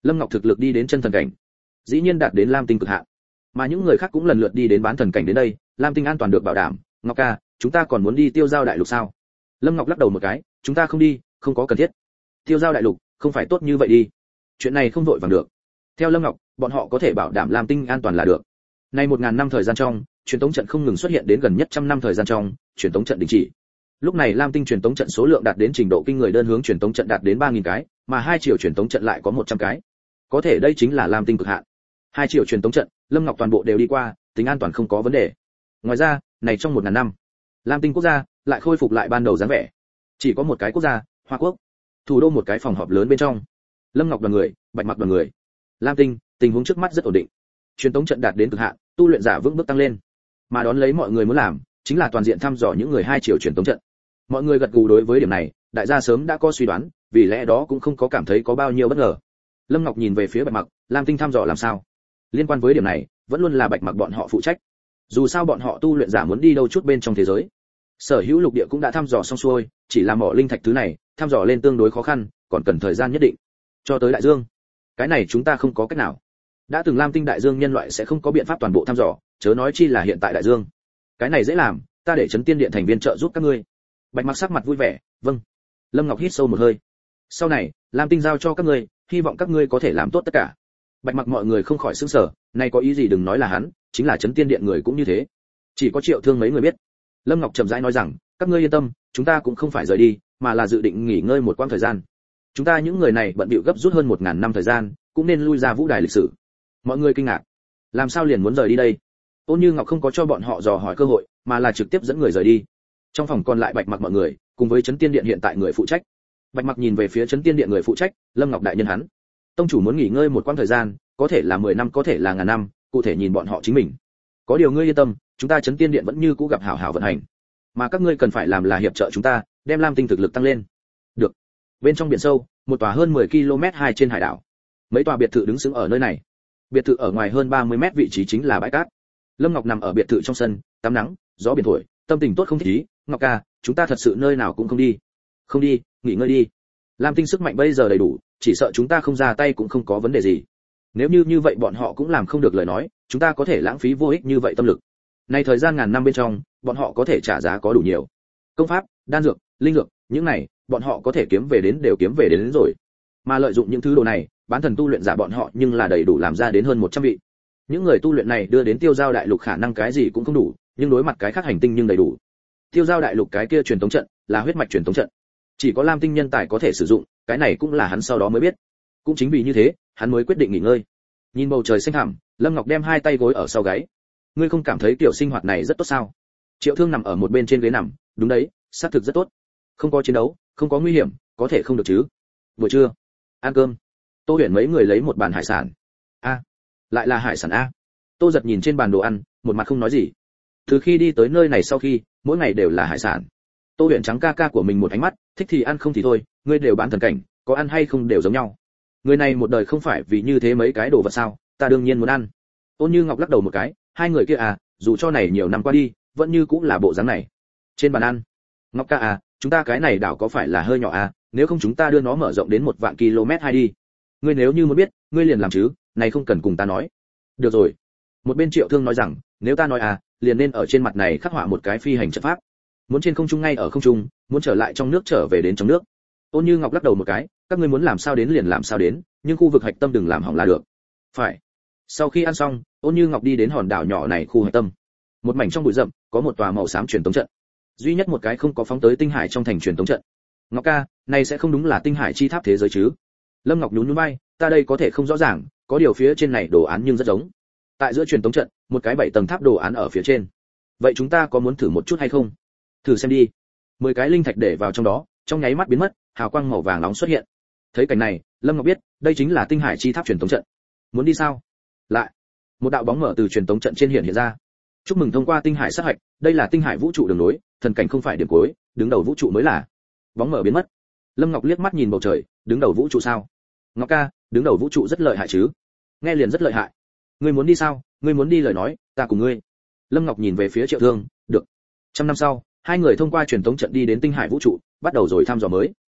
[SPEAKER 1] Lâm Ngọc thực lực đi đến chân thần cảnh, dĩ nhiên đạt đến lam tinh cực hạn, mà những người khác cũng lần lượt đi đến bán thần cảnh đến đây, lam tinh an toàn được bảo đảm. Ngọc ca, chúng ta còn muốn đi tiêu giao đại lục sao? Lâm Ngọc lắc đầu một cái, chúng ta không đi, không có cần thiết. Tiêu giao đại lục không phải tốt như vậy đi, chuyện này không vội vàng được. Theo Lâm Ngọc, bọn họ có thể bảo đảm lam tinh an toàn là được. Nay một ngàn năm thời gian trong, truyền tống trận không ngừng xuất hiện, đến gần nhất trăm năm thời gian trong, truyền tống trận đình chỉ. Lúc này lam tinh truyền tống trận số lượng đạt đến trình độ kinh người, đơn hướng truyền tống trận đạt đến ba nghìn cái, mà hai chiều truyền tống trận lại có một trăm cái. Có thể đây chính là lam tinh cực hạn. Hai chiều truyền tống trận, Lâm Ngọc toàn bộ đều đi qua, tính an toàn không có vấn đề. Ngoài ra, này trong một ngàn năm, lam tinh quốc gia lại khôi phục lại ban đầu dáng vẻ. Chỉ có một cái quốc gia, Hoa Quốc. Thủ đô một cái phòng họp lớn bên trong, Lâm Ngọc đoàn người, Bạch Mặc đoàn người. Lam tinh, tình huống trước mắt rất ổn định. Truyền tống trận đạt đến cực hạn, tu luyện giả vững bước tăng lên. Mà đón lấy mọi người muốn làm, chính là toàn diện thăm dò những người hai chiều truyền tống trận. Mọi người gật gù đối với điểm này, đại gia sớm đã có suy đoán, vì lẽ đó cũng không có cảm thấy có bao nhiêu bất ngờ. Lâm Ngọc nhìn về phía Bạch Mặc, Lam tinh thăm dò làm sao? Liên quan với điểm này, vẫn luôn là Bạch Mặc bọn họ phụ trách. Dù sao bọn họ tu luyện giả muốn đi đâu chút bên trong thế giới. Sở hữu lục địa cũng đã thăm dò xong xuôi, chỉ là mỏ linh thạch thứ này, thăm dò lên tương đối khó khăn, còn cần thời gian nhất định. Cho tới đại dương, cái này chúng ta không có cách nào. Đã từng lam tinh đại dương nhân loại sẽ không có biện pháp toàn bộ thăm dò, chớ nói chi là hiện tại đại dương. Cái này dễ làm, ta để Chấn Tiên Điện thành viên trợ giúp các ngươi. Bạch Mặc sắc mặt vui vẻ, vâng. Lâm Ngọc hít sâu một hơi. Sau này, lam tinh giao cho các ngươi, hy vọng các ngươi có thể làm tốt tất cả. Bạch Mặc mọi người không khỏi sửng sở, này có ý gì đừng nói là hắn, chính là Chấn Tiên Điện người cũng như thế. Chỉ có Triệu Thương mấy người biết. Lâm Ngọc chậm rãi nói rằng, các ngươi yên tâm, chúng ta cũng không phải rời đi, mà là dự định nghỉ ngơi một quãng thời gian. Chúng ta những người này bận bịu gấp rút hơn một ngàn năm thời gian, cũng nên lui ra vũ đài lịch sử. Mọi người kinh ngạc, làm sao liền muốn rời đi đây? Ôn Như Ngọc không có cho bọn họ dò hỏi cơ hội, mà là trực tiếp dẫn người rời đi. Trong phòng còn lại Bạch Mặc mọi người, cùng với Chấn Tiên Điện hiện tại người phụ trách. Bạch Mặc nhìn về phía Chấn Tiên Điện người phụ trách, Lâm Ngọc đại nhân hắn. Tông chủ muốn nghỉ ngơi một quãng thời gian, có thể là mười năm, có thể là ngàn năm, cụ thể nhìn bọn họ chính mình. Có điều ngươi yên tâm, chúng ta Chấn Tiên Điện vẫn như cũ gặp hảo hảo vận hành. Mà các ngươi cần phải làm là hiệp trợ chúng ta, đem lam tinh thực lực tăng lên. Được. Bên trong biển sâu, một tòa hơn mười ki lô mét hai trên hải đảo. Mấy tòa biệt thự đứng sững ở nơi này. Biệt thự ở ngoài hơn ba mươi mét vị trí chính là bãi cát. Lâm Ngọc nằm ở biệt thự trong sân, tắm nắng, gió biển thổi, tâm tình tốt không thích ý. Ngọc ca, chúng ta thật sự nơi nào cũng không đi. Không đi, nghỉ ngơi đi. Lam tinh sức mạnh bây giờ đầy đủ, chỉ sợ chúng ta không ra tay cũng không có vấn đề gì. Nếu như như vậy bọn họ cũng làm không được lời nói, chúng ta có thể lãng phí vô ích như vậy tâm lực. Này thời gian ngàn năm bên trong, bọn họ có thể trả giá có đủ nhiều. Công pháp, đan dược, linh dược, những này, bọn họ có thể kiếm về đến đều kiếm về đến, đến rồi. Mà lợi dụng những thứ đồ này, bán thần tu luyện giả bọn họ nhưng là đầy đủ làm ra đến hơn một trăm vị. Những người tu luyện này đưa đến Tiêu Giao đại lục khả năng cái gì cũng không đủ, nhưng đối mặt cái khác hành tinh nhưng đầy đủ. Tiêu Giao đại lục cái kia truyền tống trận, là huyết mạch truyền tống trận. Chỉ có Lam tinh nhân tài có thể sử dụng, cái này cũng là hắn sau đó mới biết. Cũng chính vì như thế, hắn mới quyết định nghỉ ngơi. Nhìn bầu trời xanh thẳm, Lâm Ngọc đem hai tay gối ở sau gáy. Ngươi không cảm thấy kiểu sinh hoạt này rất tốt sao? Triệu Thương nằm ở một bên trên ghế nằm, đúng đấy, xác thực rất tốt. Không có chiến đấu, không có nguy hiểm, có thể không được chứ? Buổi trưa, ăn cơm. Tô Huyền mấy người lấy một bàn hải sản. A, lại là hải sản a. Tô Giật nhìn trên bàn đồ ăn, một mặt không nói gì. Từ khi đi tới nơi này sau khi, mỗi ngày đều là hải sản. Tô Huyền trắng ca ca của mình một ánh mắt, thích thì ăn không thì thôi, ngươi đều bán thần cảnh, có ăn hay không đều giống nhau. Người này một đời không phải vì như thế mấy cái đồ vật sao? Ta đương nhiên muốn ăn. Ôn Như Ngọc lắc đầu một cái, hai người kia à, dù cho này nhiều năm qua đi, vẫn như cũng là bộ dáng này. Trên bàn ăn, Ngọc ca à, chúng ta cái này đảo có phải là hơi nhỏ à, nếu không chúng ta đưa nó mở rộng đến một vạn km hai đi. Ngươi nếu như muốn biết, ngươi liền làm chứ, này không cần cùng ta nói. Được rồi. Một bên Triệu Thương nói rằng, nếu ta nói à, liền nên ở trên mặt này khắc họa một cái phi hành trận pháp. Muốn trên không trung ngay ở không trung, muốn trở lại trong nước trở về đến trong nước. Ôn Như Ngọc lắc đầu một cái, các ngươi muốn làm sao đến liền làm sao đến, nhưng khu vực hạch tâm đừng làm hỏng là được. Phải. Sau khi ăn xong, Ôn Như Ngọc đi đến hòn đảo nhỏ này khu hạch tâm. Một mảnh trong bụi rậm, có một tòa màu xám truyền tống trận. Duy nhất một cái không có phóng tới tinh hải trong thành truyền tống trận. Ngọc ca, này sẽ không đúng là tinh hải chi tháp thế giới chứ? Lâm Ngọc nhún nhún vai, ta đây có thể không rõ ràng, có điều phía trên này đồ án nhưng rất giống. Tại giữa truyền tống trận, một cái bảy tầng tháp đồ án ở phía trên. Vậy chúng ta có muốn thử một chút hay không? Thử xem đi. Mười cái linh thạch để vào trong đó, trong nháy mắt biến mất, hào quang màu vàng nóng xuất hiện. Thấy cảnh này, Lâm Ngọc biết, đây chính là tinh hải chi tháp truyền tống trận. Muốn đi sao? Lại, một đạo bóng mở từ truyền tống trận trên hiện hiện ra. Chúc mừng thông qua tinh hải sát hạch, đây là tinh hải vũ trụ đường nối, thần cảnh không phải điểm cuối, đứng đầu vũ trụ mới là. Bóng mở biến mất. Lâm Ngọc liếc mắt nhìn bầu trời, đứng đầu vũ trụ sao? Ngọc ca, đứng đầu vũ trụ rất lợi hại chứ? Nghe liền rất lợi hại. Ngươi muốn đi sao? Ngươi muốn đi lời nói, ta cùng ngươi. Lâm Ngọc nhìn về phía Triệu Thương, được. Trăm năm sau, hai người thông qua truyền tống trận đi đến tinh hải vũ trụ, bắt đầu rồi thăm dò mới.